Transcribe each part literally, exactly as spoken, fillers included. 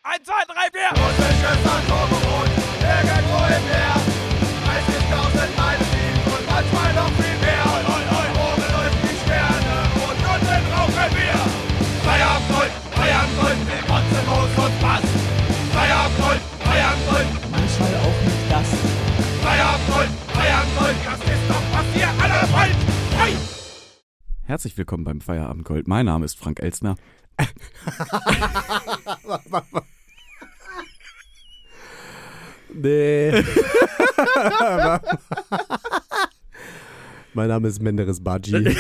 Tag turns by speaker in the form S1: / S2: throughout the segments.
S1: Eins, zwei, drei, vier! Russisches Atomboot, irgendwo im Meer. dreißigtausend Meilen tief und manchmal noch viel mehr. Oi, oi, oi. Oben leuchten die Sterne und unten rauchen wir. Feierabend, Feierabend, mit Rotzemoos und Bass. Feierabend, Feierabend,
S2: manchmal auch mit Gast.
S1: Feierabend, Feierabend, das ist doch, was ihr alle wollt. Hey!
S3: Herzlich willkommen beim Feierabendgold. Mein Name ist Frank Elstner.
S4: Nee. Mein Name ist Menderes Badji.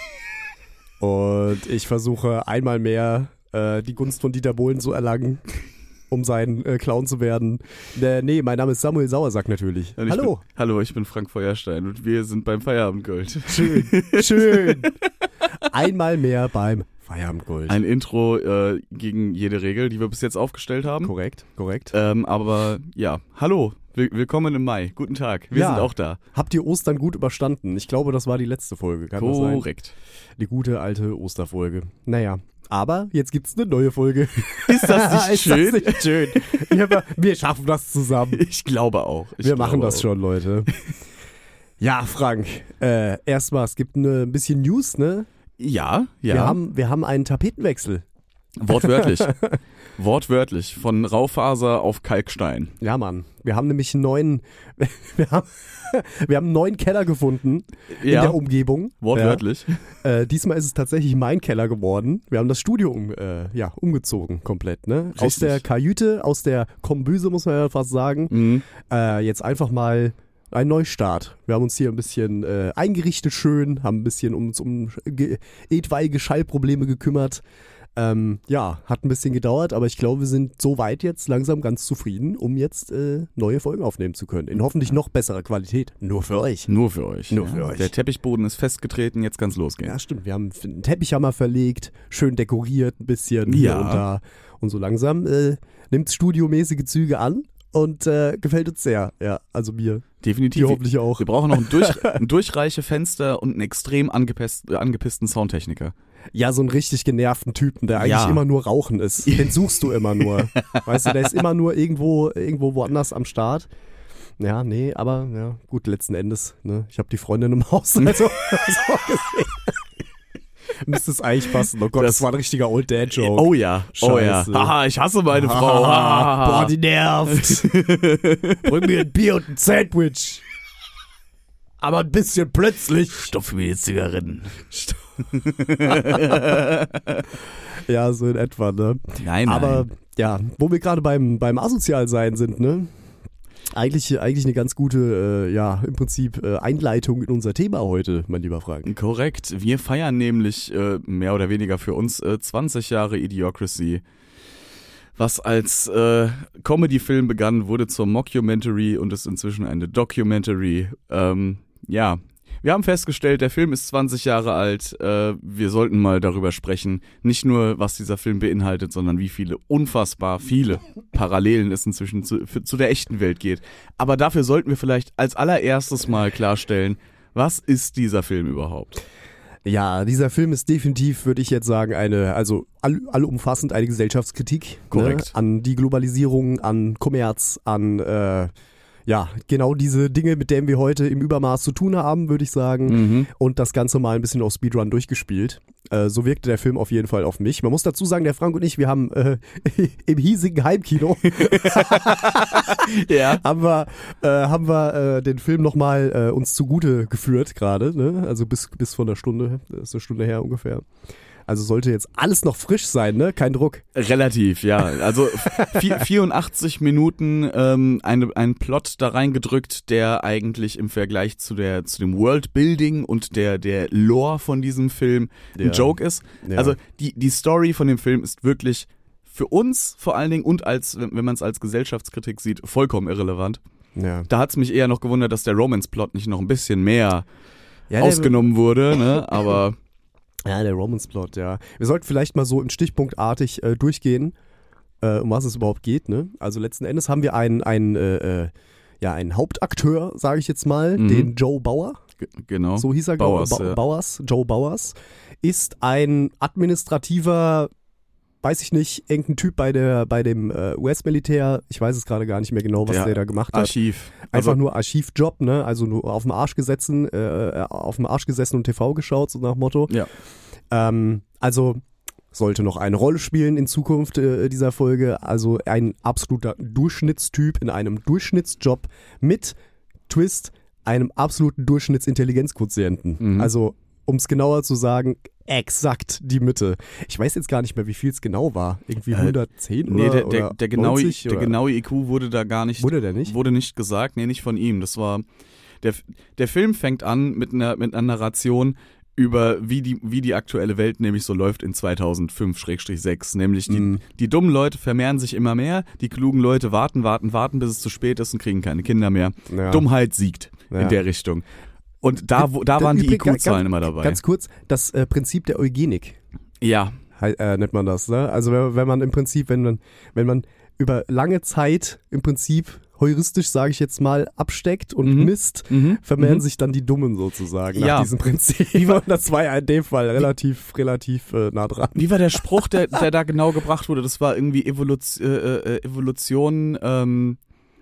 S4: Und ich versuche einmal mehr äh, die Gunst von Dieter Bohlen zu erlangen, um sein äh, Clown zu werden. Äh, nee, mein Name ist Samuel Sauersack natürlich.
S3: Und
S4: Hallo.
S3: Ich bin, hallo, ich bin Frank Feuerstein und wir sind beim Feierabendgold.
S4: Schön, schön. Einmal mehr beim Feierabendgold.
S3: Ein Intro äh, gegen jede Regel, die wir bis jetzt aufgestellt haben.
S4: Korrekt, korrekt.
S3: Ähm, aber ja, hallo, will, willkommen im Mai. Guten Tag, wir
S4: Ja.
S3: sind auch da.
S4: Habt ihr Ostern gut überstanden? Ich glaube, das war die letzte Folge. Kann das sein?
S3: Korrekt.
S4: Die gute alte Osterfolge. Naja, aber jetzt gibt's eine neue Folge.
S3: Ist das nicht
S4: Ist
S3: schön?
S4: das nicht schön? Wir, wir schaffen das zusammen.
S3: Ich glaube auch. Ich
S4: Wir machen
S3: glaube
S4: das
S3: auch.
S4: schon, Leute. Ja, Frank, äh, erstmal, es gibt eine, ein bisschen News, ne?
S3: Ja, ja.
S4: Wir haben, wir haben einen Tapetenwechsel.
S3: Wortwörtlich. Wortwörtlich. Von Raufaser auf Kalkstein.
S4: Ja, Mann. Wir haben nämlich einen neuen, wir haben, wir haben einen neuen Keller gefunden in
S3: Ja.
S4: der Umgebung.
S3: Wortwörtlich.
S4: Ja. Äh, diesmal ist es tatsächlich mein Keller geworden. Wir haben das Studio um, äh, ja, umgezogen komplett, ne? Aus
S3: Richtig.
S4: der Kajüte, aus der Kombüse, muss man ja fast sagen.
S3: Mhm.
S4: Äh, jetzt einfach mal ein Neustart. Wir haben uns hier ein bisschen äh, eingerichtet schön, haben ein bisschen uns um ge- etwaige Schallprobleme gekümmert. Ähm, ja, hat ein bisschen gedauert, aber ich glaube, wir sind so weit jetzt langsam ganz zufrieden, um jetzt äh, neue Folgen aufnehmen zu können. In hoffentlich noch besserer Qualität. Nur für euch.
S3: Nur für euch.
S4: Nur
S3: ja.
S4: für euch.
S3: Der Teppichboden ist festgetreten, jetzt kann's losgehen.
S4: Ja, stimmt. Wir haben einen Teppichhammer verlegt, schön dekoriert ein bisschen
S3: Ja.
S4: hier und da. Und so langsam äh, nimmt studiomäßige Züge an und äh, gefällt uns sehr. Ja, also mir.
S3: Definitiv.
S4: Dir hoffentlich auch.
S3: Wir brauchen noch ein, durch, ein durchreiche Fenster und einen extrem angepasst, äh, angepissten Soundtechniker.
S4: Ja, so einen richtig genervten Typen, der eigentlich
S3: Ja.
S4: immer nur rauchen ist. Den suchst du immer nur. Weißt du, der ist immer nur irgendwo, irgendwo woanders am Start. Ja, nee, aber ja, gut, letzten Endes, ne, ich habe die Freundin im Haus, also so gesehen. Müsste es eigentlich passen. Oh Gott, das,
S3: Das-
S4: war ein richtiger Old Dad Joke.
S3: Oh ja, oh ja.
S4: Scheiße.
S3: Haha, ich hasse meine Frau.
S4: Ah,
S3: Haha.
S4: boah, die nervt. Bring mir ein Bier und ein Sandwich. Aber ein bisschen plötzlich.
S3: Stopf mir die Zigaretten.
S4: Ja, so in etwa, ne?
S3: Nein, nein.
S4: Aber ja, wo wir gerade beim, beim Asozialsein sind, ne? Eigentlich, eigentlich eine ganz gute, äh, ja, im Prinzip äh, Einleitung in unser Thema heute, mein lieber Frank.
S3: Korrekt. Wir feiern nämlich äh, mehr oder weniger für uns äh, zwanzig Jahre Idiocracy. Was als äh, Comedy-Film begann, wurde zur Mockumentary und ist inzwischen eine Documentary. Ähm, ja, wir haben festgestellt, der Film ist zwanzig Jahre alt. Äh, wir sollten mal darüber sprechen. Nicht nur, was dieser Film beinhaltet, sondern wie viele, unfassbar viele Parallelen es inzwischen zu, für, zu der echten Welt geht. Aber dafür sollten wir vielleicht als allererstes mal klarstellen, was ist dieser Film überhaupt?
S4: Ja, dieser Film ist definitiv, würde ich jetzt sagen, eine, also all, allumfassend eine Gesellschaftskritik.
S3: Korrekt.
S4: Ne, an die Globalisierung, an Kommerz, an, äh, ja, genau diese Dinge, mit denen wir heute im Übermaß zu tun haben, würde ich sagen.
S3: Mhm.
S4: Und das Ganze mal ein bisschen auf Speedrun durchgespielt. Äh, so wirkte der Film auf jeden Fall auf mich. Man muss dazu sagen, der Frank und ich, wir haben äh, im hiesigen Heimkino
S3: Ja.
S4: haben wir, äh, haben wir äh, den Film nochmal äh, uns zugute geführt gerade. Ne? Also bis, bis von der Stunde, das ist eine Stunde her ungefähr. Also sollte jetzt alles noch frisch sein, ne? Kein Druck.
S3: Relativ, ja. Also vi- vierundachtzig Minuten ähm, eine, ein Plot da reingedrückt, der eigentlich im Vergleich zu der zu dem Worldbuilding und der der Lore von diesem Film ein
S4: Ja.
S3: Joke ist.
S4: Ja.
S3: Also die die Story von dem Film ist wirklich für uns vor allen Dingen und als wenn wenn man es als Gesellschaftskritik sieht, vollkommen irrelevant.
S4: Ja.
S3: Da hat's mich eher noch gewundert, dass der Romance-Plot nicht noch ein bisschen mehr
S4: Ja, der-
S3: ausgenommen wurde, ne? Aber
S4: Ja, der Romance-Plot, ja. Wir sollten vielleicht mal so im Stichpunktartig äh, durchgehen, äh, um was es überhaupt geht, ne? Also letzten Endes haben wir einen, einen, äh, äh, ja, einen Hauptakteur, sage ich jetzt mal,
S3: Mhm.
S4: den Joe Bauer.
S3: g- genau.
S4: So hieß er, glaub-
S3: Bauers,
S4: ba-
S3: ja.
S4: Bauers, Joe Bauers, ist ein administrativer weiß ich nicht, irgendein Typ bei der bei dem äh, U S-Militär, ich weiß es gerade gar nicht mehr genau, was
S3: Der
S4: der da gemacht hat.
S3: Archiv.
S4: Einfach
S3: Also,
S4: nur Archivjob, ne? Also nur auf dem Arsch gesessen, äh, auf dem Arsch gesessen und T V geschaut, so nach Motto.
S3: ja.
S4: Ähm, also sollte noch eine Rolle spielen in Zukunft äh, dieser Folge. Also ein absoluter Durchschnittstyp in einem Durchschnittsjob mit Twist, einem absoluten Durchschnittsintelligenzquotienten.
S3: Mhm.
S4: Also um es genauer zu sagen, exakt die Mitte. Ich weiß jetzt gar nicht mehr, wie viel es genau war. Irgendwie
S3: Äh,
S4: hundertzehn
S3: Nee,
S4: oder,
S3: der, der,
S4: oder
S3: der, genaue,
S4: neunzig
S3: der
S4: oder?
S3: genaue I Q wurde da gar nicht,
S4: Wurde der nicht?
S3: wurde nicht gesagt, nee, nicht von ihm. Das war, der, der Film fängt an mit einer, mit einer Narration über wie die, wie die aktuelle Welt nämlich so läuft in zweitausendfünf sechs. Nämlich die,
S4: Mhm.
S3: die dummen Leute vermehren sich immer mehr, die klugen Leute warten, warten, warten, bis es zu spät ist und kriegen keine Kinder mehr.
S4: Ja.
S3: Dummheit siegt
S4: Ja.
S3: in der Richtung. Und da, wo, da waren die
S4: Übrigens,
S3: I Q-Zahlen immer dabei.
S4: Ganz kurz, das äh, Prinzip der Eugenik.
S3: Ja,
S4: He- äh, nennt man das, ne? Also wenn, wenn man im Prinzip, wenn man, wenn man über lange Zeit im Prinzip heuristisch, sage ich jetzt mal, absteckt und
S3: Mhm.
S4: misst,
S3: mhm.
S4: vermehren
S3: mhm.
S4: sich dann die Dummen sozusagen nach
S3: Ja.
S4: diesem Prinzip. Und das war ja in dem Fall relativ, relativ äh, nah dran.
S3: Wie war der Spruch, der, der da genau gebracht wurde? Das war irgendwie Evolution, äh, äh, Evolution, ähm,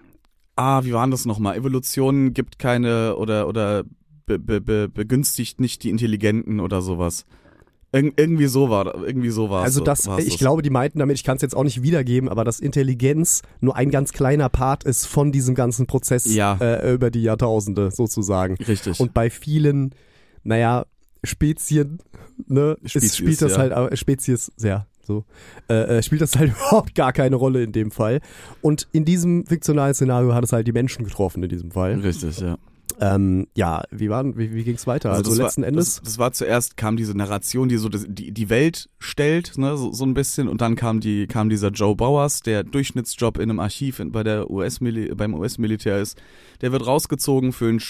S3: ah, wie war denn das nochmal? Evolution gibt keine oder, oder be, be, be, begünstigt nicht die Intelligenten oder sowas. Ir- irgendwie so war, irgendwie so war
S4: Also
S3: so,
S4: das,
S3: war's
S4: ich
S3: das.
S4: glaube, die meinten damit, ich kann es jetzt auch nicht wiedergeben, aber dass Intelligenz nur ein ganz kleiner Part ist von diesem ganzen Prozess
S3: Ja.
S4: äh, über die Jahrtausende sozusagen.
S3: Richtig.
S4: Und bei vielen, naja, Spezien, ne,
S3: Spezies,
S4: es spielt das
S3: ja.
S4: halt, äh, Spezies, ja, so, äh, äh, spielt das halt überhaupt gar keine Rolle in dem Fall. Und in diesem fiktionalen Szenario hat es halt die Menschen getroffen in diesem Fall.
S3: Richtig, ja.
S4: Ähm, ja, wie waren, wie, wie ging's weiter? Also,
S3: das
S4: letzten
S3: war,
S4: Endes.
S3: Das, das war zuerst, kam diese Narration, die so das, die, die Welt stellt, ne, so, so ein bisschen, und dann kam die, kam dieser Joe Bowers, der Durchschnittsjob in einem Archiv in, bei der U S-Mili- beim U S-Militär ist. Der wird rausgezogen für ein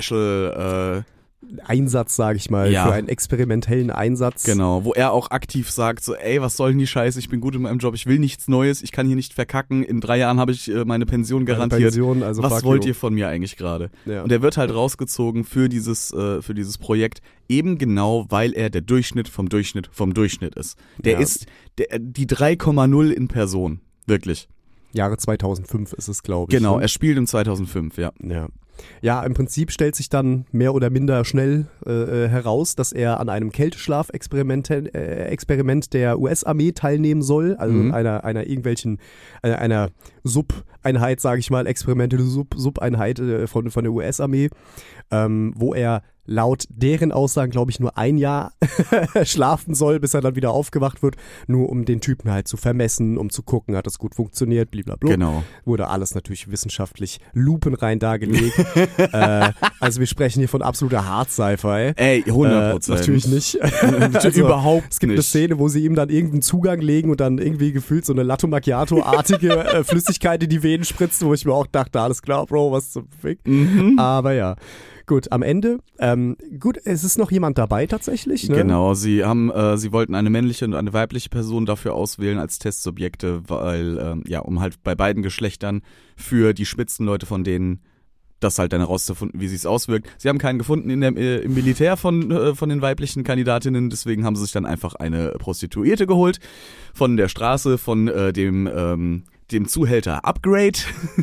S3: Special, äh,
S4: Einsatz, sage ich mal,
S3: Ja.
S4: für einen experimentellen Einsatz.
S3: Genau, wo er auch aktiv sagt, so, ey, was soll denn die Scheiße, ich bin gut in meinem Job, ich will nichts Neues, ich kann hier nicht verkacken, in drei Jahren habe ich äh, meine Pension
S4: Eine
S3: garantiert.
S4: Pension, also
S3: Was
S4: fuck
S3: wollt
S4: you.
S3: ihr von mir eigentlich gerade?
S4: Ja.
S3: Und er wird halt rausgezogen für dieses, äh, für dieses Projekt, eben genau, weil er der Durchschnitt vom Durchschnitt vom Durchschnitt ist. Der
S4: Ja.
S3: ist der, die drei Komma null in Person, wirklich.
S4: Jahre zweitausendfünf ist es, glaube ich.
S3: Genau,
S4: ne?
S3: er spielt im zweitausendfünf, ja.
S4: Ja. Ja, im Prinzip stellt sich dann mehr oder minder schnell äh, heraus, dass er an einem Kälteschlaf-Experiment äh, Experiment der U S-Armee teilnehmen soll, also
S3: Mhm.
S4: einer, einer irgendwelchen, einer, einer Sub-Einheit, sage ich mal, experimentelle Sub- Sub-Einheit äh, von, von der U S-Armee, ähm, wo er laut deren Aussagen, glaube ich, nur ein Jahr schlafen soll, bis er dann wieder aufgewacht wird, nur um den Typen halt zu vermessen, um zu gucken, hat das gut funktioniert, blablabla.
S3: Genau.
S4: Wurde alles natürlich wissenschaftlich lupenrein dargelegt. äh, also wir sprechen hier von absoluter Hard-Sci-Fi.
S3: Ey, hundert Prozent.
S4: Äh, natürlich nicht.
S3: Also, überhaupt
S4: Es gibt
S3: nicht.
S4: eine Szene, wo sie ihm dann irgendeinen Zugang legen und dann irgendwie gefühlt so eine Latte Macchiato-artige äh, Flüssigkeit in die Venen spritzt, wo ich mir auch dachte, alles klar, Bro, was zum Fick.
S3: Mhm.
S4: Aber ja. Gut, am Ende, ähm, gut, es ist noch jemand dabei tatsächlich, ne?
S3: Genau, sie haben, äh, sie wollten eine männliche und eine weibliche Person dafür auswählen als Testsubjekte, weil, ähm, ja, um halt bei beiden Geschlechtern für die Spitzenleute von denen das halt dann herauszufinden, wie sich's auswirkt. Sie haben keinen gefunden in der, äh, im Militär von, äh, von den weiblichen Kandidatinnen, deswegen haben sie sich dann einfach eine Prostituierte geholt von der Straße, von äh, dem, ähm, dem Zuhälter Upgrade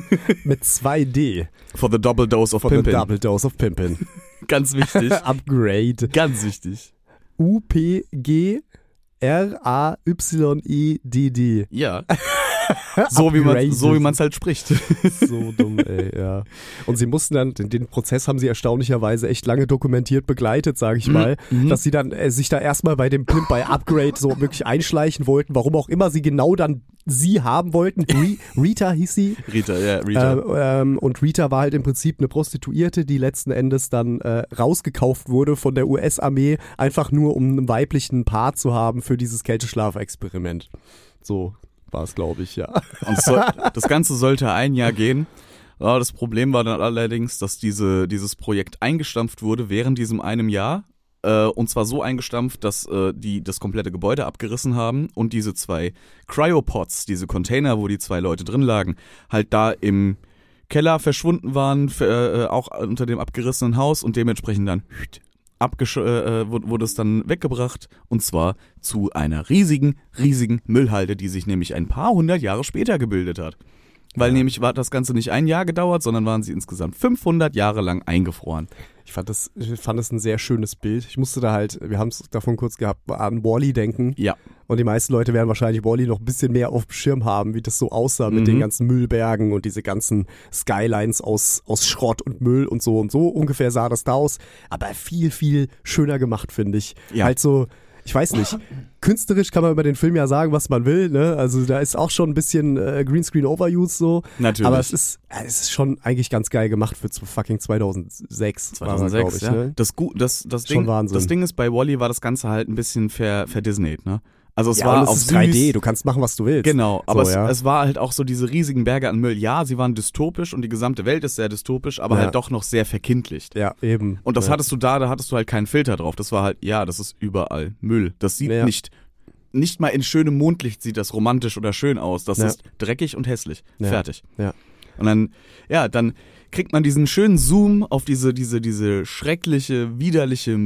S4: Mit zwei D
S3: for the double dose of
S4: von der
S3: Pimpin.
S4: Double Dose of Pimpin.
S3: Ganz wichtig.
S4: Upgrade.
S3: Ganz wichtig.
S4: U P G R A Y I D D.
S3: Ja. So wie man
S4: Upgraded.
S3: so wie man es halt spricht.
S4: So dumm, ey, ja. Und sie mussten dann, den, den Prozess haben sie erstaunlicherweise echt lange dokumentiert begleitet, sage ich mal,
S3: mhm.
S4: dass sie dann äh, sich da erstmal bei dem Pimp bei Upgrade so wirklich einschleichen wollten, warum auch immer sie genau dann sie haben wollten. Re- Rita hieß sie.
S3: Rita, ja, Rita.
S4: Ähm, ähm, und Rita war halt im Prinzip eine Prostituierte, die letzten Endes dann äh, rausgekauft wurde von der U S-Armee, einfach nur um einen weiblichen Part zu haben für dieses Kälteschlaf-Experiment. So war es, glaube ich, ja.
S3: Und es soll, das Ganze sollte ein Jahr gehen. Ja, das Problem war dann allerdings, dass diese, dieses Projekt eingestampft wurde während diesem einem Jahr. Äh, und zwar so eingestampft, dass äh, die das komplette Gebäude abgerissen haben und diese zwei Cryopods, diese Container, wo die zwei Leute drin lagen, halt da im Keller verschwunden waren, für, äh, auch unter dem abgerissenen Haus und dementsprechend dann abgesch- äh, wurde, wurde es dann weggebracht und zwar zu einer riesigen, riesigen Müllhalde, die sich nämlich ein paar hundert Jahre später gebildet hat. Weil
S4: Ja.
S3: nämlich war das Ganze nicht ein Jahr gedauert, sondern waren sie insgesamt fünfhundert Jahre lang eingefroren.
S4: Ich fand das, ich fand das ein sehr schönes Bild. Ich musste da halt, wir haben es davon kurz gehabt, an Wall-E denken.
S3: Ja.
S4: Und die meisten Leute werden wahrscheinlich Wall-E noch ein bisschen mehr auf dem Schirm haben, wie das so aussah mit
S3: Mhm.
S4: den ganzen Müllbergen und diese ganzen Skylines aus, aus Schrott und Müll und so und so. Ungefähr sah das da aus. Aber viel, viel schöner gemacht, finde ich.
S3: Ja.
S4: Halt so, ich weiß nicht, künstlerisch kann man über den Film ja sagen, was man will, ne? Also da ist auch schon ein bisschen äh, Greenscreen-Overuse so.
S3: Natürlich.
S4: Aber es ist, äh, es ist schon eigentlich ganz geil gemacht für fucking zweitausendsechs.
S3: zweitausendsechs,
S4: war er, glaub ich,
S3: ja.
S4: ne?
S3: Das, Gu- das, das,
S4: Schon
S3: Ding,
S4: Wahnsinn.
S3: das Ding ist, bei Wall-E war das Ganze halt ein bisschen ver, verdisneyt, ne? Also es
S4: Ja,
S3: war
S4: und es
S3: auf
S4: ist drei D,
S3: süß.
S4: du kannst machen, was du willst.
S3: Genau, aber
S4: So,
S3: es,
S4: ja.
S3: es war halt auch so diese riesigen Berge an Müll. Ja, sie waren dystopisch und die gesamte Welt ist sehr dystopisch, aber
S4: Ja.
S3: halt doch noch sehr verkindlicht.
S4: Ja, eben.
S3: Und das
S4: ja.
S3: hattest du da, da hattest du halt keinen Filter drauf. Das war halt, ja, das ist überall Müll. Das sieht
S4: Ja.
S3: nicht, nicht mal in schönem Mondlicht sieht das romantisch oder schön aus. Das
S4: Ja.
S3: ist dreckig und hässlich.
S4: Ja.
S3: Fertig.
S4: Ja.
S3: Und dann, ja, dann kriegt man diesen schönen Zoom auf diese, diese, diese schreckliche, widerliche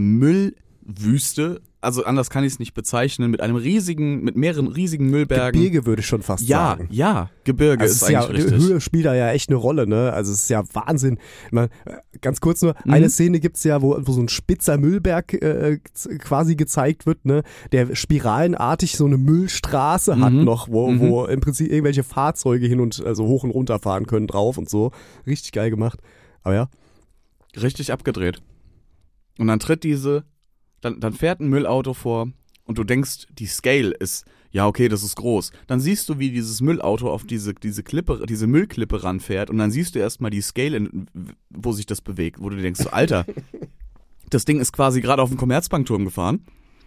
S3: Müllwüste. Also anders kann ich es nicht bezeichnen, mit einem riesigen, mit mehreren riesigen Müllbergen.
S4: Gebirge würde ich schon fast
S3: ja,
S4: sagen.
S3: ja, Gebirge
S4: Also
S3: ist
S4: es ist ja,
S3: eigentlich
S4: die
S3: richtig.
S4: Höhe spielt da ja echt eine Rolle, ne? Also es ist ja Wahnsinn. Ich meine, äh, ganz kurz nur,
S3: Mhm.
S4: eine Szene gibt's ja, wo, wo so ein spitzer Müllberg äh, z- quasi gezeigt wird, ne? Der spiralenartig so eine Müllstraße hat
S3: Mhm.
S4: noch, wo,
S3: Mhm.
S4: wo im Prinzip irgendwelche Fahrzeuge hin und also hoch und runter fahren können drauf und so. Richtig geil gemacht. Aber ja.
S3: Richtig abgedreht. Und dann tritt diese, dann, dann fährt ein Müllauto vor und du denkst, die Scale ist, ja okay, das ist groß. Dann siehst du, wie dieses Müllauto auf diese, diese Klippe, diese Müllklippe ranfährt und dann siehst du erstmal die Scale, in, wo sich das bewegt, wo du dir denkst, so, Alter, das Ding ist quasi gerade auf den Commerzbankturm gefahren,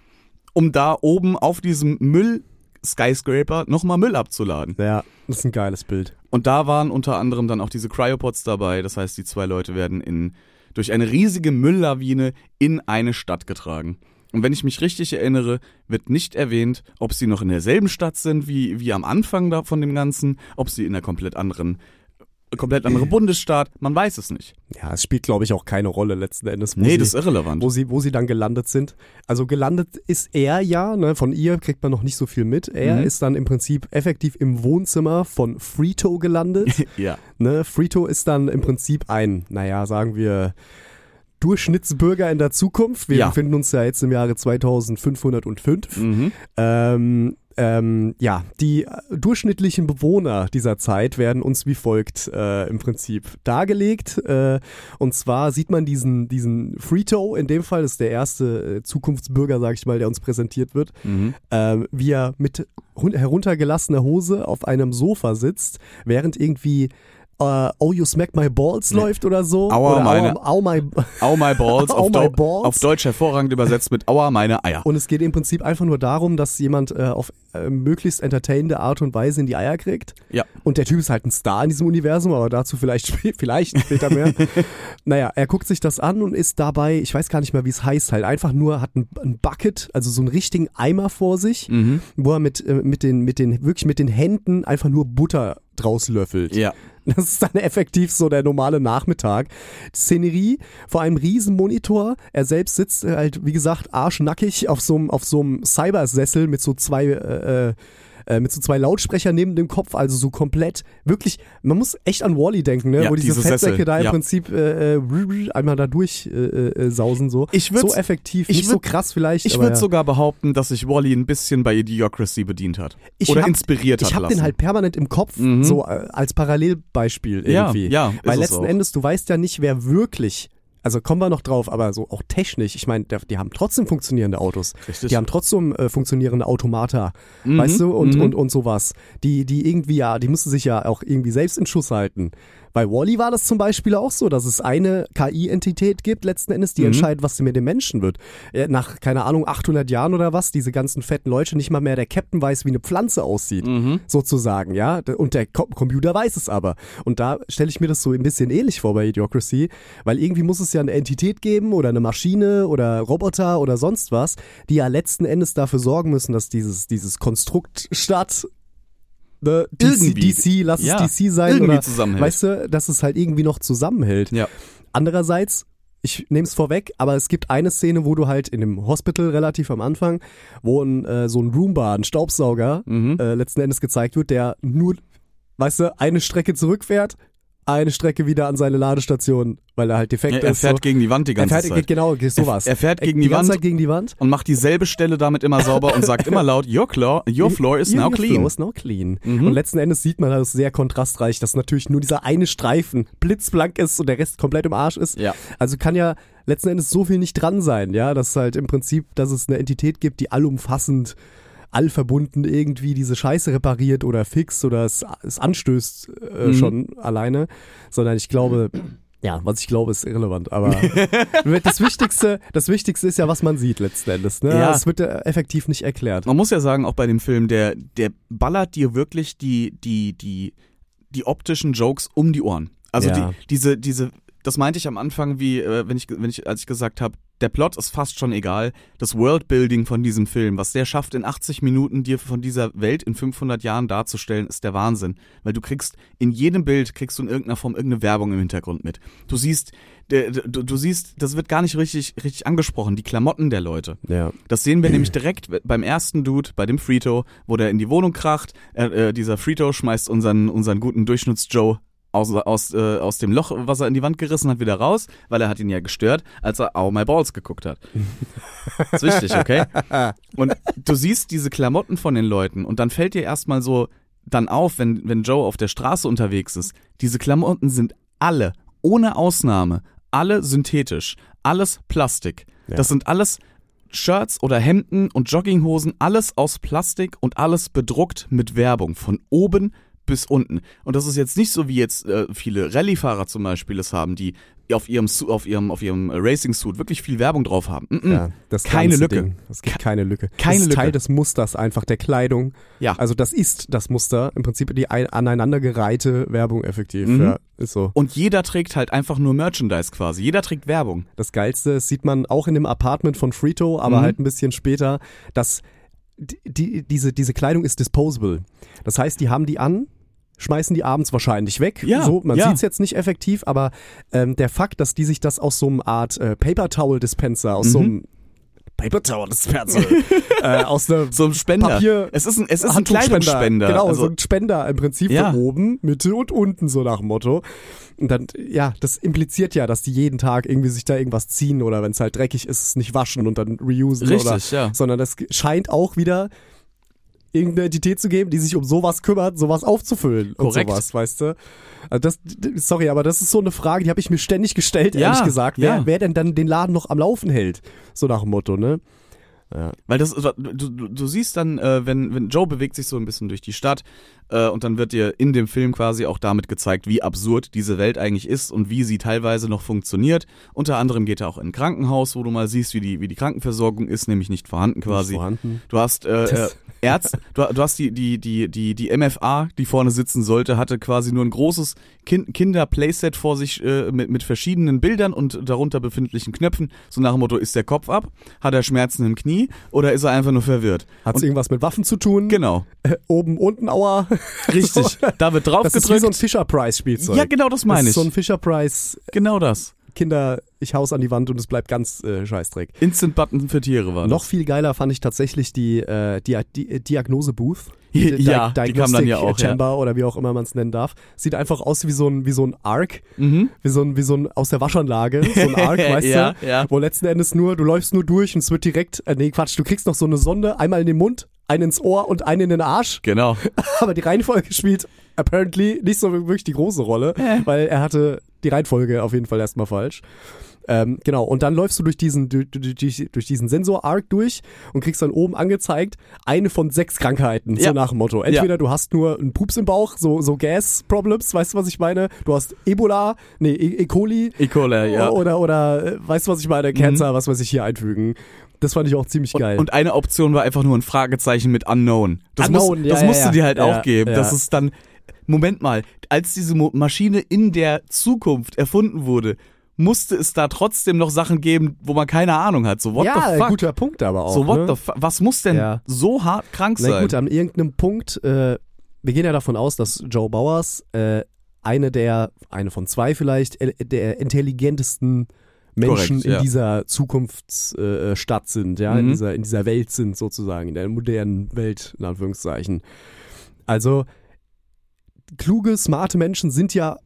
S3: um da oben auf diesem Müll-Skyscraper nochmal Müll abzuladen.
S4: Ja, das ist ein geiles Bild.
S3: Und da waren unter anderem dann auch diese Cryopods dabei. Das heißt, die zwei Leute werden in, durch eine riesige Mülllawine in eine Stadt getragen. Und wenn ich mich richtig erinnere, wird nicht erwähnt, ob sie noch in derselben Stadt sind wie, wie am Anfang da von dem Ganzen, ob sie in einer komplett anderen, komplett anderen Bundesstaat. Man weiß es nicht.
S4: Ja, es spielt, glaube ich, auch keine Rolle letzten Endes. Wo
S3: Nee,
S4: sie,
S3: das ist irrelevant.
S4: Wo sie, wo sie dann gelandet sind. Also gelandet ist er ja, ne, von ihr kriegt man noch nicht so viel mit. Er
S3: Mhm.
S4: ist dann im Prinzip effektiv im Wohnzimmer von Frito gelandet.
S3: Ja.
S4: ne, Frito ist dann im Prinzip ein, naja, sagen wir, Durchschnittsbürger in der Zukunft. Wir
S3: Ja.
S4: befinden uns ja jetzt im Jahre zweitausendfünfhundertfünf.
S3: Mhm.
S4: Ähm, ähm, ja, die äh, durchschnittlichen Bewohner dieser Zeit werden uns wie folgt äh, im Prinzip dargelegt. Äh, und zwar sieht man diesen, diesen Frito, in dem Fall das ist der erste äh, Zukunftsbürger, sag ich mal, der uns präsentiert wird,
S3: Mhm.
S4: ähm, wie er mit hun- heruntergelassener Hose auf einem Sofa sitzt, während irgendwie äh, Oh You Smack My Balls
S3: Nee.
S4: läuft oder so.
S3: Aua,
S4: oder
S3: meine-
S4: Aua, Au My
S3: Au my balls,
S4: Au
S3: auf,
S4: my
S3: Deu
S4: balls.
S3: auf Deutsch hervorragend übersetzt mit Aua meine Eier.
S4: Und es geht im Prinzip einfach nur darum, dass jemand äh, auf äh, möglichst entertainende Art und Weise in die Eier kriegt.
S3: Ja.
S4: Und der Typ ist halt ein Star in diesem Universum, aber dazu vielleicht, sp- vielleicht später mehr. Naja, er guckt sich das an und ist dabei, ich weiß gar nicht mehr, wie es heißt, halt einfach nur, hat ein, ein Bucket, also so einen richtigen Eimer vor sich,
S3: Mhm.
S4: wo er mit, äh, mit den, mit den, wirklich mit den Händen einfach nur Butter draus löffelt.
S3: Ja.
S4: Das ist dann effektiv so der normale Nachmittag. Szenerie vor einem riesen Monitor. Er selbst sitzt äh, halt, wie gesagt, arschnackig auf so einem auf so einem Cybersessel mit so zwei äh, äh, äh, mit so zwei Lautsprechern neben dem Kopf, also so komplett, wirklich, man muss echt an Wall-E denken, ne?
S3: Ja,
S4: wo diese,
S3: diese
S4: Fettsäcke
S3: Sessel,
S4: da im
S3: ja.
S4: Prinzip äh, äh, einmal da durch äh, äh, sausen so.
S3: Ich würd's-
S4: so effektiv,
S3: ich
S4: nicht so
S3: würd-
S4: krass vielleicht,
S3: Ich
S4: aber
S3: würde
S4: ja.
S3: sogar behaupten, dass sich Wall-E ein bisschen bei Idiocracy bedient hat.
S4: Ich
S3: Oder
S4: hab-
S3: inspiriert hat
S4: Ich habe
S3: lassen.
S4: den halt permanent im Kopf,
S3: Mhm.
S4: so äh, als Parallelbeispiel
S3: Ja,
S4: irgendwie.
S3: ja, ist
S4: Weil
S3: es
S4: letzten
S3: auch.
S4: Endes, du weißt ja nicht, wer wirklich, also kommen wir noch drauf, aber so auch technisch, ich meine, die haben trotzdem funktionierende Autos.
S3: Richtig.
S4: Die haben trotzdem äh, funktionierende Automata,
S3: Mhm,
S4: weißt du, und,
S3: mhm.
S4: und, und sowas. Die, die irgendwie, ja, die müssen sich ja auch irgendwie selbst in Schuss halten. Bei Wall-E war das zum Beispiel auch so, dass es eine K I-Entität gibt, letzten Endes, die
S3: Mhm.
S4: entscheidet, was mit dem Menschen wird. Äh, Nach, keine Ahnung, achthundert Jahren oder was, diese ganzen fetten Leute, nicht mal mehr der Captain weiß, wie eine Pflanze aussieht,
S3: Mhm.
S4: sozusagen, ja. Und der Co- Computer weiß es aber. Und da stelle ich mir das so ein bisschen ähnlich vor bei Idiocracy, weil irgendwie muss es ja eine Entität geben oder eine Maschine oder Roboter oder sonst was, die ja letzten Endes dafür sorgen müssen, dass dieses, dieses Konstrukt statt ne, D C,
S3: Irgendwie.
S4: D C, lass
S3: Ja,
S4: es D C sein
S3: irgendwie
S4: oder
S3: zusammenhält.
S4: weißt du, dass es halt irgendwie noch zusammenhält.
S3: Ja.
S4: Andererseits, ich nehme es vorweg, aber es gibt eine Szene, wo du halt in dem Hospital relativ am Anfang, wo ein, äh, so ein Roomba, ein Staubsauger
S3: Mhm.
S4: äh, letzten Endes gezeigt wird, der nur, weißt du, eine Strecke zurückfährt, eine Strecke wieder an seine Ladestation, weil er halt defekt
S3: Ja, er
S4: ist.
S3: fährt
S4: so.
S3: gegen die Wand die
S4: Er
S3: ganze
S4: fährt,
S3: Zeit.
S4: genau, sowas.
S3: Er, er fährt gegen
S4: die
S3: die,
S4: ganze
S3: Wand
S4: Zeit gegen die Wand.
S3: und macht dieselbe Stelle damit immer sauber und sagt immer laut, your, clo- your floor is
S4: Your-
S3: now
S4: your
S3: clean.
S4: Floor is now clean.
S3: Mhm.
S4: Und letzten Endes sieht man das sehr kontrastreich, dass natürlich nur dieser eine Streifen blitzblank ist und der Rest komplett im Arsch ist.
S3: Ja.
S4: Also kann ja letzten Endes so viel nicht dran sein, ja, dass halt im Prinzip, dass es eine Entität gibt, die allumfassend, allverbunden irgendwie diese Scheiße repariert oder fixt oder es, es anstößt äh,
S3: Mhm.
S4: schon alleine, sondern ich glaube, ja, was ich glaube, ist irrelevant, aber das Wichtigste, das Wichtigste ist ja, was man sieht letzten Endes, ne?
S3: Ja.
S4: Es wird äh, effektiv nicht erklärt.
S3: Man muss ja sagen, auch bei dem Film, der, der ballert dir wirklich die, die, die, die optischen Jokes um die Ohren. Also
S4: Ja.
S3: die, diese, diese, das meinte ich am Anfang, wie, äh, wenn ich, wenn ich, als ich gesagt habe, der Plot ist fast schon egal. Das Worldbuilding von diesem Film, was der schafft, in achtzig Minuten dir von dieser Welt in fünfhundert Jahren darzustellen, ist der Wahnsinn. Weil du kriegst, in jedem Bild kriegst du in irgendeiner Form irgendeine Werbung im Hintergrund mit. Du siehst, der, du, du siehst, das wird gar nicht richtig, richtig angesprochen, die Klamotten der Leute.
S4: Ja.
S3: Das sehen wir nämlich direkt beim ersten Dude, bei dem Frito, wo der in die Wohnung kracht. Äh, äh, dieser Frito schmeißt unseren, unseren guten Durchschnitts-Joe aus, aus, äh, aus dem Loch, was er in die Wand gerissen hat, wieder raus, weil er hat ihn ja gestört, als er Oh My Balls geguckt hat. Das ist wichtig, okay? Und du siehst diese Klamotten von den Leuten und dann fällt dir erstmal so dann auf, wenn, wenn Joe auf der Straße unterwegs ist, diese Klamotten sind alle, ohne Ausnahme, alle synthetisch, alles Plastik.
S4: Ja.
S3: Das sind alles Shirts oder Hemden und Jogginghosen, alles aus Plastik und alles bedruckt mit Werbung, von oben bis unten. Und das ist jetzt nicht so, wie jetzt äh, viele Rallye-Fahrer zum Beispiel es haben, die auf ihrem Su- auf ihrem auf ihrem Racing-Suit wirklich viel Werbung drauf haben. Mm-mm.
S4: Ja, das
S3: Keine
S4: ganze
S3: Lücke.
S4: Ding. Es gibt keine Lücke.
S3: Keine
S4: das ist
S3: Lücke.
S4: Teil des Musters einfach, der Kleidung.
S3: Ja.
S4: Also das ist das Muster. Im Prinzip die ein- aneinandergereihte Werbung effektiv.
S3: Mhm.
S4: Ja, ist so.
S3: Und jeder trägt halt einfach nur Merchandise quasi. Jeder trägt Werbung.
S4: Das Geilste, das sieht man auch in dem Apartment von Frito, aber
S3: Mhm.
S4: halt ein bisschen später, dass die, die, diese, diese Kleidung ist disposable. Das heißt, die haben die an, schmeißen die abends wahrscheinlich weg.
S3: Ja,
S4: so, man
S3: ja.
S4: sieht's jetzt nicht effektiv, aber ähm, der Fakt, dass die sich das aus so einer Art äh, Paper Towel Dispenser, aus
S3: Mhm.
S4: so einem Paper Towel Dispenser, äh, aus einer
S3: So ein Spender.
S4: Papier-
S3: es ist ein, es ist ein
S4: Handtuchspender.
S3: Kleidungsspender.
S4: Genau,
S3: also,
S4: so ein Spender im Prinzip
S3: Ja.
S4: von oben, Mitte und unten, so nach dem Motto. Und dann, ja, das impliziert ja, dass die jeden Tag irgendwie sich da irgendwas ziehen oder wenn es halt dreckig ist, es nicht waschen und dann reusen
S3: Richtig,
S4: oder,
S3: ja.
S4: sondern das scheint auch wieder irgendeine Entität zu geben, die sich um sowas kümmert, sowas aufzufüllen
S3: Korrekt.
S4: und sowas, weißt du? Also das, sorry, aber das ist so eine Frage, die habe ich mir ständig gestellt,
S3: Ja,
S4: ehrlich gesagt, wer,
S3: ja.
S4: wer denn dann den Laden noch am Laufen hält, so nach dem Motto, ne? Ja.
S3: Weil das, du, du, du siehst dann, äh, wenn, wenn Joe bewegt sich so ein bisschen durch die Stadt äh, und dann wird dir in dem Film quasi auch damit gezeigt, wie absurd diese Welt eigentlich ist und wie sie teilweise noch funktioniert. Unter anderem geht er auch in ein Krankenhaus, wo du mal siehst, wie die, wie die Krankenversorgung ist, nämlich nicht vorhanden quasi.
S4: Nicht vorhanden.
S3: Du hast äh, äh,
S4: Das-
S3: Ärzte, du, du hast die, die, die, die, die M F A, die vorne sitzen sollte, hatte quasi nur ein großes kind, Kinder-Playset vor sich äh, mit, mit verschiedenen Bildern und darunter befindlichen Knöpfen. So nach dem Motto, ist der Kopf ab? Hat er Schmerzen im Knie? Oder ist er einfach nur verwirrt?
S4: Hat's irgendwas mit Waffen zu tun?
S3: Genau,
S4: Äh, oben, unten, Aua.
S3: richtig.
S4: So.
S3: Da wird drauf
S4: Das ist wie so ein
S3: gedrückt.
S4: Fisher-Price-Spielzeug.
S3: Ja, genau, das meine
S4: Das
S3: ich.
S4: ist so ein Fisher-Price
S3: Genau das.
S4: Kinder, ich hau's an die Wand und es bleibt ganz äh, Scheißdreck.
S3: Instant-Button für Tiere war
S4: Noch
S3: das.
S4: viel geiler fand ich tatsächlich die, äh, die, die Diagnose-Booth.
S3: Ja, die kam dann ja auch, ja.
S4: Chamber oder wie auch immer man es nennen darf. Sieht einfach aus wie so ein, wie so ein Arc,
S3: Mhm.
S4: wie so ein, wie so ein aus der Waschanlage, so ein Arc, weißt
S3: Ja,
S4: du?
S3: ja.
S4: Wo letzten Endes nur, du läufst nur durch und es wird direkt, äh, nee Quatsch, du kriegst noch so eine Sonde, einmal in den Mund, einen ins Ohr und einen in den Arsch.
S3: Genau.
S4: Aber die Reihenfolge spielt apparently nicht so wirklich die große Rolle, weil er hatte die Reihenfolge auf jeden Fall erstmal falsch. Ähm, genau, und dann läufst du durch diesen, durch, durch, durch diesen Sensor-Arc durch und kriegst dann oben angezeigt, eine von sechs Krankheiten, so
S3: Ja.
S4: nach dem Motto. Entweder du hast nur einen Pups im Bauch, so, so Gas-Problems, weißt du, was ich meine? Du hast Ebola, nee, E. E. coli,
S3: E. coli, ja. Mhm.
S4: oder, oder, äh, weißt du, was ich meine? Cancer, was weiß ich hier einfügen. Das fand ich auch ziemlich geil.
S3: Und eine Option war einfach nur ein Fragezeichen mit Unknown. Das,
S4: Unknown,
S3: muss,
S4: ja,
S3: das
S4: ja,
S3: musst
S4: ja.
S3: du dir halt
S4: Ja,
S3: auch geben.
S4: ja.
S3: Das ist dann, Moment mal, als diese Mo- Maschine in der Zukunft erfunden wurde, musste es da trotzdem noch Sachen geben, wo man keine Ahnung hat. So, what
S4: ja,
S3: the fuck?
S4: guter Punkt aber auch.
S3: so, what
S4: ne?
S3: the fuck? Was muss denn
S4: Ja.
S3: so hart krank
S4: Na
S3: sein?
S4: gut, an irgendeinem Punkt, äh, wir gehen ja davon aus, dass Joe Bowers äh, eine der, eine von zwei vielleicht, äh, der intelligentesten Menschen
S3: Korrekt, ja.
S4: in dieser Zukunftsstadt äh, sind, ja,
S3: Mhm.
S4: in dieser in dieser Welt sind sozusagen, in der modernen Welt, in Anführungszeichen. Also kluge, smarte Menschen sind ja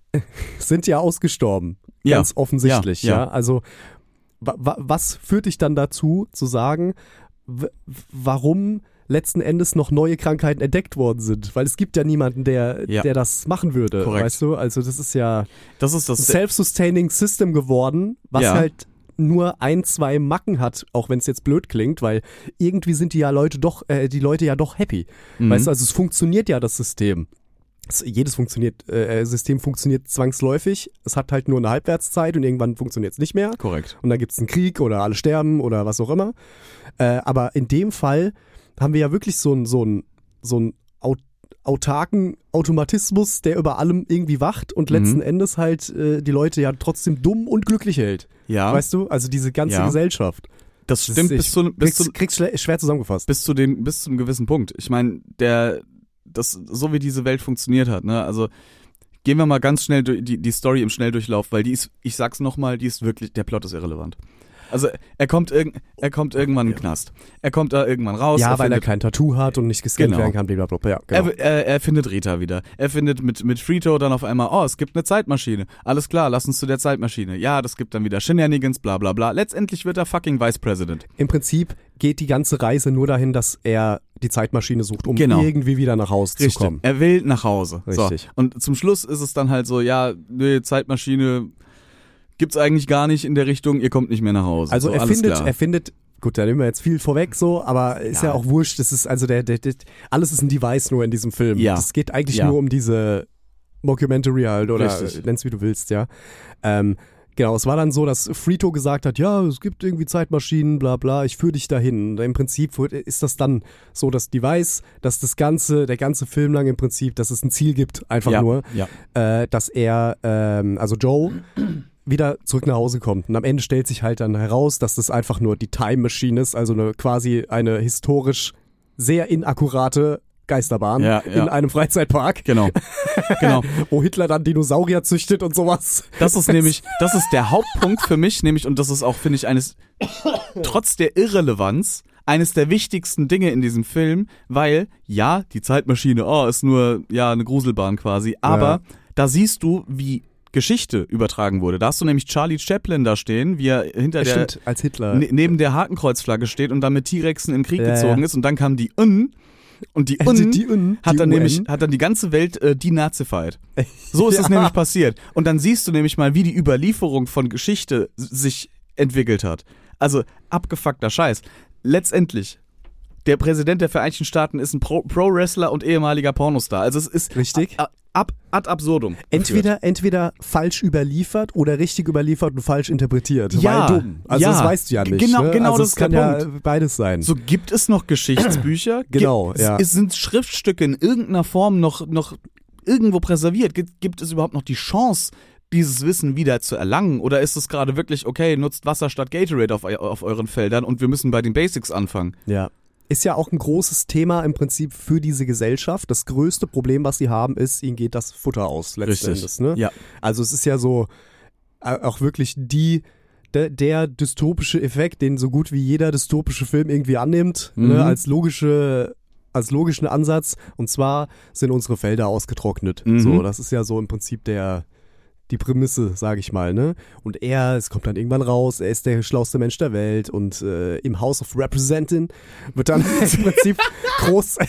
S4: sind ja ausgestorben,
S3: Ja.
S4: ganz offensichtlich,
S3: Ja,
S4: ja.
S3: ja.
S4: Also wa- wa- was führt dich dann dazu, zu sagen, w- warum letzten Endes noch neue Krankheiten entdeckt worden sind? Weil es gibt ja niemanden, der,
S3: Ja.
S4: der das machen würde,
S3: Korrekt.
S4: weißt du? Also das ist ja
S3: Das ist das.
S4: ein self-sustaining System geworden, was
S3: Ja.
S4: halt nur ein, zwei Macken hat, auch wenn es jetzt blöd klingt, weil irgendwie sind die ja Leute doch, äh, die Leute ja doch happy.
S3: Mhm.
S4: Weißt du, also es funktioniert ja, das System. Es, jedes funktioniert, äh, System funktioniert zwangsläufig. Es hat halt nur eine Halbwertszeit und irgendwann funktioniert es nicht mehr.
S3: Korrekt.
S4: Und dann gibt es einen Krieg oder alle sterben oder was auch immer. Äh, aber in dem Fall haben wir ja wirklich so einen so einen- so einen aut autarken Automatismus, der über allem irgendwie wacht und letzten
S3: Mhm.
S4: Endes halt äh, die Leute ja trotzdem dumm und glücklich hält.
S3: Ja,
S4: Weißt du? Also diese ganze
S3: Ja.
S4: Gesellschaft.
S3: das
S4: Das
S3: stimmt
S4: ist-
S3: bis zu, bis
S4: Kriegst,
S3: zu,
S4: kriegst schle- schwer zusammengefasst.
S3: bis zu den, bis zu einem gewissen Punkt. Ich meine, der, das, so wie diese Welt funktioniert hat, ne, also gehen wir mal ganz schnell durch die, die Story im Schnelldurchlauf, weil die ist, ich sag's nochmal, die ist wirklich, der Plot ist irrelevant. Also er kommt, irg er kommt irgendwann in den Knast. Er kommt da irgendwann raus.
S4: Ja,
S3: er
S4: weil er
S3: findet,
S4: kein Tattoo hat und nicht gescannt
S3: Genau.
S4: werden kann, blablabla. Ja, genau.
S3: er, er, er findet Rita wieder. Er findet mit, mit Frito dann auf einmal, oh, es gibt eine Zeitmaschine. Alles klar, lass uns zu der Zeitmaschine. Ja, das gibt dann wieder Shenanigans, bla bla bla. Letztendlich wird er fucking Vice President.
S4: Im Prinzip geht die ganze Reise nur dahin, dass er die Zeitmaschine sucht, um
S3: Genau.
S4: irgendwie wieder nach Hause zu kommen.
S3: Er will nach Hause.
S4: Richtig.
S3: So. Und zum Schluss ist es dann halt so, ja, nee, Zeitmaschine gibt's eigentlich gar nicht in der Richtung, ihr kommt nicht mehr nach Hause.
S4: Also
S3: so,
S4: er
S3: alles
S4: findet,
S3: klar.
S4: er findet, gut, da nehmen wir jetzt viel vorweg so, aber ist ja,
S3: Ja.
S4: auch wurscht, das ist also der, der, der, alles ist ein Device nur in diesem Film.
S3: Ja.
S4: Es geht eigentlich
S3: Ja.
S4: nur um diese Mockumentary halt oder
S3: Richtig.
S4: nenn's wie du willst, ja. Ähm, genau, es war dann so, dass Frito gesagt hat, ja, es gibt irgendwie Zeitmaschinen, bla bla, ich führe dich dahin. Und im Prinzip ist das dann so das Device, dass das ganze, der ganze Film lang im Prinzip, dass es ein Ziel gibt, einfach
S3: ja.
S4: nur,
S3: Ja.
S4: äh, dass er, ähm, also Joe, wieder zurück nach Hause kommt. Und am Ende stellt sich halt dann heraus, dass das einfach nur die Time Machine ist, also eine, quasi eine historisch sehr inakkurate Geisterbahn
S3: Ja, ja.
S4: in einem Freizeitpark,
S3: Genau. genau.
S4: wo Hitler dann Dinosaurier züchtet und sowas.
S3: Das ist nämlich, das ist der Hauptpunkt für mich, nämlich, und das ist auch, finde ich, eines, trotz der Irrelevanz, eines der wichtigsten Dinge in diesem Film, weil, ja, die Zeitmaschine, oh, ist nur, ja, eine Gruselbahn quasi, aber
S4: Ja.
S3: da siehst du, wie Geschichte übertragen wurde. Da hast du nämlich Charlie Chaplin da stehen, wie er hinter der,
S4: Stimmt, als Hitler.
S3: ne, neben der Hakenkreuzflagge steht und dann mit T-Rexen in den Krieg
S4: Ja,
S3: gezogen
S4: ja.
S3: ist und dann kam die Un und die Un
S4: Also die Un,
S3: hat
S4: die
S3: dann
S4: U N.
S3: nämlich, hat dann die ganze Welt äh, denazified. So ist es
S4: Ja.
S3: nämlich passiert. Und dann siehst du nämlich mal, wie die Überlieferung von Geschichte s- sich entwickelt hat. Also abgefuckter Scheiß. Letztendlich, der Präsident der Vereinigten Staaten ist ein Pro- Pro-Wrestler und ehemaliger Pornostar. Also es ist
S4: Richtig.
S3: a- ab, ad absurdum.
S4: Entweder, entweder falsch überliefert oder richtig überliefert und falsch interpretiert.
S3: Ja,
S4: Weil dumm. Also
S3: ja.
S4: das weißt du ja nicht.
S3: Genau-
S4: ne?
S3: genau
S4: also
S3: das
S4: es
S3: ist
S4: kann
S3: der
S4: ja beides sein.
S3: So, gibt es noch Geschichtsbücher?
S4: Genau,
S3: gibt,
S4: ja.
S3: es, sind Schriftstücke in irgendeiner Form noch, noch irgendwo präserviert? Gibt, gibt es überhaupt noch die Chance, dieses Wissen wieder zu erlangen? Oder ist es gerade wirklich, okay, nutzt Wasser statt Gatorade auf, eu- auf euren Feldern und wir müssen bei den Basics anfangen?
S4: Ja. Ist ja auch ein großes Thema im Prinzip für diese Gesellschaft. Das größte Problem, was sie haben, ist, ihnen geht das Futter aus, letzten Endes. Ne?
S3: Ja.
S4: Also es ist ja so äh, auch wirklich die, der, der dystopische Effekt, den so gut wie jeder dystopische Film irgendwie annimmt,
S3: Mhm.
S4: ne? als logische als logischen Ansatz. Und zwar sind unsere Felder ausgetrocknet.
S3: Mhm.
S4: So, das ist ja so im Prinzip der die Prämisse, sage ich mal, ne? Und er, es kommt dann irgendwann raus, er ist der schlauste Mensch der Welt und äh, im House of Representing wird dann im Prinzip groß.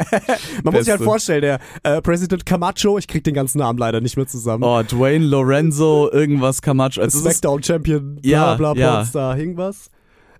S4: Man muss sich halt
S3: Beste.
S4: vorstellen, der äh, Präsident Camacho, ich krieg den ganzen Namen leider nicht mehr zusammen.
S3: Oh, Dwayne Lorenzo, irgendwas Camacho. Also es ist,
S4: Smackdown-Champion, bla
S3: Ja,
S4: bla
S3: ja.
S4: Pornstar, irgendwas.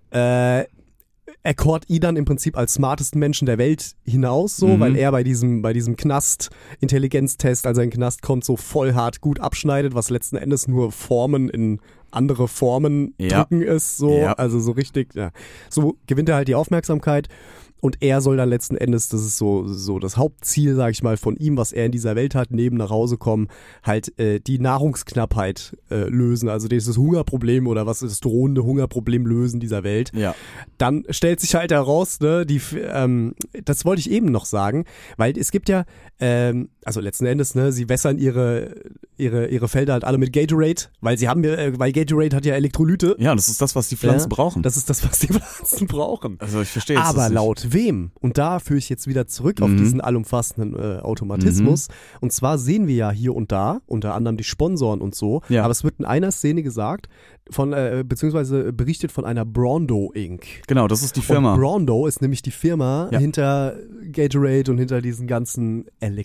S4: Äh, er kort ihn dann im Prinzip als smartesten Menschen der Welt hinaus, so,
S3: Mhm.
S4: weil er bei diesem, bei diesem Knast-Intelligenztest, als er in den Knast kommt, so voll hart gut abschneidet, was letzten Endes nur Formen in andere Formen
S3: Ja.
S4: drücken ist, so,
S3: Ja.
S4: also so richtig, ja. So gewinnt er halt die Aufmerksamkeit. Und er soll dann letzten Endes, das ist so, so das Hauptziel, sag ich mal, von ihm, was er in dieser Welt hat, neben nach Hause kommen, halt äh, die Nahrungsknappheit äh, lösen, also dieses Hungerproblem oder was ist das drohende Hungerproblem lösen dieser Welt.
S3: ja.
S4: Dann stellt sich halt heraus, ne, die, ähm, das wollte ich eben noch sagen, weil es gibt ja, ähm, also letzten Endes, ne, sie wässern ihre ihre, ihre Felder halt alle mit Gatorade, weil sie haben ja, äh, weil Gatorade hat ja Elektrolyte.
S3: Ja, das ist das, was die Pflanzen
S4: Ja,
S3: brauchen.
S4: Das ist das, was die Pflanzen brauchen.
S3: Also ich verstehe es
S4: Aber
S3: nicht.
S4: laut wem? Und da führe ich jetzt wieder zurück auf
S3: Mhm.
S4: diesen allumfassenden äh, Automatismus. Und zwar sehen wir ja hier und da, unter anderem die Sponsoren und so,
S3: Ja.
S4: aber es wird in einer Szene gesagt, von, äh, beziehungsweise berichtet von einer Brondo Incorporated.
S3: Genau, das ist die Firma.
S4: Und Brondo ist nämlich die Firma
S3: Ja.
S4: hinter Gatorade und hinter diesen ganzen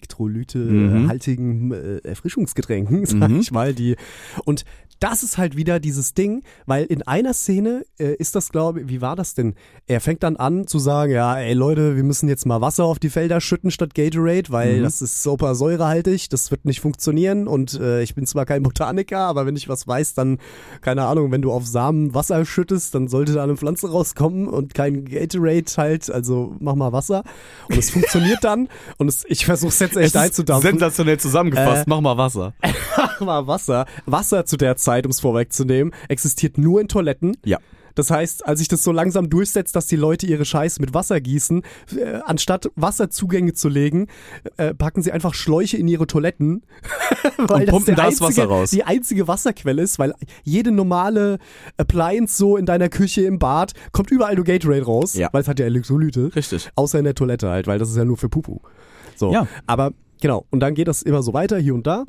S4: elektrolytehaltigen äh, Erfrischungsgetränken, sag
S3: Mhm.
S4: ich mal. Die. Und das ist halt wieder dieses Ding, weil in einer Szene äh, ist das, glaube ich, wie war das denn? Er fängt dann an zu sagen, ja, ey Leute, wir müssen jetzt mal Wasser auf die Felder schütten statt Gatorade, weil
S3: Mhm.
S4: das ist super säurehaltig, das wird nicht funktionieren und äh, ich bin zwar kein Botaniker, aber wenn ich was weiß, dann, keine Ahnung, wenn du auf Samen Wasser schüttest, dann sollte da eine Pflanze rauskommen und kein Gatorade halt, also mach mal Wasser. Und es funktioniert dann und es, ich versuch's jetzt echt
S3: Es ist
S4: einzudampfen.
S3: sensationell zusammengefasst.
S4: Äh,
S3: Mach mal Wasser.
S4: Mach mal Wasser. Wasser zu der Zeit, um es vorwegzunehmen, existiert nur in Toiletten.
S3: Ja.
S4: Das heißt, als sich das so langsam durchsetzt, dass die Leute ihre Scheiße mit Wasser gießen, äh, anstatt Wasserzugänge zu legen, äh, packen sie einfach Schläuche in ihre Toiletten, weil
S3: Und pumpen
S4: der
S3: das
S4: einzige,
S3: Wasser raus.
S4: die einzige Wasserquelle ist, weil jede normale Appliance so in deiner Küche im Bad kommt überall nur Gatorade raus,
S3: Ja.
S4: weil es hat ja Elektrolyte.
S3: Richtig.
S4: Außer in der Toilette halt, weil das ist ja nur für Pupu. So.
S3: Ja.
S4: Aber genau, und dann geht das immer so weiter, hier und da.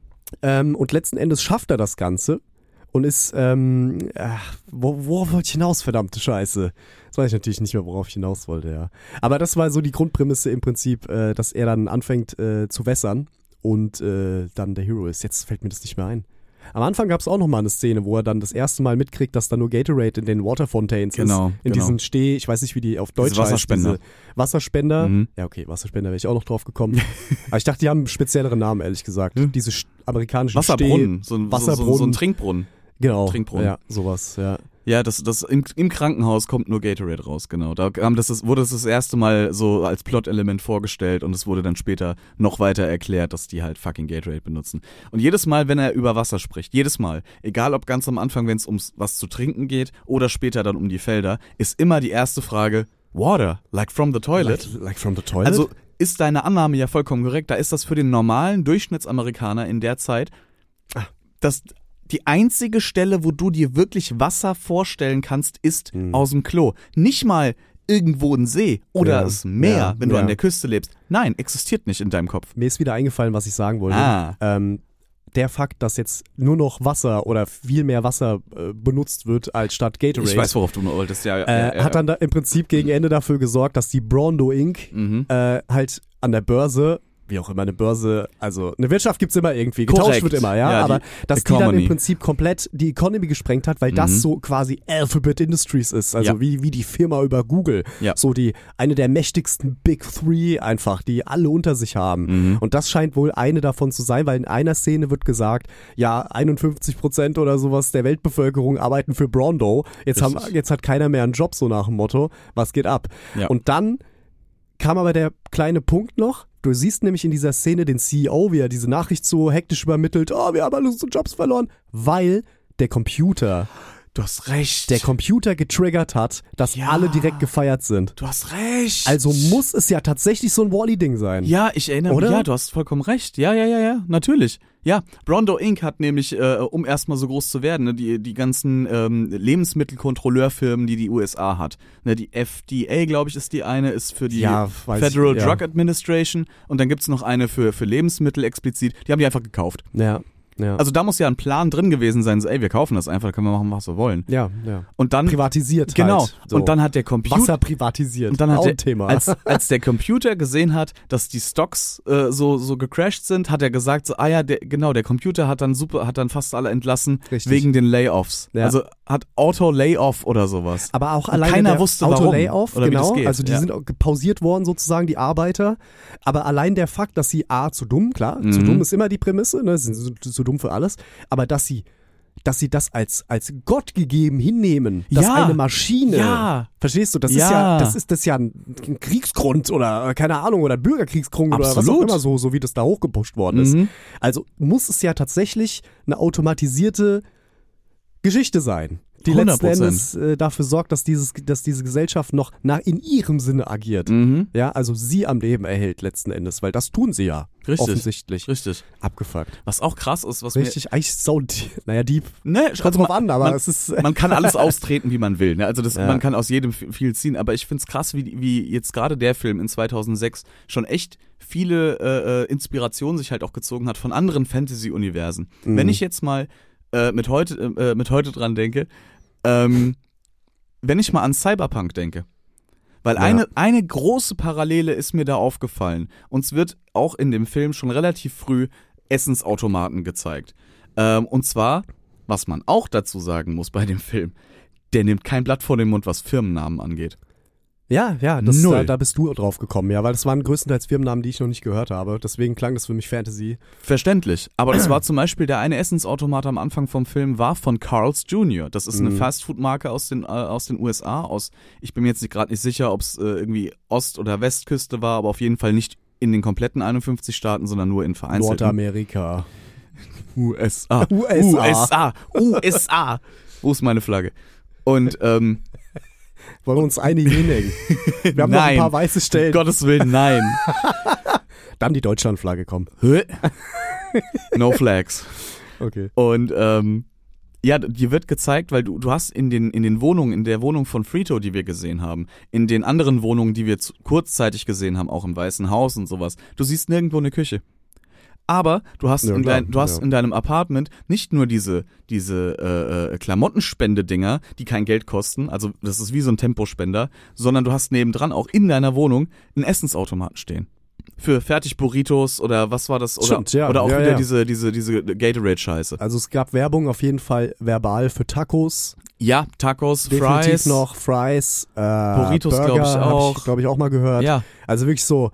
S4: Ähm, und letzten Endes schafft er das Ganze und ist, ähm, ach, wo, worauf wollte ich hinaus, verdammte Scheiße. Das weiß ich natürlich nicht mehr, worauf ich hinaus wollte, ja. Aber das war so die Grundprämisse im Prinzip, äh, dass er dann anfängt äh, zu wässern und äh, dann der Hero ist. Jetzt fällt mir das nicht mehr ein. Am Anfang gab es auch noch mal eine Szene, wo er dann das erste Mal mitkriegt, dass da nur Gatorade in den Waterfontaines
S3: Genau,
S4: ist. In
S3: genau.
S4: diesen Steh, ich weiß nicht, wie die auf Deutsch
S3: Diese Wasserspender.
S4: heißt. Diese Wasserspender.
S3: Mhm.
S4: Ja, okay, Wasserspender wäre ich auch noch drauf gekommen. Aber ich dachte, die haben einen spezielleren Namen, ehrlich gesagt.
S3: Hm.
S4: Diese st- amerikanischen
S3: Wasserbrunnen. So ein, so, so,
S4: Wasserbrunnen.
S3: so ein Trinkbrunnen.
S4: Steh. Genau.
S3: Trinkbrunnen.
S4: Ja, sowas, ja.
S3: Ja, das, das im, im Krankenhaus kommt nur Gatorade raus, genau. Da kam das, das, wurde das das erste Mal so als Plot-Element vorgestellt und es wurde dann später noch weiter erklärt, dass die halt fucking Gatorade benutzen. Und jedes Mal, wenn er über Wasser spricht, jedes Mal, egal ob ganz am Anfang, wenn es ums was zu trinken geht oder später dann um die Felder, ist immer die erste Frage, Water, like from the toilet?
S4: Like, like from the toilet?
S3: Also ist deine Annahme ja vollkommen korrekt. Da ist das für den normalen Durchschnittsamerikaner in der Zeit das die einzige Stelle, wo du dir wirklich Wasser vorstellen kannst, ist
S4: Mhm.
S3: aus dem Klo. Nicht mal irgendwo ein See oder
S4: Ja,
S3: das Meer,
S4: ja,
S3: wenn du
S4: ja.
S3: an der Küste lebst. Nein, existiert nicht in deinem Kopf.
S4: Mir ist wieder eingefallen, was ich sagen wollte.
S3: Ah.
S4: Ähm, der Fakt, dass jetzt nur noch Wasser oder viel mehr Wasser äh, benutzt wird als statt Gatorade,
S3: Ich weiß, worauf du nur wolltest. Ja, ja,
S4: äh,
S3: ja, ja.
S4: hat dann da im Prinzip gegen Ende dafür gesorgt, dass die Brondo Incorporated
S3: Mhm.
S4: äh, halt an der Börse, wie auch immer eine Börse, also eine Wirtschaft gibt's immer irgendwie, getauscht
S3: Korrekt.
S4: wird immer, ja,
S3: Ja,
S4: aber
S3: die
S4: dass die dann
S3: Economy.
S4: im Prinzip komplett die Economy gesprengt hat, weil das
S3: Mhm.
S4: so quasi Alphabet Industries ist, also
S3: Ja.
S4: wie, wie die Firma über Google,
S3: Ja.
S4: so die, eine der mächtigsten Big Three einfach, die alle unter sich haben.
S3: Mhm.
S4: Und das scheint wohl eine davon zu sein, weil in einer Szene wird gesagt, ja, einundfünfzig Prozent oder sowas der Weltbevölkerung arbeiten für Brondo, jetzt, haben,
S3: Richtig.
S4: jetzt hat keiner mehr einen Job, so nach dem Motto, was geht ab?
S3: Ja.
S4: Und dann kam aber der kleine Punkt noch. Du siehst nämlich in dieser Szene den C E O, wie er diese Nachricht so hektisch übermittelt, oh, wir haben alle unsere Jobs verloren, weil der Computer,
S3: Du hast recht.
S4: der Computer getriggert hat, dass
S3: Ja.
S4: alle direkt gefeiert sind.
S3: du hast recht.
S4: Also muss es ja tatsächlich so ein Wall-E-Ding sein.
S3: Ja, ich erinnere
S4: Oder?
S3: mich. Ja, du hast vollkommen recht. Ja, ja, ja, ja, natürlich. Ja, Brondo Incorporated hat nämlich, äh, um erstmal so groß zu werden, ne, die, die ganzen ähm, Lebensmittelkontrolleurfirmen, die die U S A hat. Ne, die F D A, glaube ich, ist die eine, ist für die
S4: Ja, weiß
S3: Federal
S4: ich, ja.
S3: Drug Administration und dann gibt's noch eine für, für Lebensmittel explizit. Die haben die einfach gekauft.
S4: Ja, ja.
S3: Also da muss ja ein Plan drin gewesen sein, so ey, wir kaufen das einfach, da können wir machen, was wir wollen.
S4: ja, ja.
S3: Und dann,
S4: Privatisiert
S3: genau,
S4: halt. So.
S3: und dann hat der Computer...
S4: Wasser privatisiert.
S3: Und dann hat
S4: auch
S3: der,
S4: ein Thema.
S3: Als, als der Computer gesehen hat, dass die Stocks äh, so so gecrashed sind, hat er gesagt, so, ah ja, der, genau, der Computer hat dann super, hat dann fast alle entlassen
S4: Richtig.
S3: wegen den Layoffs.
S4: Ja.
S3: Also hat Auto-Layoff oder sowas.
S4: Aber auch
S3: Und
S4: alleine
S3: keiner
S4: der
S3: wusste, warum
S4: Auto-Layoff,
S3: oder wie das
S4: genau,
S3: geht.
S4: also die
S3: Ja.
S4: sind auch pausiert worden sozusagen, die Arbeiter. Aber allein der Fakt, dass sie A, zu dumm, klar, zu
S3: Mhm.
S4: dumm ist immer die Prämisse, ne, sie sind zu, zu dumm für alles, aber dass sie dass sie das als, als Gott gegeben hinnehmen, dass
S3: Ja.
S4: eine Maschine,
S3: Ja.
S4: verstehst du, das
S3: Ja.
S4: ist ja, das ist das ja ein Kriegsgrund oder äh, keine Ahnung oder ein Bürgerkriegsgrund oder was auch
S3: Absolut.
S4: immer so, so wie das da hochgepusht worden ist.
S3: Mhm.
S4: Also muss es ja tatsächlich eine automatisierte Geschichte sein, die
S3: hundert
S4: letzten
S3: Prozent.
S4: Endes äh, dafür sorgt, dass, dieses, dass diese Gesellschaft noch nach in ihrem Sinne agiert.
S3: Mhm.
S4: Ja, also sie am Leben erhält letzten Endes, weil das tun sie ja.
S3: Richtig.
S4: Offensichtlich.
S3: Richtig.
S4: Abgefuckt.
S3: Was auch krass ist, was
S4: Richtig, eigentlich so, naja, Dieb.
S3: mir... Ne,
S4: Kommt
S3: also
S4: drauf
S3: man,
S4: an, aber
S3: man,
S4: es ist...
S3: man kann alles austreten, wie man will. Ne? Also das,
S4: Ja.
S3: man kann aus jedem viel ziehen. Aber ich find's krass, wie, wie jetzt gerade der Film in zweitausendsechs schon echt viele äh, Inspirationen sich halt auch gezogen hat von anderen Fantasy-Universen.
S4: Mhm.
S3: Wenn ich jetzt mal äh, mit heute äh, mit heute dran denke, ähm, wenn ich mal an Cyberpunk denke, weil
S4: Ja.
S3: eine, eine große Parallele ist mir da aufgefallen. Uns wird auch in dem Film schon relativ früh Essensautomaten gezeigt. Ähm, und zwar, was man auch dazu sagen muss bei dem Film, der nimmt kein Blatt vor den Mund, was Firmennamen angeht.
S4: Ja, ja, das,
S3: Null.
S4: da, da bist du drauf gekommen, ja, weil das waren größtenteils Firmennamen, die ich noch nicht gehört habe. Deswegen klang das für mich Fantasy.
S3: Verständlich. Aber das war zum Beispiel der eine Essensautomat am Anfang vom Film war von Carl's Junior Das ist eine
S4: Mhm.
S3: Fastfood-Marke aus den, äh, aus den U S A. Aus, ich bin mir jetzt gerade nicht sicher, ob es äh, irgendwie Ost- oder Westküste war, aber auf jeden Fall nicht in den kompletten einundfünfzig Staaten, sondern nur in vereinzelten.
S4: Nordamerika.
S3: U S A.
S4: U S A.
S3: U S A. U S A. Wo ist meine Flagge? Und, ähm,
S4: Wollen wir uns eine hinhängen? Wir haben noch ein
S3: Nein.
S4: paar weiße
S3: um
S4: Stellen.
S3: Gottes Willen, nein.
S4: Dann die Deutschlandflagge, komm.
S3: Hä? No flags.
S4: Okay.
S3: Und ähm, ja, dir wird gezeigt, weil du, du hast in den, in den Wohnungen, in der Wohnung von Frito, die wir gesehen haben, in den anderen Wohnungen, die wir zu, kurzzeitig gesehen haben, auch im Weißen Haus und sowas, du siehst nirgendwo eine Küche. Aber du hast,
S4: Ja,
S3: in,
S4: klar,
S3: dein, du hast
S4: ja.
S3: in deinem Apartment nicht nur diese, diese äh, äh, Klamottenspende-Dinger, die kein Geld kosten, also das ist wie so ein Tempospender, sondern du hast nebendran auch in deiner Wohnung einen Essensautomaten stehen. Für Fertig-Burritos oder was war das? Oder,
S4: Stimmt, ja.
S3: oder auch
S4: Ja,
S3: wieder
S4: ja.
S3: diese, diese, diese Gatorade-Scheiße.
S4: Also es gab Werbung auf jeden Fall verbal für Tacos.
S3: Ja, Tacos,
S4: Definitiv
S3: Fries.
S4: noch Fries. Äh,
S3: Burritos,
S4: Burger,
S3: glaub ich,
S4: hab
S3: auch.
S4: ich, glaube ich, auch mal gehört.
S3: Ja,
S4: Also wirklich so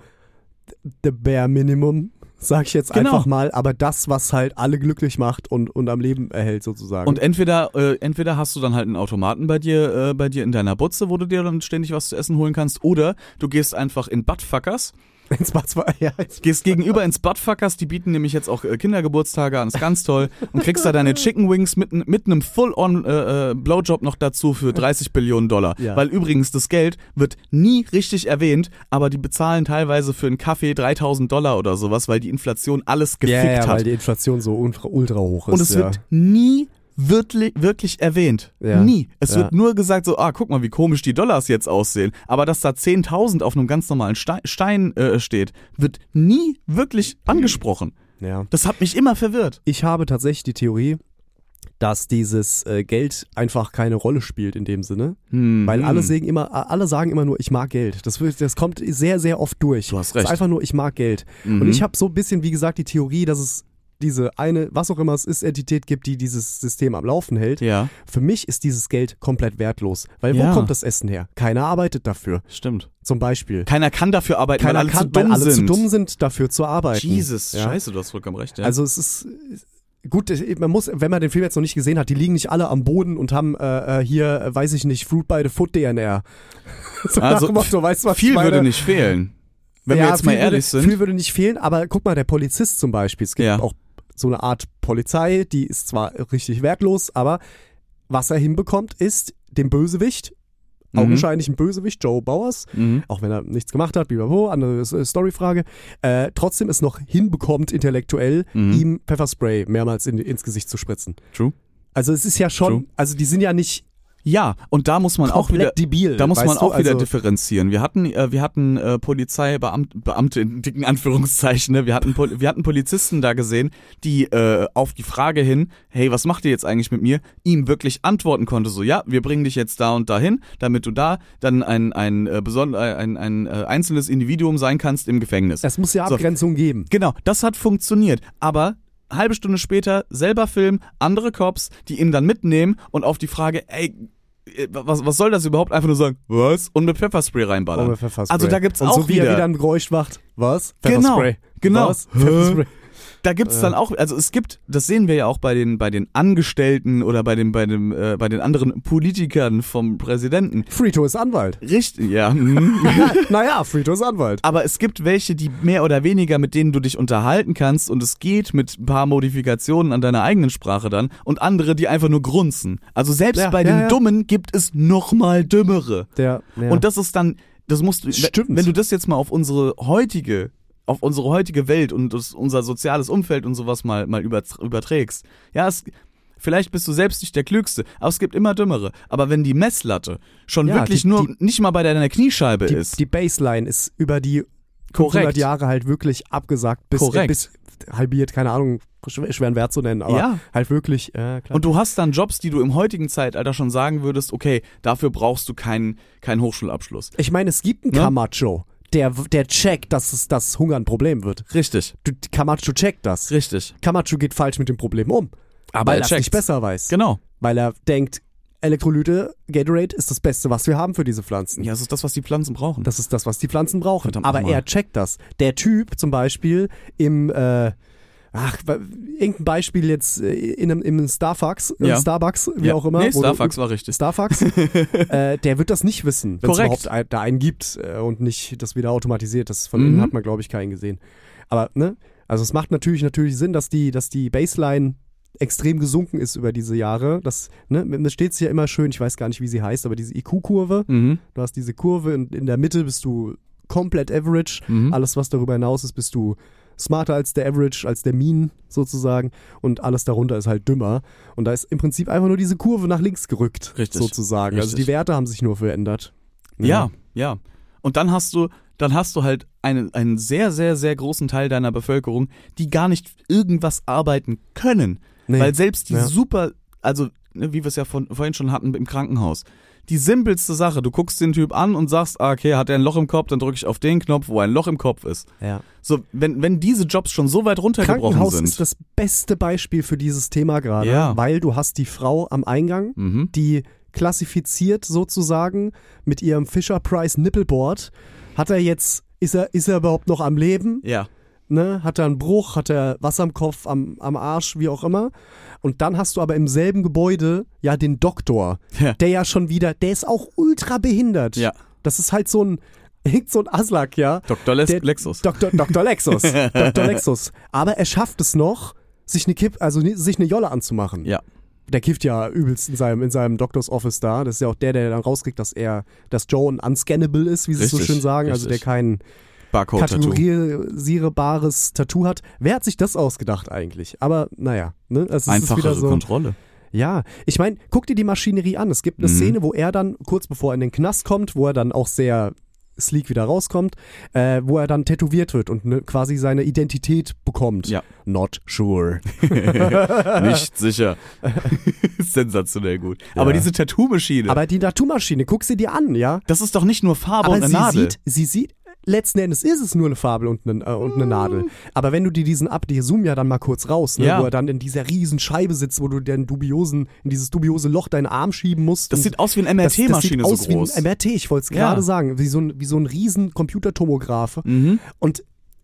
S4: the bare minimum, sag ich jetzt
S3: Genau.
S4: einfach mal. Aber das, was halt alle glücklich macht und, und am Leben erhält sozusagen.
S3: und entweder äh, entweder hast du dann halt einen Automaten bei dir äh, bei dir in deiner Butze, wo du dir dann ständig was zu essen holen kannst, oder du gehst einfach in Buttfuckers,
S4: ins Bad zwar, ja, ins
S3: gehst gegenüber ins Buttfuckers, die bieten nämlich jetzt auch äh, Kindergeburtstage an, ist ganz toll, und kriegst da deine Chicken Wings mit, mit einem Full-on äh, äh, Blowjob noch dazu für dreißig Billionen Dollar.
S4: Ja.
S3: Weil übrigens das Geld wird nie richtig erwähnt, aber die bezahlen teilweise für einen Kaffee dreitausend Dollar oder sowas, weil die Inflation alles gefickt
S4: ja, ja,
S3: hat.
S4: weil die Inflation so ultra, ultra hoch ist.
S3: Und es
S4: ja.
S3: wird nie wirklich, wirklich erwähnt.
S4: Ja.
S3: Nie. Es
S4: Ja.
S3: wird nur gesagt so, ah, guck mal, wie komisch die Dollars jetzt aussehen. Aber dass da zehntausend auf einem ganz normalen Stein, Stein äh, steht, wird nie wirklich angesprochen.
S4: ja.
S3: Das hat mich immer verwirrt.
S4: Ich habe tatsächlich die Theorie, dass dieses äh, Geld einfach keine Rolle spielt in dem Sinne.
S3: Hm.
S4: Weil alle sagen immer, alle sagen immer nur, ich mag Geld. Das, wird- das kommt sehr, sehr oft durch.
S3: Du hast
S4: Es
S3: recht.
S4: ist einfach nur, ich mag Geld.
S3: Mhm.
S4: Und ich habe so ein bisschen, wie gesagt, die Theorie, dass es diese eine, was auch immer es ist, Entität gibt, die dieses System am Laufen hält.
S3: Ja,
S4: Für mich ist dieses Geld komplett wertlos. Weil
S3: Ja.
S4: wo kommt das Essen her? Keiner arbeitet dafür.
S3: stimmt.
S4: Zum Beispiel.
S3: Keiner kann dafür arbeiten,
S4: Keiner
S3: weil alle
S4: kann,
S3: zu dumm
S4: weil alle
S3: sind.
S4: zu dumm sind, dafür zu arbeiten.
S3: Jesus,
S4: Ja.
S3: scheiße, du hast vollkommen recht. Ja.
S4: Also es ist gut, man muss, wenn man den Film jetzt noch nicht gesehen hat, die liegen nicht alle am Boden und haben äh, äh, hier, äh, weiß ich nicht, Fruit by the Foot D N R. So
S3: Also,
S4: nach dem Motto, weißt du, was
S3: viel
S4: ich meine?
S3: würde nicht fehlen. Wenn
S4: ja,
S3: wir jetzt mal
S4: viel
S3: ehrlich
S4: würde,
S3: sind.
S4: Viel würde nicht fehlen, aber guck mal, der Polizist zum Beispiel, es gibt
S3: Ja.
S4: auch so eine Art Polizei, die ist zwar richtig wertlos, aber was er hinbekommt, ist dem Bösewicht,
S3: Mhm.
S4: augenscheinlich ein Bösewicht, Joe Bowers,
S3: Mhm.
S4: auch wenn er nichts gemacht hat, blablabla, andere S- Storyfrage, äh, trotzdem es noch hinbekommt, intellektuell,
S3: Mhm.
S4: ihm Pfefferspray mehrmals in, ins Gesicht zu spritzen.
S3: True.
S4: Also es ist ja schon,
S3: True.
S4: also die sind ja nicht
S3: Ja, und da muss man auch wieder
S4: komplett debil.
S3: Da muss
S4: weißt
S3: man
S4: du?
S3: auch wieder
S4: also,
S3: differenzieren. Wir hatten, äh, wir hatten äh, Polizeibeamte, Beamte in dicken Anführungszeichen, ne? wir hatten, Pol- wir hatten Polizisten da gesehen, die äh, auf die Frage hin, hey, was macht ihr jetzt eigentlich mit mir, ihm wirklich antworten konnte, so, ja, wir bringen dich jetzt da und dahin, damit du da dann ein ein äh, beson- äh, ein, ein äh, einzelnes Individuum sein kannst im Gefängnis.
S4: Es muss ja
S3: So.
S4: Abgrenzung geben.
S3: Genau, das hat funktioniert, aber halbe Stunde später selber Film, andere Cops, die ihn dann mitnehmen und auf die Frage, ey, was, was soll das überhaupt? Einfach nur sagen, was? Und mit Pfefferspray reinballern.
S4: Ohne Pfefferspray.
S3: Also da gibt's
S4: und
S3: auch
S4: so wie
S3: wieder.
S4: er wieder ein Geräusch macht. Was?
S3: Genau,
S4: Pfefferspray.
S3: genau.
S4: Was?
S3: Hä?
S4: Pfefferspray.
S3: da gibt's
S4: Ja.
S3: dann auch, also es gibt, das sehen wir ja auch bei den bei den Angestellten oder bei den bei dem äh, bei den anderen Politikern vom Präsidenten.
S4: Frito ist Anwalt.
S3: Richtig, ja. mhm.
S4: Naja, Frito ist Anwalt.
S3: Aber es gibt welche, die mehr oder weniger, mit denen du dich unterhalten kannst und es geht mit ein paar Modifikationen an deiner eigenen Sprache dann und andere, die einfach nur grunzen. Also selbst
S4: Ja,
S3: bei
S4: ja,
S3: den
S4: ja.
S3: Dummen gibt es noch mal Dümmere.
S4: Der, ja.
S3: Und das ist dann, das musst du,
S4: Stimmt.
S3: wenn du das jetzt mal auf unsere heutige, auf unsere heutige Welt und das, unser soziales Umfeld und sowas mal, mal überträgst. Ja, es, vielleicht bist du selbst nicht der Klügste, aber es gibt immer Dümmere. Aber wenn die Messlatte schon
S4: Ja,
S3: wirklich
S4: die-
S3: nur
S4: die-
S3: nicht mal bei deiner Kniescheibe
S4: die,
S3: ist.
S4: die Baseline ist über die
S3: Korrekt.
S4: hundert Jahre halt wirklich abgesagt, bis,
S3: Korrekt.
S4: bis halbiert, keine Ahnung, schwer- schweren Wert zu nennen, aber
S3: Ja.
S4: halt wirklich, ja, klar.
S3: Und du hast dann Jobs, die du im heutigen Zeitalter schon sagen würdest, okay, dafür brauchst du keinen, keinen Hochschulabschluss.
S4: Ich meine, es gibt einen
S3: Ne?
S4: Camacho, der, der checkt, dass es das Hunger ein Problem wird.
S3: Richtig,
S4: Du, Camacho checkt das.
S3: richtig.
S4: Camacho geht falsch mit dem Problem um,
S3: Aber
S4: weil
S3: er
S4: er es
S3: checkt's.
S4: nicht besser weiß.
S3: Genau.
S4: Weil er denkt, Elektrolyte, Gatorade ist das Beste, was wir haben für diese Pflanzen.
S3: Ja, das ist das, was die Pflanzen brauchen.
S4: Das ist das, was die Pflanzen brauchen.
S3: Verdammt
S4: Aber
S3: nochmal.
S4: er checkt das. Der Typ zum Beispiel im, äh, ach, wa- irgendein Beispiel jetzt äh, in einem, im Starbucks, im
S3: Ja.
S4: Starbucks, wie
S3: ja.
S4: auch immer.
S3: Nee,
S4: wo du-
S3: Starbucks war richtig.
S4: Starbucks, äh, der wird das nicht wissen, wenn es
S3: Korrekt.
S4: überhaupt ein, da einen gibt äh, und nicht das wieder automatisiert. Das von
S3: Mhm.
S4: innen hat man, glaube ich, keinen gesehen. Aber, ne, also es macht natürlich natürlich Sinn, dass die, dass die Baseline extrem gesunken ist über diese Jahre. Das, ne, mir steht es ja immer schön, ich weiß gar nicht, wie sie heißt, aber diese I Q-Kurve,
S3: Mhm.
S4: du hast diese Kurve und in der Mitte bist du komplett average.
S3: Mhm.
S4: Alles, was darüber hinaus ist, bist du smarter als der Average, als der Mean sozusagen und alles darunter ist halt dümmer. Und da ist im Prinzip einfach nur diese Kurve nach links gerückt,
S3: Richtig.
S4: sozusagen. Also
S3: Richtig.
S4: die Werte haben sich nur verändert.
S3: Ja, ja. Und dann hast du, dann hast du halt einen, einen sehr, sehr, sehr großen Teil deiner Bevölkerung, die gar nicht irgendwas arbeiten können.
S4: Nee.
S3: Weil selbst die
S4: Ja.
S3: super, also ne, wie wir es ja von, vorhin schon hatten im Krankenhaus, die simpelste Sache, du guckst den Typ an und sagst, ah, okay, hat er ein Loch im Kopf, dann drücke ich auf den Knopf, wo ein Loch im Kopf ist.
S4: Ja.
S3: So, wenn, wenn diese Jobs schon so weit runtergebrochen
S4: Krankenhaus
S3: sind.
S4: ist das beste Beispiel für dieses Thema gerade,
S3: Ja.
S4: weil du hast die Frau am Eingang,
S3: mhm.
S4: die klassifiziert sozusagen mit ihrem Fisher-Price Nippleboard. Hat er jetzt, ist er, ist er überhaupt noch am Leben?
S3: Ja.
S4: Ne? Hat er einen Bruch, hat er Wasser am Kopf, am, am Arsch, wie auch immer. Und dann hast du aber im selben Gebäude ja den Doktor,
S3: Ja.
S4: der ja schon wieder, der ist auch ultra behindert.
S3: Ja.
S4: Das ist halt so ein, irgend so ein Aslak, ja.
S3: Doktor Les
S4: Der-
S3: Lexus.
S4: Doktor, Doktor Lexus. Doktor Lexus. Aber er schafft es noch, sich eine Kipp, also ni- sich eine Jolle anzumachen.
S3: Ja.
S4: Der kifft ja übelst in seinem, in seinem Doctors Office da. Das ist ja auch der, der dann rauskriegt, dass er, dass Joe ein unscannable ist, wie sie es so
S3: Richtig,
S4: schön sagen. Also der
S3: richtig.
S4: kein
S3: Barcode-Tattoo.
S4: kategorisierbares Tattoo hat. Wer hat sich das ausgedacht eigentlich? Aber naja, ne? Also es ist
S3: Einfachere
S4: wieder so.
S3: Kontrolle.
S4: Ja, ich meine, guck dir die Maschinerie an. Es gibt eine
S3: Mhm.
S4: Szene, wo er dann, kurz bevor er in den Knast kommt, wo er dann auch sehr sleek wieder rauskommt, äh, wo er dann tätowiert wird und ne, quasi seine Identität bekommt.
S3: Ja.
S4: Not sure.
S3: Nicht sicher. Sensationell gut.
S4: Ja.
S3: Aber diese Tattoo-Maschine,
S4: Aber die Tattoo-Maschine, guck sie dir an, ja?
S3: das ist doch nicht nur Farbe
S4: Aber
S3: und eine
S4: sie
S3: Nadel.
S4: sieht, sie sieht, letzten Endes ist es nur eine Farbe und eine, äh, und eine Nadel. Aber wenn du dir diesen ab, die zoomen ja dann mal kurz raus, ne,
S3: Ja.
S4: wo er dann in dieser riesen Scheibe sitzt, wo du den dubiosen, in dieses dubiose Loch deinen Arm schieben musst.
S3: Das
S4: und
S3: sieht aus wie eine M R T-Maschine
S4: das, das
S3: so
S4: sieht aus
S3: groß.
S4: wie ein M R T, ich wollte es
S3: Ja.
S4: gerade sagen, wie so ein, wie so ein riesen Computertomograph.
S3: Mhm.
S4: Und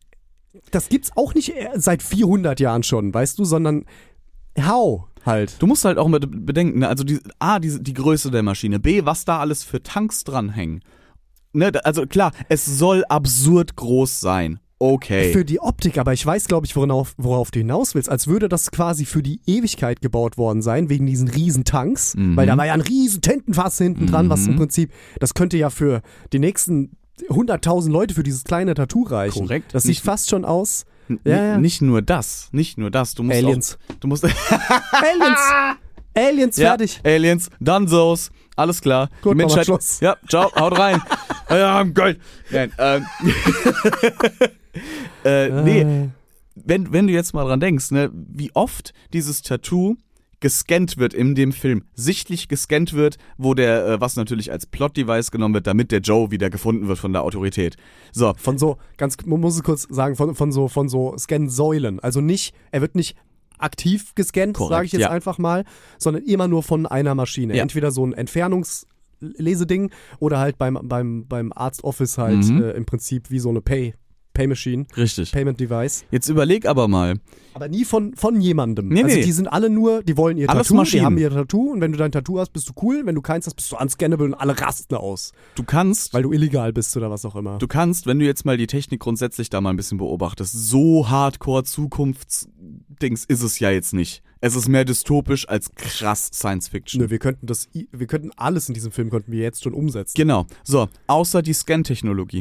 S4: das gibt's auch nicht seit vierhundert Jahren schon, weißt du, sondern how halt.
S3: Du musst halt auch mit bedenken, ne? Also die, A, die, die Größe der Maschine, B, was da alles für Tanks dranhängen. Ne? da- Also klar, es soll absurd groß sein. Okay.
S4: Für die Optik, aber ich weiß, glaube ich, worauf, worauf du hinaus willst. Als würde das quasi für die Ewigkeit gebaut worden sein, wegen diesen riesen Tanks.
S3: Mhm.
S4: Weil da war ja ein riesen Tintenfass hinten dran, was im
S3: Mhm.
S4: Prinzip, das könnte ja für die nächsten hunderttausend Leute für dieses kleine Tattoo reichen.
S3: Korrekt.
S4: Das sieht
S3: Nicht-
S4: fast schon aus.
S3: N-
S4: Ja, ja.
S3: Nicht nur das, nicht nur das. Du musst
S4: Aliens.
S3: Auch, du musst
S4: Aliens! Aliens,
S3: ja,
S4: fertig.
S3: Aliens, Dunzos, alles klar.
S4: Gut,
S3: Die
S4: machen wir
S3: Menschheit.
S4: Schluss.
S3: Ja, ciao, haut rein. Ja, geil. Nein, ähm, äh, nee, wenn, wenn du jetzt mal dran denkst, ne, wie oft dieses Tattoo gescannt wird in dem Film, sichtlich gescannt wird, wo der, äh, was natürlich als Plot-Device genommen wird, damit der Joe wieder gefunden wird von der Autorität. So,
S4: Von so, ganz, man muss es kurz sagen, von, von so, von so Scan-Säulen. Also nicht, er wird nicht aktiv gescannt,
S3: Korrekt,
S4: sage ich jetzt
S3: ja.
S4: einfach mal, sondern immer nur von einer Maschine.
S3: Ja.
S4: Entweder so ein Entfernungsleseding oder halt beim, beim, beim Arztoffice halt
S3: Mhm.
S4: äh, im Prinzip wie so eine Pay. Pay Machine,
S3: Richtig.
S4: Payment Device.
S3: Jetzt überleg aber mal.
S4: Aber nie von, von jemandem.
S3: Nee,
S4: also
S3: nee.
S4: die sind alle nur, die wollen ihr
S3: Alles
S4: Tattoo,
S3: Maschinen.
S4: die haben ihr Tattoo und wenn du dein Tattoo hast, bist du cool, wenn du keins hast, bist du unscannable und alle rasten aus.
S3: Du kannst,
S4: Weil du illegal bist oder was auch immer.
S3: du kannst, wenn du jetzt mal die Technik grundsätzlich da mal ein bisschen beobachtest, so hardcore Zukunftsdings ist es ja jetzt nicht. Es ist mehr dystopisch als krass Science Fiction.
S4: Nö, wir könnten das, wir könnten alles in diesem Film könnten wir jetzt schon umsetzen.
S3: Genau. So, außer die Scan-Technologie.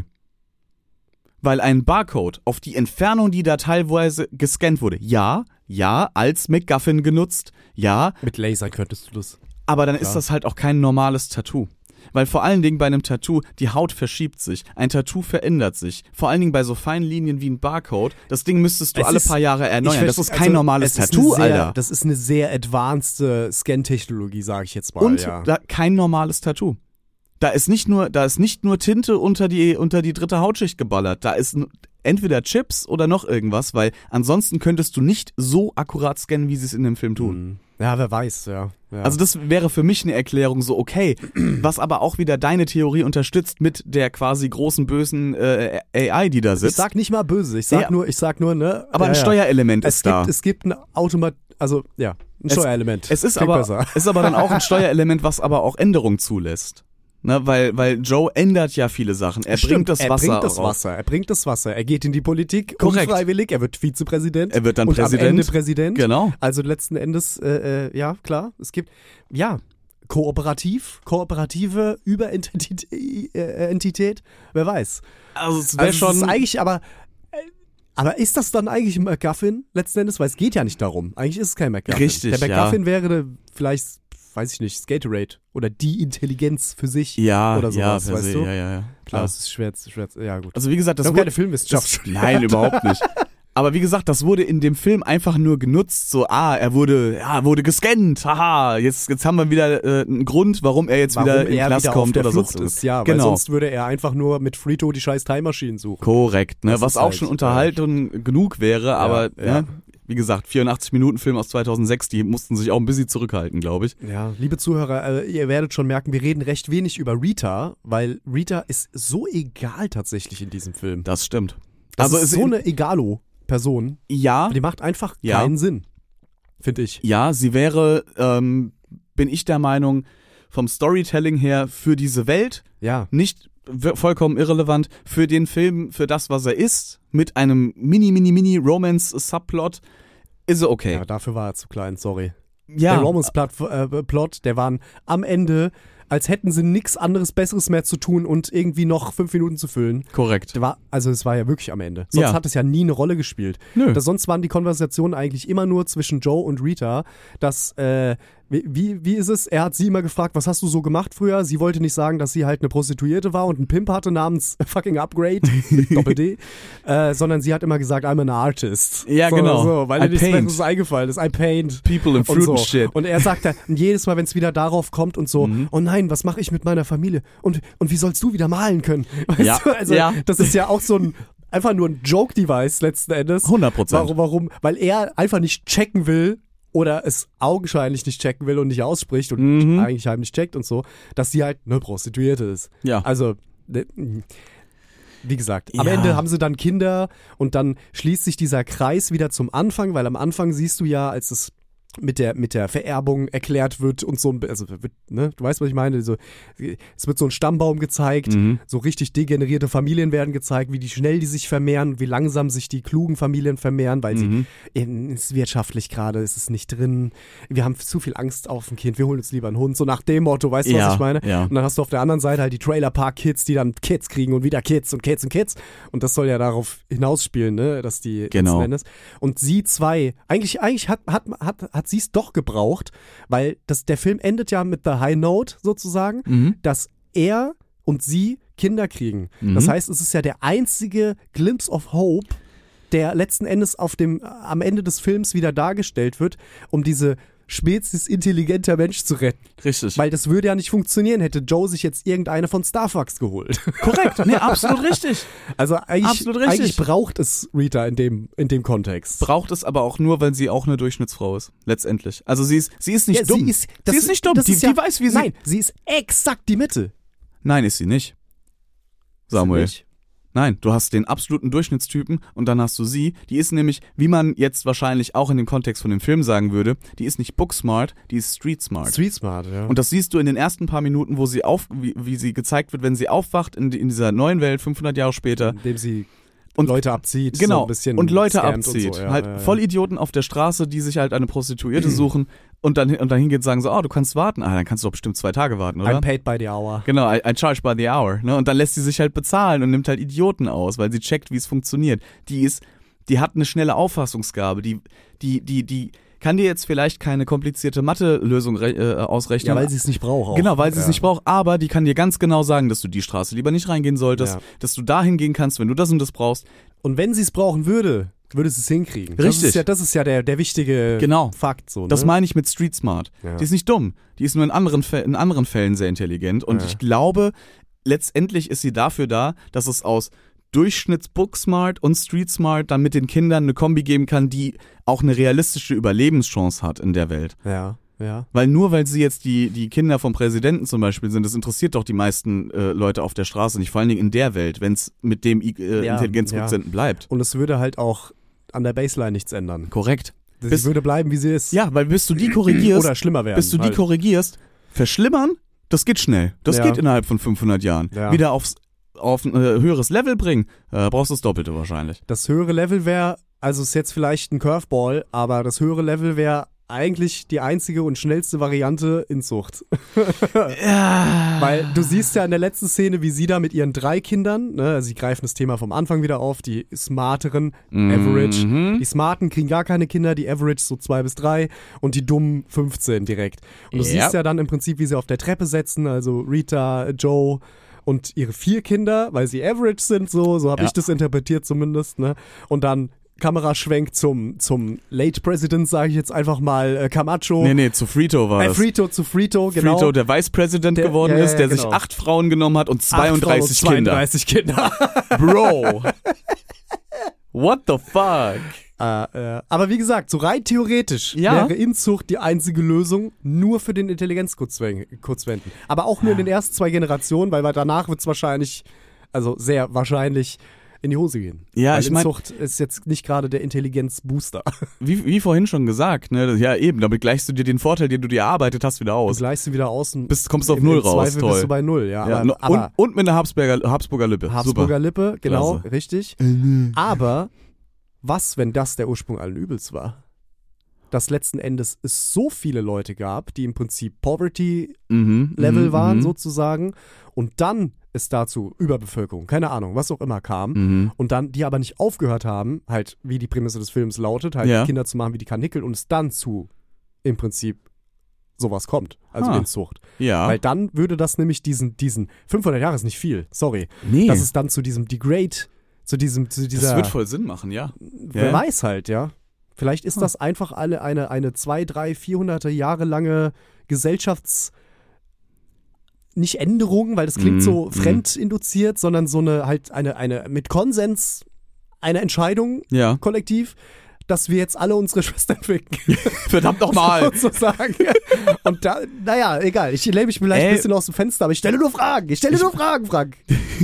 S3: Weil ein Barcode auf die Entfernung, die da teilweise gescannt wurde, ja, ja, als MacGuffin genutzt, ja,
S4: Mit Laser könntest du das.
S3: aber dann
S4: Klar.
S3: ist das halt auch kein normales Tattoo. Weil vor allen Dingen bei einem Tattoo, die Haut verschiebt sich, ein Tattoo verändert sich. Vor allen Dingen bei so feinen Linien wie ein Barcode, das Ding müsstest du
S4: Es
S3: alle
S4: ist-
S3: paar Jahre erneuern.
S4: Ich
S3: Das
S4: weiß-
S3: ist kein
S4: also,
S3: normales
S4: es ist
S3: Tattoo,
S4: eine sehr,
S3: Alter.
S4: Das ist eine sehr advanced Scan-Technologie, sage ich jetzt mal.
S3: Und
S4: ja.
S3: da, kein normales Tattoo. Da ist nicht nur, da ist nicht nur Tinte unter die, unter die dritte Hautschicht geballert. Da ist n- entweder Chips oder noch irgendwas, weil ansonsten könntest du nicht so akkurat scannen, wie sie es in dem Film tun.
S4: Mhm. Ja, wer weiß, ja. ja.
S3: Also das wäre für mich eine Erklärung so, okay, was aber auch wieder deine Theorie unterstützt mit der quasi großen bösen äh, A I, die da
S4: ich
S3: sitzt.
S4: sag nicht mal böse, ich sag
S3: Ja.
S4: nur, ich sag nur, ne.
S3: aber
S4: ja,
S3: ein
S4: ja.
S3: Steuerelement
S4: Es
S3: ist
S4: gibt,
S3: da.
S4: es gibt ein Automat, also ja, ein
S3: Es-
S4: Steuerelement.
S3: Es ist
S4: Klingt
S3: aber,
S4: besser.
S3: ist aber dann auch ein Steuerelement, was aber auch Änderungen zulässt. Ne, weil, weil Joe ändert ja viele Sachen. Er
S4: Stimmt,
S3: bringt das
S4: er
S3: Wasser
S4: bringt das
S3: raus.
S4: Wasser, er bringt das Wasser, er geht in die Politik,
S3: Korrekt.
S4: unfreiwillig, er wird Vizepräsident.
S3: Er wird dann
S4: und
S3: Präsident.
S4: am Ende Präsident.
S3: Genau.
S4: Also letzten Endes, äh, äh, ja, klar, es gibt, ja, kooperativ, kooperative Überentität, äh, Entität, wer weiß.
S3: Also es wäre
S4: Also es
S3: schon.
S4: ist eigentlich, aber, äh, aber ist das dann eigentlich ein MacGuffin letzten Endes? Weil es geht ja nicht darum. Eigentlich ist es kein MacGuffin.
S3: Richtig,
S4: Der
S3: ja.
S4: MacGuffin wäre vielleicht, weiß ich nicht, Skaterade oder die Intelligenz für sich
S3: ja,
S4: oder
S3: ja,
S4: sowas,
S3: per
S4: weißt
S3: se,
S4: du?
S3: ja, ja, ja.
S4: Klar,
S3: Klar.
S4: das ist schwer, schwer, ja gut.
S3: Also wie gesagt,
S4: Das
S3: das
S4: ist
S3: wurde,
S4: keine Filmwissenschaft.
S3: das, nein, überhaupt nicht. Aber wie gesagt, das wurde in dem Film einfach nur genutzt, so, ah, er wurde, ja, wurde gescannt, haha, jetzt, jetzt haben wir wieder äh, einen Grund, warum er jetzt
S4: Warum
S3: wieder in den
S4: er
S3: Knast
S4: wieder auf
S3: kommt
S4: der
S3: oder
S4: Flucht
S3: so.
S4: ist, ja,
S3: Genau.
S4: weil sonst würde er einfach nur mit Frito die scheiß Time Machine suchen.
S3: Korrekt, ne,
S4: Das
S3: was
S4: ist
S3: auch
S4: halt,
S3: schon Unterhaltung genug wäre, aber,
S4: ja.
S3: Ne, wie gesagt, vierundachtzig Minuten Film aus zweitausendsechs, die mussten sich auch ein bisschen zurückhalten, glaube ich.
S4: Ja, liebe Zuhörer, äh, ihr werdet schon merken, wir reden recht wenig über Rita, weil Rita ist so egal tatsächlich in diesem Film.
S3: Das stimmt.
S4: Das
S3: also
S4: ist
S3: ist
S4: so
S3: in-
S4: eine Egalo-Person,
S3: Ja,
S4: die macht einfach
S3: Ja.
S4: keinen Sinn, finde ich.
S3: ja, sie wäre, ähm, bin ich der Meinung, vom Storytelling her für diese Welt
S4: Ja,
S3: nicht w- vollkommen irrelevant, für den Film, für das, was er ist, mit einem mini, mini, mini Romance-Subplot, ist er okay.
S4: ja, dafür war er zu klein, sorry.
S3: Ja,
S4: Der Romance-Plot, äh, Plot, der waren am Ende, als hätten sie nichts anderes Besseres mehr zu tun und irgendwie noch fünf Minuten zu füllen.
S3: korrekt.
S4: Der war, also es war ja wirklich am Ende. Sonst
S3: Ja.
S4: hat es ja nie eine Rolle gespielt.
S3: Nö.
S4: Das, sonst waren die Konversationen eigentlich immer nur zwischen Joe und Rita, dass, äh, wie, wie, wie ist es? Er hat sie immer gefragt, was hast du so gemacht früher? Sie wollte nicht sagen, dass sie halt eine Prostituierte war und einen Pimp hatte namens fucking Upgrade, Doppel-D, äh, sondern sie hat immer gesagt, I'm an artist.
S3: Ja,
S4: so,
S3: genau.
S4: So, weil
S3: I
S4: ihr nichts
S3: paint.
S4: Besseres eingefallen ist. I paint.
S3: People in
S4: Und
S3: fruit
S4: so.
S3: and shit.
S4: Und er sagt dann jedes Mal, wenn es wieder darauf kommt und so,
S3: Mhm.
S4: oh nein, was mache ich mit meiner Familie? Und, und wie sollst du wieder malen können? Weißt
S3: Ja,
S4: du? Also,
S3: ja.
S4: das ist ja auch so ein, einfach nur ein Joke-Device letzten Endes.
S3: hundert Prozent.
S4: Warum, warum? Weil er einfach nicht checken will oder es augenscheinlich nicht checken will und nicht ausspricht und
S3: Mhm.
S4: eigentlich heimlich checkt und so, dass sie halt eine Prostituierte ist.
S3: Ja.
S4: Also, ne, wie gesagt, am
S3: Ja.
S4: Ende haben sie dann Kinder und dann schließt sich dieser Kreis wieder zum Anfang, weil am Anfang siehst du ja, als es mit der mit der Vererbung erklärt wird und so, also wird, ne, du weißt, was ich meine, so, es wird so ein Stammbaum gezeigt,
S3: Mhm.
S4: so richtig degenerierte Familien werden gezeigt, wie die schnell die sich vermehren, wie langsam sich die klugen Familien vermehren, weil
S3: Mhm.
S4: sie in, ist wirtschaftlich gerade, ist es nicht drin, wir haben zu viel Angst auf ein Kind, wir holen uns lieber einen Hund, so nach dem Motto, weißt du,
S3: Ja,
S4: was ich meine?
S3: ja.
S4: Und dann hast du auf der anderen Seite halt die Trailer-Park-Kids, die dann Kids kriegen und wieder Kids und Kids und Kids. Und das soll ja darauf hinausspielen, ne, dass die
S3: Genau.
S4: letzten Endes. Und sie zwei, eigentlich, eigentlich hat, hat, hat, hat sie es doch gebraucht, weil das, der Film endet ja mit der High Note sozusagen,
S3: Mhm.
S4: dass er und sie Kinder kriegen.
S3: Mhm.
S4: Das heißt, es ist ja der einzige Glimpse of Hope, der letzten Endes auf dem, am Ende des Films wieder dargestellt wird, um diese Spezies intelligenter Mensch zu retten.
S3: Richtig.
S4: Weil das würde ja nicht funktionieren, hätte Joe sich jetzt irgendeine von Starbucks geholt.
S3: Korrekt. Nee, absolut richtig.
S4: Also eigentlich,
S3: Absolut richtig.
S4: eigentlich braucht es Rita in dem, in dem Kontext.
S3: Braucht es aber auch nur, weil sie auch eine Durchschnittsfrau ist. Letztendlich. Also sie ist, sie ist nicht
S4: Ja,
S3: dumm.
S4: Sie ist, das,
S3: sie ist nicht dumm.
S4: das
S3: Die,
S4: ist ja,
S3: die weiß, wie sie.
S4: Nein, sie ist exakt die Mitte.
S3: Nein, ist sie nicht. Samuel.
S4: Ist sie nicht?
S3: Nein, du hast den absoluten Durchschnittstypen und dann hast du sie. Die ist nämlich, wie man jetzt wahrscheinlich auch in dem Kontext von dem Film sagen würde, die ist nicht booksmart, die ist street-smart.
S4: Street-smart, ja.
S3: Und das siehst du in den ersten paar Minuten, wo sie auf, wie, wie sie gezeigt wird, wenn sie aufwacht in, in dieser neuen Welt, fünfhundert Jahre später.
S4: Indem sie
S3: und
S4: Leute abzieht.
S3: Genau,
S4: so ein bisschen
S3: und Leute
S4: scammt
S3: abzieht.
S4: Und so, ja,
S3: halt
S4: ja, ja.
S3: Vollidioten auf der Straße, die sich halt eine Prostituierte suchen und dann, und dann hingehen und sagen so, oh, du kannst warten. Ah, dann kannst du doch bestimmt zwei Tage warten, oder?
S4: I'm paid by the hour.
S3: Genau, I, I charge by the hour. Ne? Und dann lässt sie sich halt bezahlen und nimmt halt Idioten aus, weil sie checkt, wie es funktioniert. Die ist, die hat eine schnelle Auffassungsgabe. Die, die, die, die kann dir jetzt vielleicht keine komplizierte Mathe-Lösung äh, ausrechnen.
S4: Ja, weil sie es nicht braucht auch.
S3: Genau, weil sie
S4: ja.
S3: es nicht braucht, aber die kann dir ganz genau sagen, dass du die Straße lieber nicht reingehen solltest,
S4: Ja.
S3: dass du dahin gehen kannst, wenn du das und das brauchst.
S4: Und wenn sie es brauchen würde, würde sie es hinkriegen. Das
S3: Richtig.
S4: ist ja, das ist ja der, der wichtige
S3: Genau.
S4: Fakt. So, ne?
S3: Das meine ich mit Street Smart.
S4: Ja.
S3: Die ist nicht dumm. Die ist nur in anderen, Fä- in anderen Fällen sehr intelligent. Und
S4: Ja.
S3: ich glaube, letztendlich ist sie dafür da, dass es aus Durchschnitts-Book-Smart und Street-Smart dann mit den Kindern eine Kombi geben kann, die auch eine realistische Überlebenschance hat in der Welt.
S4: Ja, ja.
S3: Weil nur weil sie jetzt die, die Kinder vom Präsidenten zum Beispiel sind, das interessiert doch die meisten äh, Leute auf der Straße nicht, vor allen Dingen in der Welt, wenn es mit dem äh,
S4: Ja,
S3: Intelligenzquotienten bleibt.
S4: Und es würde halt auch an der Baseline nichts ändern.
S3: Korrekt.
S4: Sie
S3: Bis-
S4: würde bleiben, wie sie ist.
S3: Ja, weil bis du die korrigierst,
S4: Oder schlimmer werden.
S3: bis du die
S4: halt.
S3: korrigierst, verschlimmern, das geht schnell. Das
S4: Ja.
S3: geht innerhalb von fünfhundert Jahren.
S4: Ja.
S3: Wieder aufs auf ein äh, höheres Level bringen, äh, brauchst du das Doppelte wahrscheinlich.
S4: Das höhere Level wäre, also ist jetzt vielleicht ein Curveball, aber das höhere Level wäre eigentlich die einzige und schnellste Variante Inzucht.
S3: Ja.
S4: Weil du siehst ja in der letzten Szene, wie sie da mit ihren drei Kindern, ne, also sie greifen das Thema vom Anfang wieder auf, die smarteren, Average.
S3: Mhm.
S4: Die Smarten kriegen gar keine Kinder, die Average so zwei bis drei und die Dummen fünfzehn direkt. Und du
S3: Ja.
S4: siehst ja dann im Prinzip, wie sie auf der Treppe setzen, also Rita, Joe und ihre vier Kinder, weil sie Average sind, so, so habe
S3: Ja.
S4: ich das interpretiert zumindest, ne? Und dann Kameraschwenk zum, zum Late President, sage ich jetzt einfach mal, äh, Camacho.
S3: Nee, nee, zu Frito war
S4: äh,
S3: das.
S4: Frito zu Frito, genau.
S3: Frito, der Vice President
S4: Der-
S3: geworden
S4: ja, ja,
S3: ist, der
S4: genau.
S3: sich acht Frauen genommen hat und
S4: Acht Frauen und
S3: zweiunddreißig Kinder.
S4: zweiunddreißig Kinder.
S3: Bro. What the fuck?
S4: Äh, äh, aber wie gesagt, so rein theoretisch
S3: Ja.
S4: wäre Inzucht die einzige Lösung nur für den Intelligenzquotienten. Aber auch nur in den ersten zwei Generationen, weil danach wird es wahrscheinlich, also sehr wahrscheinlich in die Hose gehen.
S3: Ja,
S4: weil
S3: ich mein-
S4: Inzucht ist jetzt nicht gerade der Intelligenzbooster.
S3: Wie, wie vorhin schon gesagt, ne? Ja, eben, damit gleichst du dir den Vorteil, den du dir erarbeitet hast, wieder
S4: Du
S3: aus.
S4: gleichst du wieder aus und
S3: Bist, kommst auf
S4: im-
S3: Null
S4: im
S3: raus,
S4: Zweifel
S3: toll.
S4: bist du bei Null, ja.
S3: Ja,
S4: aber,
S3: no-
S4: aber
S3: und, und mit einer Habsburger, Habsburger Lippe.
S4: Habsburger Lippe, genau,
S3: Klasse.
S4: richtig. Aber was, wenn das der Ursprung allen Übels war? Dass letzten Endes es so viele Leute gab, die im Prinzip Poverty
S3: Super. Mhm,
S4: Level
S3: mhm,
S4: waren
S3: mhm.
S4: sozusagen und dann es dazu Überbevölkerung, keine Ahnung, was auch immer kam
S3: Mhm.
S4: und dann die aber nicht aufgehört haben, halt wie die Prämisse des Films lautet, halt
S3: Ja.
S4: Kinder zu machen wie die Karnickel und es dann zu im Prinzip sowas kommt, also
S3: Ah.
S4: Inzucht.
S3: Ja.
S4: Weil dann würde das nämlich diesen, diesen fünfhundert Jahre ist nicht viel, sorry,
S3: nee.
S4: dass es dann zu diesem Degrade, zu diesem, zu dieser,
S3: das wird voll Sinn machen, ja.
S4: wer
S3: Ja.
S4: weiß halt, ja. Vielleicht ist
S3: Hm.
S4: das einfach alle eine, eine zwei, drei, vierhundert Jahre lange Gesellschafts- nicht Änderung, weil das klingt
S3: Mm,
S4: so
S3: mm.
S4: fremdinduziert, sondern so eine halt eine, eine mit Konsens eine Entscheidung
S3: Ja.
S4: kollektiv, dass wir jetzt alle unsere Schwestern ficken.
S3: Verdammt nochmal.
S4: Sozusagen. Und da, naja, egal. Ich lehne mich vielleicht
S3: Ey.
S4: ein bisschen aus dem Fenster, aber ich stelle nur Fragen. Ich stelle nur Fragen, Frank.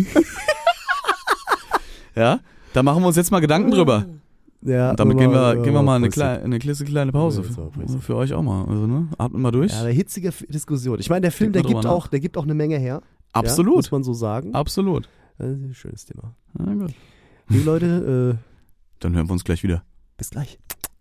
S3: Ja. Da machen wir uns jetzt mal Gedanken drüber.
S4: Ja,
S3: Und damit gehen wir,
S4: aber-
S3: gehen wir mal eine,
S4: aber-
S3: kleine, eine klitzekleine Pause.
S4: Ja, jetzt aber
S3: Für,
S4: Pause.
S3: für euch auch mal. Also, ne? Atmet mal durch.
S4: Ja, eine hitzige F- Diskussion. Ich meine, der Film, der
S3: Denk mal
S4: gibt,
S3: drüber
S4: auch, der gibt auch eine Menge her. Ja,
S3: Absolut.
S4: muss man so sagen.
S3: Absolut.
S4: Das ist ein schönes Thema.
S3: Na gut.
S4: Liebe Leute, äh,
S3: Dann hören wir uns gleich wieder.
S4: bis gleich.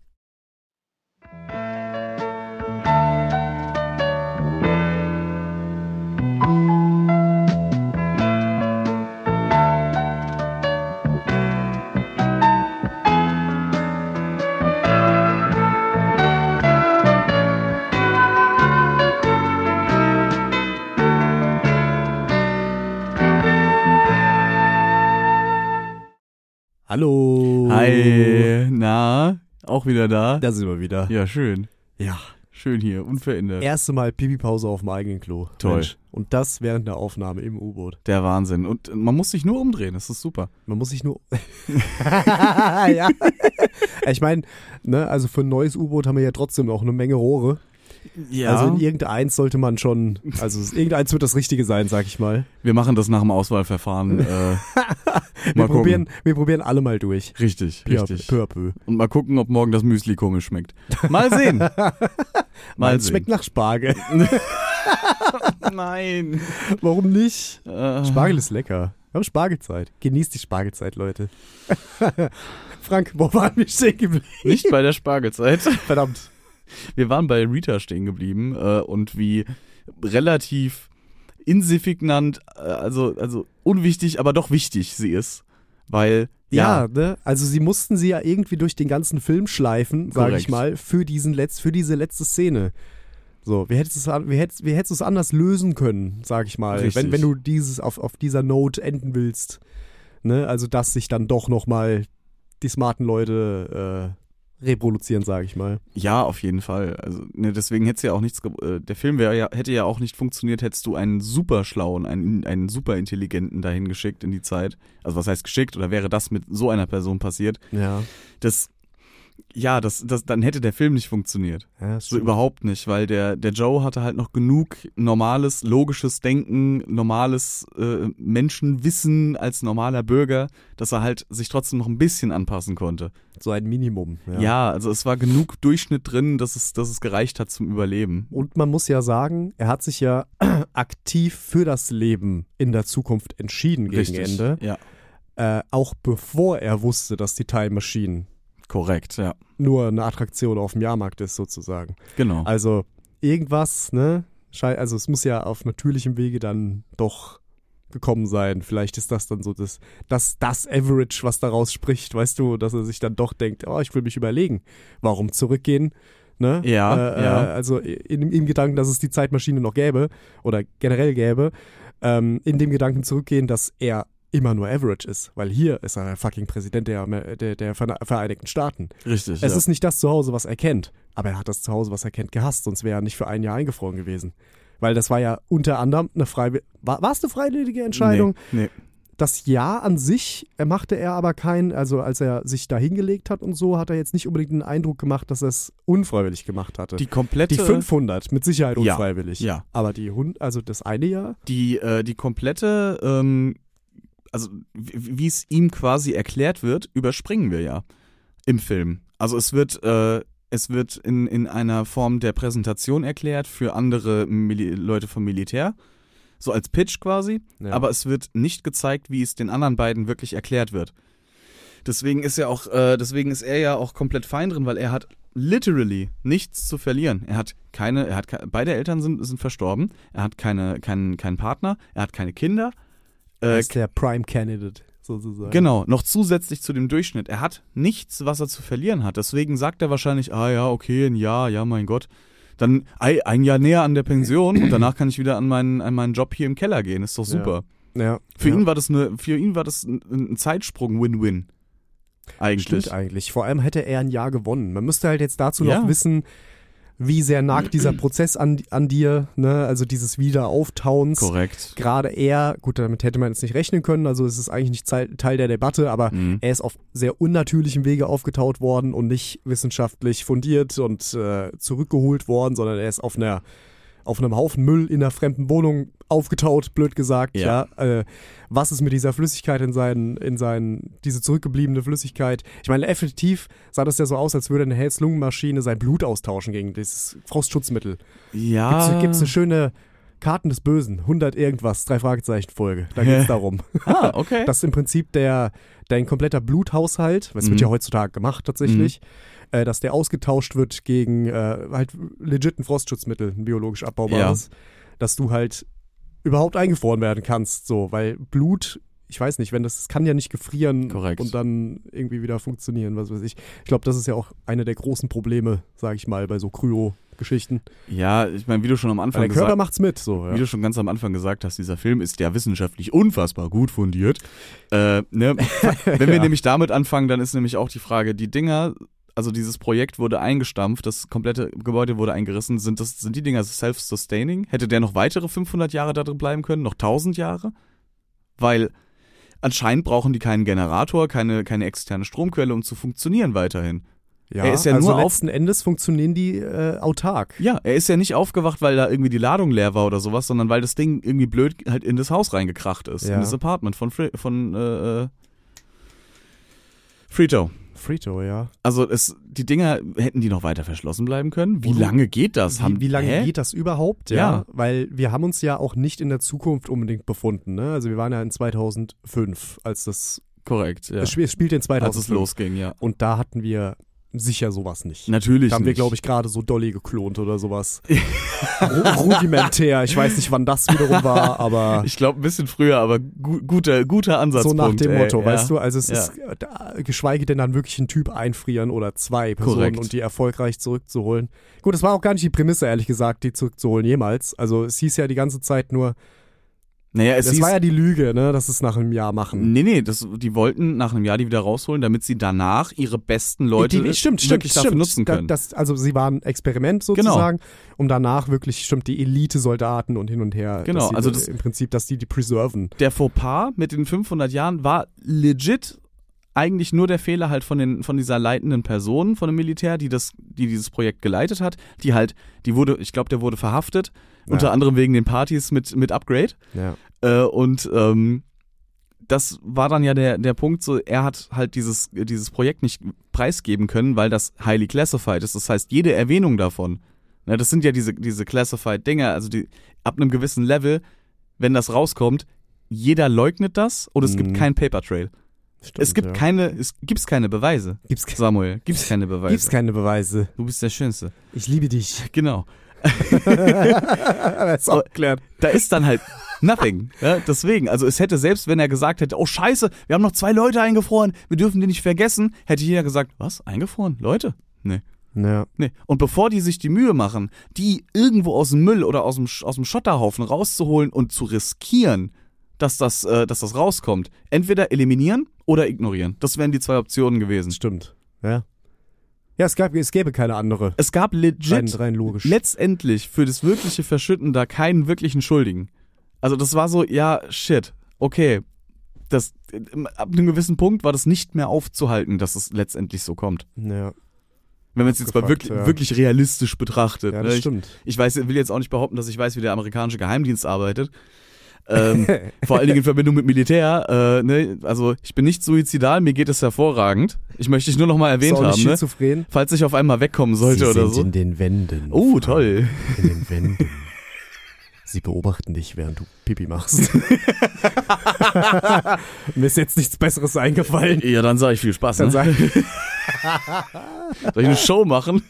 S4: Hallo.
S3: Hi. Na, auch wieder da?
S4: Da sind wir wieder.
S3: Ja, schön.
S4: Ja.
S3: Schön hier, unverändert.
S4: Erste Mal Pipi-Pause auf dem eigenen Klo.
S3: Toll.
S4: Mensch. Und das während der Aufnahme im U-Boot.
S3: Der Wahnsinn. Und man muss sich nur umdrehen, das ist super.
S4: Man muss sich nur. Ja. Ich meine, ne, also für ein neues U-Boot haben wir ja trotzdem noch eine Menge Rohre.
S3: Ja.
S4: Also in irgendeins sollte man schon, also irgendeins wird das Richtige sein, sag ich mal.
S3: Wir machen das nach dem Auswahlverfahren. äh,
S4: Wir
S3: Mal
S4: probieren,
S3: gucken.
S4: wir probieren alle mal durch.
S3: Richtig,
S4: Peu à
S3: richtig.
S4: peu à peu.
S3: Und mal gucken, ob morgen das Müsli komisch schmeckt. Mal sehen. Mal
S4: Meins
S3: sehen.
S4: schmeckt nach Spargel.
S3: Nein.
S4: Warum nicht?
S3: Äh,
S4: Spargel ist lecker. Wir haben Spargelzeit. Genießt die Spargelzeit, Leute. Frank, wo waren wir stehen geblieben?
S3: Nicht bei der Spargelzeit.
S4: Verdammt.
S3: Wir waren bei Rita stehen geblieben äh, und wie relativ insignifikant, äh, also, also unwichtig, aber doch wichtig sie ist. Weil,
S4: Ja,
S3: ja,
S4: ne? Also sie mussten sie ja irgendwie durch den ganzen Film schleifen, sage ich
S3: Korrekt.
S4: mal, für diesen Letz-, für diese letzte Szene. So, wie hättest du es, wie hättest, wie hättest du es anders lösen können, sag ich mal,
S3: Richtig.
S4: wenn, wenn du dieses auf, auf dieser Note enden willst. Ne? Also, dass sich dann doch nochmal die smarten Leute äh, reproduzieren, sage ich mal.
S3: ja, auf jeden Fall. Also, ne, deswegen hätte ja auch nichts, ge- äh, der Film wäre ja, hätte ja auch nicht funktioniert, hättest du einen super schlauen, einen, einen super intelligenten dahin geschickt in die Zeit. Also was heißt geschickt, oder wäre das mit so einer Person passiert?
S4: Ja.
S3: Das, ja, das, das, dann hätte der Film nicht funktioniert.
S4: ja
S3: So überhaupt nicht, weil der, der Joe hatte halt noch genug normales, logisches Denken, normales äh, Menschenwissen als normaler Bürger, dass er halt sich trotzdem noch ein bisschen anpassen konnte.
S4: So ein Minimum. Ja.
S3: Ja, also es war genug Durchschnitt drin, dass es, dass es gereicht hat zum Überleben.
S4: Und man muss ja sagen, er hat sich ja aktiv für das Leben in der Zukunft entschieden gegen Ende.
S3: Ja,
S4: Äh, auch bevor er wusste, dass die Time Machine
S3: korrekt, ja.
S4: nur eine Attraktion auf dem Jahrmarkt ist, sozusagen.
S3: Genau.
S4: Also irgendwas, ne? Schei- Also es muss ja auf natürlichem Wege dann doch gekommen sein. Vielleicht ist das dann so das, das, das Average, was daraus spricht, weißt du, dass er sich dann doch denkt, oh, ich will mich überlegen, warum zurückgehen, ne?
S3: Ja,
S4: äh,
S3: ja.
S4: Äh, also in, im Gedanken, dass es die Zeitmaschine noch gäbe oder generell gäbe, ähm, in dem Gedanken zurückgehen, dass er immer nur Average ist, weil hier ist er der fucking Präsident der, der, der Vereinigten Staaten.
S3: Richtig,
S4: Es
S3: ja.
S4: ist nicht das Zuhause, was er kennt, aber er hat das Zuhause, was er kennt, gehasst, sonst wäre er nicht für ein Jahr eingefroren gewesen. Weil das war ja unter anderem eine freiwillige, war, war es eine freiwillige Entscheidung?
S3: Nee, nee.
S4: Das Ja an sich äh, machte er aber kein, also als er sich da hingelegt hat und so, hat er jetzt nicht unbedingt den Eindruck gemacht, dass er es unfreiwillig gemacht hatte.
S3: Die komplette,
S4: Die fünfhundert, mit Sicherheit
S3: Ja,
S4: unfreiwillig.
S3: ja.
S4: Aber die Hund, also das eine Jahr,
S3: die, äh, die komplette, ähm, also wie wie es ihm quasi erklärt wird, überspringen wir ja im Film. Also es wird, äh, es wird in, in einer Form der Präsentation erklärt für andere Mili- Leute vom Militär, so als Pitch quasi,
S4: Ja.
S3: aber es wird nicht gezeigt, wie es den anderen beiden wirklich erklärt wird. Deswegen ist er auch, äh, deswegen ist er ja auch komplett fein drin, weil er hat literally nichts zu verlieren. Er hat keine, er hat ke- beide Eltern sind, sind verstorben, er hat keine, keinen, keinen Partner, er hat keine Kinder.
S4: er
S3: Äh,
S4: ist der Prime Candidate sozusagen.
S3: Genau, noch zusätzlich zu dem Durchschnitt. Er hat nichts, was er zu verlieren hat. Deswegen sagt er wahrscheinlich, ah ja, okay, ein Jahr, ja, mein Gott. Dann ei, ein Jahr näher an der Pension und danach kann ich wieder an meinen, an meinen Job hier im Keller gehen. Ist doch super.
S4: Ja.
S3: Für,
S4: ja.
S3: ihn war das eine, für ihn war das ein, ein Zeitsprung Win-Win. Eigentlich.
S4: Stimmt eigentlich. Vor allem hätte er ein Jahr gewonnen. Man müsste halt jetzt dazu
S3: Ja.
S4: noch wissen, wie sehr nagt dieser Prozess an, an dir, ne? Also dieses Wiederauftauens.
S3: Korrekt.
S4: Gerade er, gut, damit hätte man jetzt nicht rechnen können, also es ist eigentlich nicht Teil, Teil der Debatte, aber
S3: Mhm.
S4: er ist auf sehr unnatürlichem Wege aufgetaut worden und nicht wissenschaftlich fundiert und äh, zurückgeholt worden, sondern er ist auf einer auf einem Haufen Müll in einer fremden Wohnung aufgetaut, blöd gesagt, ja.
S3: Ja.
S4: Äh, was ist mit dieser Flüssigkeit in seinen, in seinen, diese zurückgebliebene Flüssigkeit? Ich meine, effektiv sah das ja so aus, als würde eine Herz-Lungen-Maschine sein Blut austauschen gegen dieses Frostschutzmittel.
S3: Ja.
S4: Gibt's, gibt's eine schöne Karten des Bösen, hundert irgendwas, drei Fragezeichen Folge. Da geht's darum.
S3: Ah, okay.
S4: Das ist im Prinzip der, dein kompletter Bluthaushalt, was wird
S3: Mhm.
S4: ja heutzutage gemacht tatsächlich, äh, dass der ausgetauscht wird gegen äh, halt legit ein Frostschutzmittel, ein biologisch abbaubares, dass du halt überhaupt eingefroren werden kannst, so, weil Blut, ich weiß nicht, wenn das, das kann ja nicht gefrieren
S3: Korrekt.
S4: und dann irgendwie wieder funktionieren, was weiß ich. Ich glaube, das ist ja auch eine der großen Probleme, sage ich mal, bei so Kryo-Geschichten.
S3: Ja, ich meine, wie du schon am
S4: Weil
S3: Anfang
S4: der
S3: gesagt
S4: Körper macht's mit, so, ja.
S3: Wie du schon ganz am Anfang gesagt hast, dieser Film ist ja wissenschaftlich unfassbar gut fundiert. Äh, ne? Wenn wir
S4: Ja.
S3: nämlich damit anfangen, dann ist nämlich auch die Frage, die Dinger, also dieses Projekt wurde eingestampft, das komplette Gebäude wurde eingerissen, sind, das, sind die Dinger self-sustaining? Hätte der noch weitere fünfhundert Jahre da drin bleiben können? Noch tausend Jahre? Weil anscheinend brauchen die keinen Generator, keine, keine externe Stromquelle, um zu funktionieren weiterhin.
S4: Ja,
S3: Er ist ja
S4: also
S3: nur auf-
S4: letzten Endes funktionieren die äh, autark.
S3: Ja, er ist ja nicht aufgewacht, weil da irgendwie die Ladung leer war oder sowas, sondern weil das Ding irgendwie blöd halt in das Haus reingekracht ist,
S4: Ja.
S3: in das Apartment von, Fri- von äh, äh, Frito.
S4: Frito, ja.
S3: Also es, die Dinger, hätten die noch weiter verschlossen bleiben können? Wie
S4: Wo du-
S3: lange geht das? Haben,
S4: Wie, wie lange
S3: hä?
S4: geht das überhaupt? Ja.
S3: Ja.
S4: Weil wir haben uns ja auch nicht in der Zukunft unbedingt befunden. Ne? Also wir waren ja in zweitausendfünf, als das,
S3: Korrekt, ja.
S4: es spiel- es spielte in
S3: Als
S4: zweitausendfünf.
S3: es losging, ja.
S4: Und da hatten wir sicher sowas nicht.
S3: Natürlich
S4: Da haben wir,
S3: nicht.
S4: glaube ich, gerade so Dolly geklont oder sowas. Ru- Rudimentär. Ich weiß nicht, wann das wiederum war, aber
S3: Ich glaube ein bisschen früher, aber gu guter, guter
S4: so
S3: Ansatzpunkt.
S4: nach dem
S3: ey,
S4: Motto,
S3: ja.
S4: weißt du? Also es
S3: Ja.
S4: ist, äh, da- geschweige denn dann wirklich einen Typ einfrieren oder zwei Personen
S3: Korrekt.
S4: und die erfolgreich zurückzuholen. Gut, das war auch gar nicht die Prämisse, ehrlich gesagt, die zurückzuholen jemals. Also es hieß ja die ganze Zeit nur,
S3: Naja, es
S4: das
S3: hieß,
S4: war ja die Lüge, ne, dass es nach einem Jahr machen.
S3: nee, nee, das, die wollten nach einem Jahr die wieder rausholen, damit sie danach ihre besten Leute
S4: die, stimmt, stimmt,
S3: wirklich dafür
S4: stimmt.
S3: nutzen können.
S4: Da, das, also sie waren ein Experiment sozusagen, um danach wirklich, stimmt, die Elite-Soldaten und hin und her,
S3: Genau,
S4: dass sie,
S3: also das-
S4: im Prinzip, dass die die preserven.
S3: Der Fauxpas mit den fünfhundert Jahren war legit eigentlich nur der Fehler halt von den von dieser leitenden Person von dem Militär, die das die dieses Projekt geleitet hat, die halt die wurde, ich glaube, der wurde verhaftet,
S4: Ja.
S3: unter anderem wegen den Partys mit mit Upgrade.
S4: Ja.
S3: Äh, und ähm, das war dann ja der der Punkt, so er hat halt dieses dieses Projekt nicht preisgeben können, weil das highly classified ist. Das heißt, jede Erwähnung davon, ne, das sind ja diese diese classified Dinger, also die ab einem gewissen Level, wenn das rauskommt, jeder leugnet das oder es gibt
S4: Mhm.
S3: keinen Paper Trail.
S4: Stimmt,
S3: Es gibt
S4: ja.
S3: keine es gibt's keine Beweise.
S4: Gibt's, ke-
S3: Samuel, gibt's keine Beweise.
S4: gibt's keine Beweise.
S3: Du bist der Schönste.
S4: Ich liebe dich.
S3: Genau.
S4: Das ist auch geklärt.
S3: Da ist dann halt nothing. Ja, deswegen, also es hätte, selbst wenn er gesagt hätte, oh scheiße, wir haben noch zwei Leute eingefroren, wir dürfen die nicht vergessen, hätte jeder gesagt, was, eingefroren? Leute? Nee.
S4: Ja.
S3: Nee. Und bevor die sich die Mühe machen, die irgendwo aus dem Müll oder aus dem, Sch- aus dem Schotterhaufen rauszuholen und zu riskieren, dass das, äh, dass das rauskommt, entweder eliminieren oder ignorieren. Das wären die zwei Optionen gewesen.
S4: Stimmt. Ja. Ja, es, gab, es gäbe keine andere.
S3: Es gab legit
S4: Rein, rein logisch.
S3: letztendlich für das wirkliche Verschütten da keinen wirklichen Schuldigen. Also das war so, ja, shit, okay. Das, ab einem gewissen Punkt war das nicht mehr aufzuhalten, dass es letztendlich so kommt.
S4: ja.
S3: Wenn man es jetzt mal
S4: Abgefuckt,
S3: wirklich,
S4: ja.
S3: wirklich realistisch betrachtet.
S4: ja,
S3: ne?
S4: das
S3: ich,
S4: stimmt.
S3: ich weiß, will jetzt auch nicht behaupten, dass ich weiß, wie der amerikanische Geheimdienst arbeitet. ähm, vor allen Dingen in Verbindung mit Militär. Äh, ne? Also ich bin nicht suizidal, mir geht es hervorragend. Ich möchte dich nur noch mal erwähnt
S4: Ist auch nicht
S3: haben, ne?
S4: schizophren.
S3: Falls ich auf einmal wegkommen sollte
S4: Sie
S3: oder
S4: sind
S3: so.
S4: in den Wänden.
S3: Oh, toll.
S4: In den Wänden. Sie beobachten dich, während du Pipi machst. Mir ist jetzt nichts Besseres eingefallen.
S3: Ja, dann sage ich viel Spaß.
S4: Dann
S3: Ne?
S4: sag ich,
S3: Soll ich eine Show machen?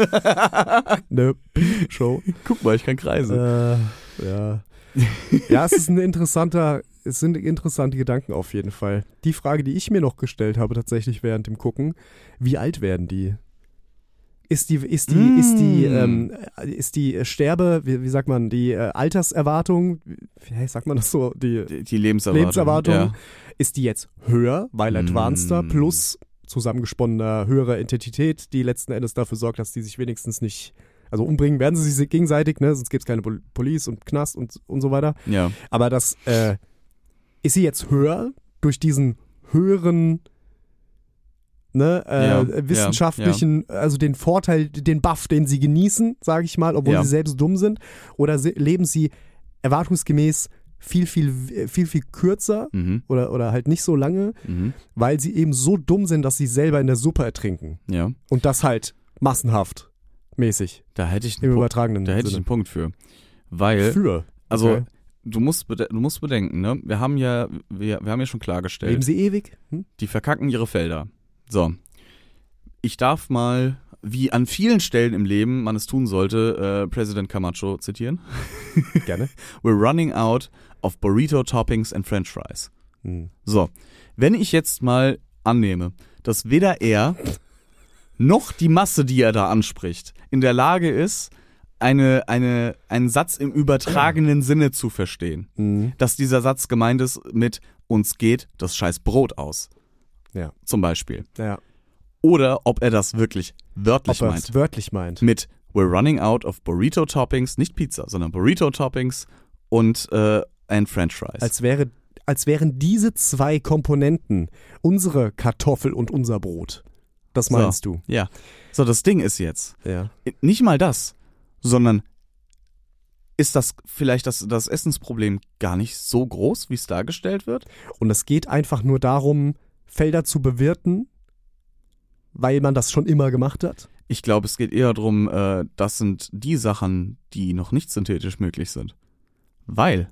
S4: ne Show.
S3: Guck mal, ich kann kreisen.
S4: Äh, ja. Ja, es ist ein interessanter, es sind interessante Gedanken auf jeden Fall. Die Frage, die ich mir noch gestellt habe tatsächlich während dem Gucken, wie alt werden die? Ist die, ist die,
S3: Mm.
S4: ist die, ähm, ist die Sterbe, wie, wie sagt man, die äh, Alterserwartung, wie sagt man das so, die
S3: Die, die Lebenserwartung.
S4: Lebenserwartung,
S3: Ja.
S4: ist die jetzt höher, weil advanceder
S3: Mm.
S4: plus zusammengesponnener höherer Identität, die letzten Endes dafür sorgt, dass die sich wenigstens nicht, also umbringen werden sie sich gegenseitig, ne? Sonst gibt es keine Pol- Police und Knast und, und so weiter.
S3: ja.
S4: Aber das, äh, ist sie jetzt höher durch diesen höheren, ne, äh,
S3: Ja,
S4: wissenschaftlichen, also den Vorteil, den Buff, den sie genießen, sage ich mal, obwohl
S3: Ja.
S4: sie selbst dumm sind, oder se- leben sie erwartungsgemäß viel, viel, viel, viel kürzer
S3: Mhm.
S4: oder, oder halt nicht so lange,
S3: Mhm.
S4: weil sie eben so dumm sind, dass sie selber in der Suppe ertrinken.
S3: Ja.
S4: Und das halt massenhaft mäßig
S3: Da hätte ich
S4: im
S3: einen, Punkt,
S4: übertragenen
S3: da hätte ich
S4: Sinne.
S3: einen Punkt für. Weil,
S4: Für.
S3: also,
S4: Okay.
S3: du musst, bede du musst bedenken, ne? Wir haben ja, wir, wir haben ja schon klargestellt,
S4: Leben sie ewig? Hm?
S3: die verkacken ihre Felder. So. Ich darf mal, wie an vielen Stellen im Leben man es tun sollte, äh, Präsident Camacho zitieren.
S4: Gerne.
S3: We're running out of burrito toppings and French fries.
S4: Hm.
S3: So, wenn ich jetzt mal annehme, dass weder er noch die Masse, die er da anspricht, in der Lage ist, eine, eine, einen Satz im übertragenen Sinne zu verstehen,
S4: Hm.
S3: dass dieser Satz gemeint ist mit uns geht das scheiß Brot aus,
S4: Ja.
S3: zum Beispiel.
S4: Ja.
S3: Oder ob er das wirklich wörtlich
S4: Ob er
S3: meint.
S4: es wörtlich meint.
S3: Mit we're running out of burrito toppings, nicht Pizza, sondern burrito toppings und äh, and French fries.
S4: Als, wäre, als wären diese zwei Komponenten unsere Kartoffel und unser Brot. Das meinst
S3: so, ja. So, das Ding ist jetzt,
S4: du? Ja.
S3: nicht mal das, sondern ist das vielleicht das, das Essensproblem gar nicht so groß, wie es dargestellt wird?
S4: Und es geht einfach nur darum, Felder zu bewirten weil man das schon immer gemacht hat?
S3: Ich glaube, es geht eher darum, äh, das sind die Sachen, die noch nicht synthetisch möglich sind. Weil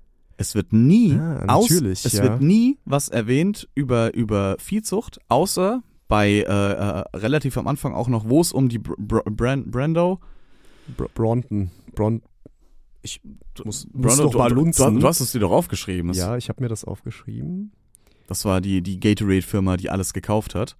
S3: es wird nie,
S4: Ja,
S3: aus,
S4: natürlich,
S3: es
S4: ja.
S3: wird nie was erwähnt über, über Viehzucht, außer bei äh, äh, relativ am Anfang auch noch, wo es um die Br Br Brand Brando
S4: Br Bronton. Bron ich muss, muss
S3: Brando,
S4: noch mal
S3: du,
S4: lunzen.
S3: du, du hast es dir doch aufgeschrieben.
S4: Ja, ich habe mir das aufgeschrieben.
S3: Das war die, die Gatorade-Firma, die alles gekauft hat.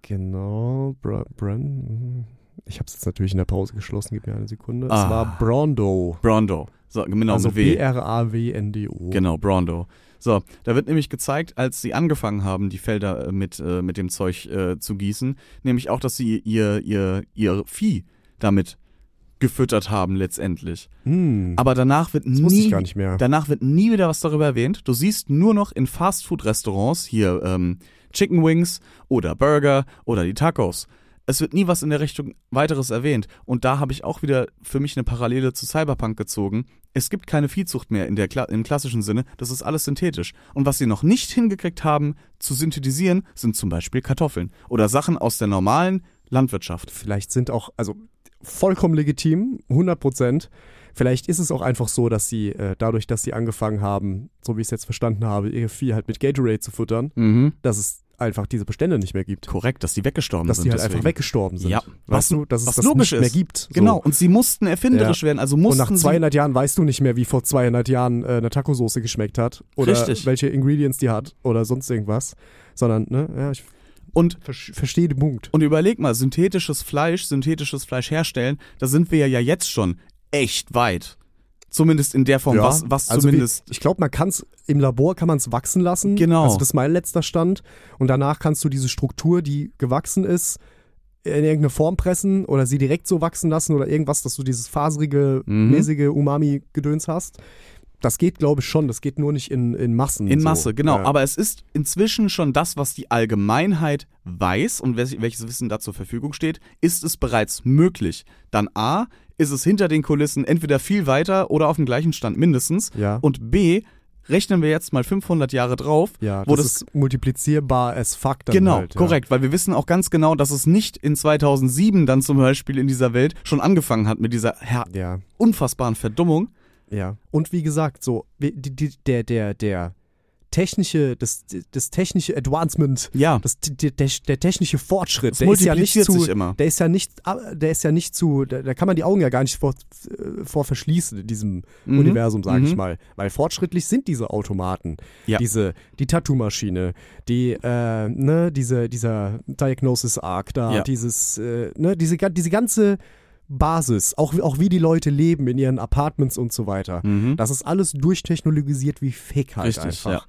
S4: Genau, Bra Bran. Ich habe es jetzt natürlich in der Pause geschlossen, gib mir eine Sekunde.
S3: Ah.
S4: Es war Brondo.
S3: Brando. So, genau,
S4: also
S3: mit W.
S4: B R A W N D O.
S3: Genau, Brondo. So, da wird nämlich gezeigt, als sie angefangen haben, die Felder äh, mit, äh, mit dem Zeug äh, zu gießen, nämlich auch, dass sie ihr, ihr, ihr Vieh damit gefüttert haben letztendlich.
S4: Hm,
S3: Aber danach wird
S4: das wusste ich
S3: nie,
S4: gar nicht mehr.
S3: danach wird nie wieder was darüber erwähnt. Du siehst nur noch in Fastfood-Restaurants hier ähm, Chicken Wings oder Burger oder die Tacos. Es wird nie was in der Richtung weiteres erwähnt. Und da habe ich auch wieder für mich eine Parallele zu Cyberpunk gezogen. Es gibt keine Viehzucht mehr in der Kla- im klassischen Sinne. Das ist alles synthetisch. Und was sie noch nicht hingekriegt haben zu synthetisieren, sind zum Beispiel Kartoffeln oder Sachen aus der normalen Landwirtschaft.
S4: Vielleicht sind auch, also vollkommen legitim, hundert Prozent. Vielleicht ist es auch einfach so, dass sie äh, dadurch, dass sie angefangen haben, so wie ich es jetzt verstanden habe, ihr Vieh halt mit Gatorade zu futtern,
S3: Mhm.
S4: dass es einfach diese Bestände nicht mehr gibt.
S3: Korrekt, dass die weggestorben
S4: Dass
S3: sind.
S4: die halt
S3: deswegen.
S4: einfach weggestorben sind.
S3: Ja.
S4: Weißt
S3: Was-
S4: du, dass es
S3: was
S4: das
S3: logisch
S4: nicht mehr
S3: ist.
S4: gibt. So.
S3: Genau, und sie mussten erfinderisch werden, also mussten
S4: Und nach zweihundert Jahren weißt du nicht mehr, wie vor zweihundert Jahren äh, eine Tacosoße geschmeckt hat. Oder
S3: Richtig.
S4: welche Ingredients die hat oder sonst irgendwas. Sondern, ne, ja, ich
S3: sie und
S4: ver verstehe den Punkt.
S3: Und überleg mal, synthetisches Fleisch, synthetisches Fleisch herstellen, da sind wir ja jetzt schon echt weit. Zumindest in der Form,
S4: Ja,
S3: was, was
S4: also
S3: zumindest.
S4: Wie, ich glaube, man kann es im Labor kann man es wachsen lassen.
S3: Genau.
S4: Also das ist mein letzter Stand. Und danach kannst du diese Struktur, die gewachsen ist, in irgendeine Form pressen oder sie direkt so wachsen lassen oder irgendwas, dass du dieses faserige,
S3: Mhm.
S4: mäßige Umami-Gedöns hast. Das geht, glaube ich, schon. Das geht nur nicht in, in Massen.
S3: In
S4: so.
S3: Masse, genau.
S4: Ja.
S3: Aber es ist inzwischen schon das, was die Allgemeinheit weiß und wel- welches Wissen da zur Verfügung steht, ist es bereits möglich. Dann A, ist es hinter den Kulissen entweder viel weiter oder auf dem gleichen Stand mindestens.
S4: Ja.
S3: Und B, rechnen wir jetzt mal fünfhundert Jahre drauf,
S4: Ja,
S3: wo
S4: das,
S3: das
S4: ist multiplizierbar as fuck dann
S3: Genau,
S4: halt. Ja.
S3: korrekt, weil wir wissen auch ganz genau, dass es nicht in zweitausendsieben dann zum Beispiel in dieser Welt schon angefangen hat mit dieser her-
S4: Ja,
S3: unfassbaren Verdummung.
S4: ja. Und wie gesagt, so wie- die, die, der, der, der technische, das, das technische Advancement,
S3: Ja,
S4: das, der, der, der technische Fortschritt,
S3: das
S4: der ist ja nicht
S3: multipliziert
S4: zu,
S3: sich immer.
S4: der ist ja nicht, der ist ja nicht zu, da, da kann man die Augen ja gar nicht vor, äh, vor verschließen in diesem
S3: Mhm.
S4: Universum, sage ich
S3: Mhm.
S4: mal. Weil fortschrittlich sind diese Automaten,
S3: Ja.
S4: diese, die Tattoo-Maschine, die, äh, ne, diese, dieser Diagnosis-Arc da,
S3: Ja.
S4: dieses, äh, ne, diese, ga- diese ganze Basis, auch, auch wie die Leute leben in ihren Apartments und so weiter.
S3: Mhm.
S4: Das ist alles durchtechnologisiert wie Fick halt
S3: Richtig,
S4: einfach.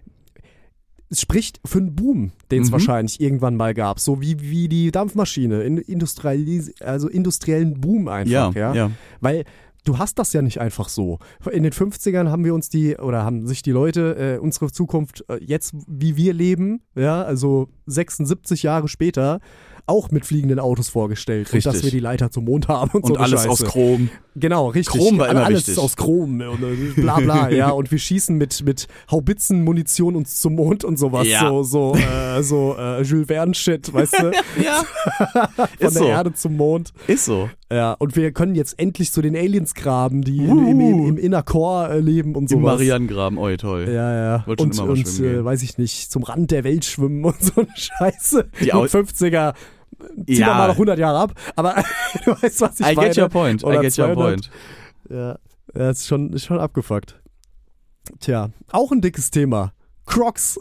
S4: Es spricht für einen Boom, den es
S3: Mhm.
S4: wahrscheinlich irgendwann mal gab, so wie, wie die Dampfmaschine, in, industrialis also industriellen Boom einfach,
S3: Ja,
S4: ja?
S3: ja.
S4: Weil du hast das ja nicht einfach so. In den fünfzigern haben wir uns die, oder haben sich die Leute äh, unsere Zukunft äh, jetzt, wie wir leben, ja, also sechsundsiebzig Jahre später, auch mit fliegenden Autos vorgestellt. Und
S3: Richtig.
S4: dass wir die Leiter zum Mond haben und,
S3: Und
S4: so eine
S3: alles
S4: Scheiße.
S3: aus Chrom.
S4: Genau, richtig.
S3: Chrom war immer
S4: Alles
S3: wichtig.
S4: aus Chrom und äh, bla bla, ja. Und wir schießen mit, mit Haubitzen, Munition uns zum Mond und sowas.
S3: Ja.
S4: So, so, äh, so äh, Jules Verne-Shit, weißt du?
S3: Ja,
S4: Von
S3: ist
S4: der
S3: so.
S4: Erde zum Mond.
S3: Ist so.
S4: Ja, und wir können jetzt endlich zu den Aliens graben, die im, im, im, im Inner Core äh, leben und
S3: Im
S4: sowas.
S3: Marianengraben, oi toll.
S4: Ja, ja.
S3: Wollte schon
S4: Und,
S3: immer mal
S4: und
S3: schwimmen
S4: äh,
S3: gehen.
S4: weiß ich nicht, zum Rand der Welt schwimmen und so eine Scheiße.
S3: Die
S4: Die
S3: Au-
S4: fünfziger. Zieh
S3: Ja.
S4: doch mal noch hundert Jahre ab. Aber du weißt, was ich
S3: I
S4: meine.
S3: get your point, I
S4: Oder
S3: get your
S4: zweihundert.
S3: point.
S4: Ja, ja, ist schon, ist schon abgefuckt. Tja, auch ein dickes Thema. Crocs.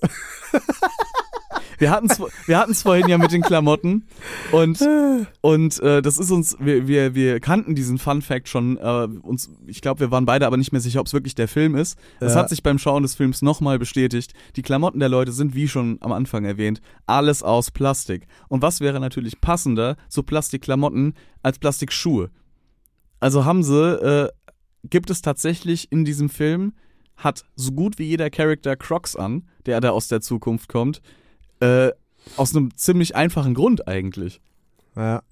S3: Wir hatten's, wir hatten's vorhin ja mit den Klamotten und und äh, das ist uns, wir, wir, wir kannten diesen Fun Fact schon, äh, uns, ich glaube, wir waren beide aber nicht mehr sicher, ob es wirklich der Film ist. Es
S4: Ja.
S3: hat sich beim Schauen des Films nochmal bestätigt. Die Klamotten der Leute sind, wie schon am Anfang erwähnt, alles aus Plastik. Und was wäre natürlich passender zu Plastikklamotten als Plastikschuhe? Also haben sie, äh, gibt es tatsächlich in diesem Film, hat so gut wie jeder Charakter Crocs an, der da aus der Zukunft kommt. Äh, aus einem ziemlich einfachen Grund eigentlich.
S4: Ja.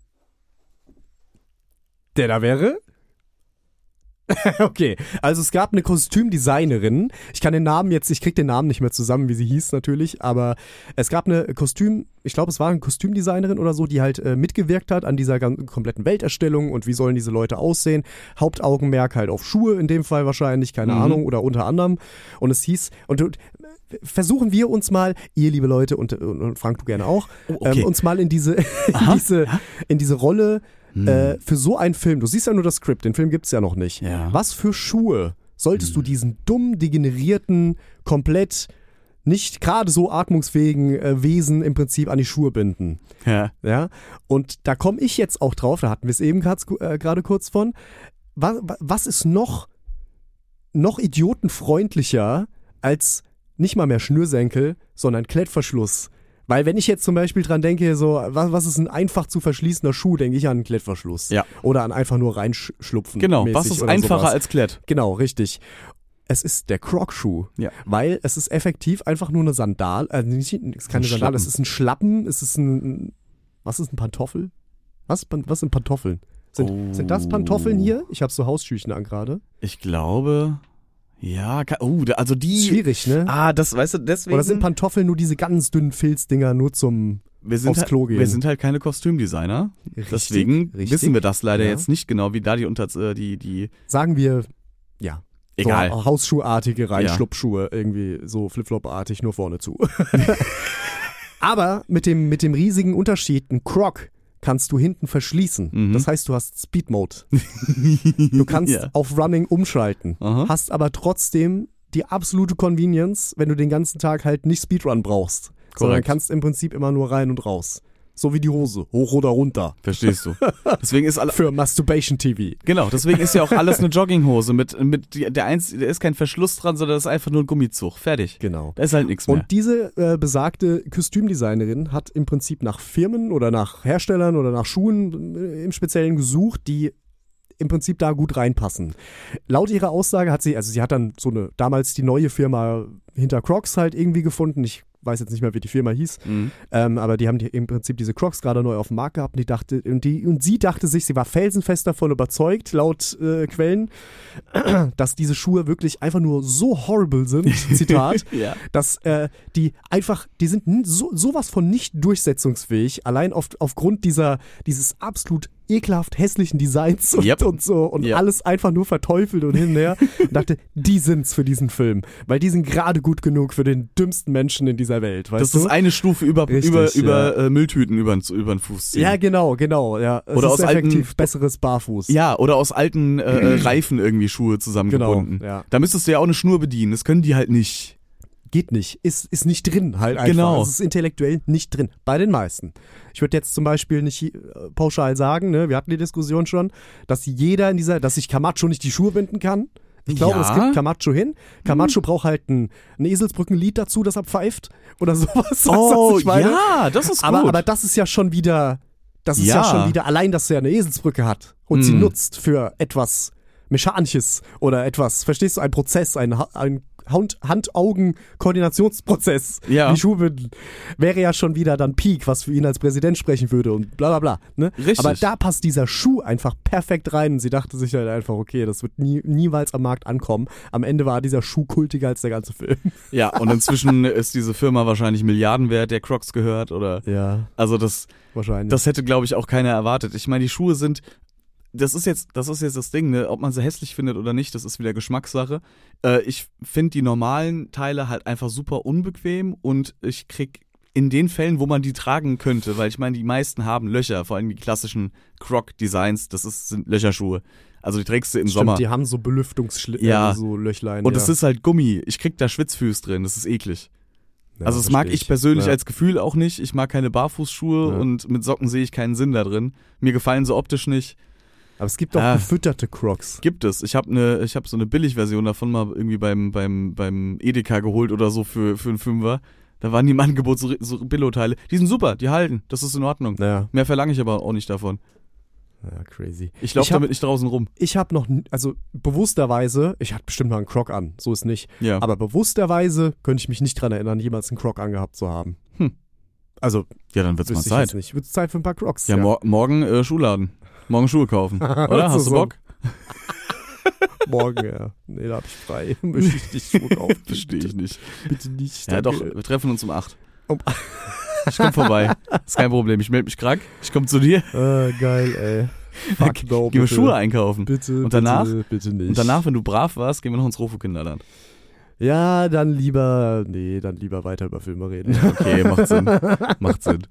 S4: Der da wäre? Okay, also es gab eine Kostümdesignerin. Ich kann den Namen jetzt, ich krieg den Namen nicht mehr zusammen, wie sie hieß natürlich, aber es gab eine Kostüm, ich glaube, es war eine Kostümdesignerin oder so, die halt äh, mitgewirkt hat an dieser ganzen kompletten Welterstellung und wie sollen diese Leute aussehen. Hauptaugenmerk halt auf Schuhe in dem Fall wahrscheinlich, keine
S3: Mhm.
S4: Ahnung, oder unter anderem. Und es hieß, und, und versuchen wir uns mal, ihr liebe Leute und, und, und Frank, du gerne auch,
S3: Oh, okay.
S4: ähm, uns mal in diese, in
S3: Aha,
S4: diese,
S3: ja.
S4: in diese Rolle
S3: Hm.
S4: äh, für so einen Film. Du siehst ja nur das Skript, den Film gibt's ja noch nicht.
S3: Ja.
S4: Was für Schuhe solltest
S3: Hm.
S4: du diesen dumm degenerierten, komplett nicht gerade so atmungsfähigen äh, Wesen im Prinzip an die Schuhe binden?
S3: Ja.
S4: Ja, und da komme ich jetzt auch drauf, da hatten wir es eben gerade äh, kurz von. Was, was ist noch, noch idiotenfreundlicher als nicht mal mehr Schnürsenkel, sondern Klettverschluss? Weil wenn ich jetzt zum Beispiel dran denke, so, was, was ist ein einfach zu verschließender Schuh, denke ich an einen Klettverschluss.
S3: Ja.
S4: Oder an einfach nur reinschlupfen.
S3: Genau, was
S4: mäßig
S3: ist
S4: oder
S3: einfacher
S4: sowas.
S3: als Klett?
S4: Genau, richtig. Es ist der Croc-Schuh.
S3: Ja.
S4: Weil es ist effektiv einfach nur eine Sandal, äh, nicht, es ist keine
S3: Ein
S4: Sandale, es
S3: Schlappen.
S4: ist ein Schlappen, es ist ein, was ist ein Pantoffel? Was, was sind Pantoffeln? Sind,
S3: Oh.
S4: sind das Pantoffeln hier? Ich habe so Hausschüchen an gerade.
S3: Ich glaube, ja, ka- oh, da- also die.
S4: Schwierig, ne?
S3: Ah, das, weißt du, deswegen.
S4: Oder sind Pantoffeln nur diese ganz dünnen Filzdinger nur zum
S3: wir sind
S4: aufs
S3: halt,
S4: Klo gehen?
S3: Wir sind halt keine Kostümdesigner.
S4: Richtig,
S3: Deswegen
S4: richtig.
S3: wissen wir das leider
S4: Ja.
S3: jetzt nicht genau, wie da die unter äh, die die.
S4: Sagen wir, ja.
S3: Egal.
S4: So Hausschuhartige Reinschlupfschuhe, irgendwie so Flipflop-artig, nur vorne zu. Aber mit dem, mit dem riesigen Unterschied, ein Croc kannst du hinten verschließen.
S3: Mhm.
S4: Das heißt, du hast Speed Mode. Du kannst
S3: Ja.
S4: auf Running umschalten,
S3: Aha.
S4: hast aber trotzdem die absolute Convenience, wenn du den ganzen Tag halt nicht Speedrun brauchst, sondern
S3: Korrekt.
S4: kannst im Prinzip immer nur rein und raus. So wie die Hose, hoch oder runter.
S3: Verstehst du? Deswegen ist alle,
S4: Für Masturbation T V.
S3: genau, deswegen ist ja auch alles eine Jogginghose mit mit die- der eins, da ist kein Verschluss dran, sondern das ist einfach nur ein Gummizug. Fertig.
S4: Genau.
S3: Da ist halt nichts mehr.
S4: Und diese äh, besagte Kostümdesignerin hat im Prinzip nach Firmen oder nach Herstellern oder nach Schuhen äh, im Speziellen gesucht, die im Prinzip da gut reinpassen. Laut ihrer Aussage hat sie, also sie hat dann so eine, damals die neue Firma hinter Crocs halt irgendwie gefunden. Ich weiß jetzt nicht mehr, wie die Firma hieß,
S3: Mhm.
S4: ähm, aber die haben die, im Prinzip diese Crocs gerade neu auf dem Markt gehabt und die dachte, und, die, und sie dachte sich, sie war felsenfest davon überzeugt, laut äh, Quellen, dass diese Schuhe wirklich einfach nur so horrible sind, Zitat,
S3: Ja.
S4: dass äh, die einfach, die sind n- so, sowas von nicht durchsetzungsfähig, allein auf, aufgrund dieser, dieses absolut ekelhaft hässlichen Designs und,
S3: Yep.
S4: und so und
S3: Yep.
S4: alles einfach nur verteufelt und hin und her und dachte, die sind's für diesen Film, weil die sind gerade gut genug für den dümmsten Menschen in dieser Welt, weißt
S3: Das
S4: du?
S3: ist eine Stufe über
S4: Richtig,
S3: über
S4: ja.
S3: über äh, Mülltüten über über den Fuß ziehen.
S4: Ja, genau, genau, ja. Es
S3: Oder
S4: ist
S3: aus alten-
S4: effektiv besseres Barfuß.
S3: Ja, oder aus alten äh, Reifen irgendwie Schuhe zusammengebunden.
S4: Genau, ja.
S3: Da müsstest du ja auch eine Schnur bedienen. Das können die halt nicht.
S4: Geht nicht, ist, ist nicht drin halt einfach.
S3: Genau.
S4: Es ist intellektuell nicht drin, bei den meisten. Ich würde jetzt zum Beispiel nicht äh, pauschal sagen, ne, wir hatten die Diskussion schon, dass jeder in dieser, dass sich Camacho nicht die Schuhe binden kann. Ich glaube,
S3: Ja.
S4: das kriegt Camacho hin. Camacho braucht halt ein, ein Eselsbrückenlied dazu, das er pfeift oder sowas. Weißt du,
S3: Oh,
S4: was ich meine?
S3: ja, das ist
S4: aber,
S3: gut.
S4: aber das ist ja schon wieder, das ist ja,
S3: Ja.
S4: schon wieder allein, dass er eine Eselsbrücke hat und sie
S3: Mm.
S4: nutzt für etwas Mechanisches oder etwas, verstehst du, ein Prozess, ein, Ha- ein Hand- Hand-Augen-Koordinationsprozess.
S3: Ja.
S4: Die Schuhbinden wäre ja schon wieder dann Peak, was für ihn als Präsident sprechen würde und bla bla bla. Ne?
S3: Richtig.
S4: Aber da passt dieser Schuh einfach perfekt rein und sie dachte sich halt einfach, okay, das wird nie, niemals am Markt ankommen. Am Ende war dieser Schuh kultiger als der ganze Film.
S3: Ja, und inzwischen ist diese Firma wahrscheinlich Milliarden wert, der Crocs gehört oder
S4: Ja,
S3: also das
S4: wahrscheinlich.
S3: das hätte glaube ich auch keiner erwartet. Ich meine, die Schuhe sind das ist jetzt das ist jetzt das Ding, ne, ob man sie hässlich findet oder nicht, das ist wieder Geschmackssache. Äh, ich finde die normalen Teile halt einfach super unbequem und ich krieg in den Fällen, wo man die tragen könnte, weil ich meine, die meisten haben Löcher, vor allem die klassischen Croc-Designs, das ist, sind Löcherschuhe. Also die trägst du im
S4: Stimmt,
S3: Sommer.
S4: die haben so Belüftungsschlitzen,
S3: Ja.
S4: so Löchlein.
S3: Und
S4: ja.
S3: es ist halt Gummi. Ich krieg da Schwitzfüß drin, das ist eklig.
S4: Ja,
S3: also das mag
S4: versteh
S3: ich persönlich
S4: Ja.
S3: als Gefühl auch nicht. Ich mag keine Barfußschuhe
S4: Ja.
S3: und mit Socken sehe ich keinen Sinn da drin. Mir gefallen sie optisch nicht.
S4: Aber es gibt auch
S3: Ah.
S4: gefütterte Crocs.
S3: Gibt es. Ich habe ne, ich habe so eine Billigversion davon mal irgendwie beim beim beim Edeka geholt oder so für für einen Fünfer. Da waren die im Angebot so, so Billo-Teile. Die sind super, die halten. Das ist in Ordnung.
S4: Ja,
S3: Mehr verlange ich aber auch nicht davon.
S4: ja crazy.
S3: Ich laufe
S4: Ich hab-
S3: damit nicht draußen rum.
S4: Ich habe noch, n- also bewussterweise, ich hatte bestimmt mal einen Croc an, so ist nicht.
S3: Ja.
S4: Aber bewussterweise könnte ich mich nicht dran erinnern, jemals einen Croc angehabt zu haben.
S3: Hm.
S4: Also,
S3: Ja, dann wird's mal
S4: wüsste ich jetzt
S3: Zeit.
S4: nicht. Wird's Zeit für ein paar Crocs.
S3: Ja, Mor morgen äh, Schuhladen. Morgen Schuhe kaufen. Oder? Hast du
S4: So-
S3: Bock?
S4: Morgen, ja. Nee, da hab ich frei. Möchte ich nicht Schuhe kaufen.
S3: Verstehe ich nicht.
S4: Bitte nicht.
S3: Ja, doch,
S4: danke.
S3: wir treffen uns um acht.
S4: Um-
S3: Ich komm vorbei. Ist kein Problem. Ich melde mich krank. Ich komm zu dir.
S4: Äh, geil, ey. Fuck, no,
S3: Gehen wir
S4: bitte.
S3: Schuhe einkaufen.
S4: Bitte,
S3: Und danach?
S4: bitte, bitte nicht.
S3: Und danach, wenn du brav warst, gehen wir noch ins Rofo-Kinderland.
S4: Ja, dann lieber, nee, dann lieber weiter über Filme reden.
S3: Okay, macht Sinn. Macht Sinn.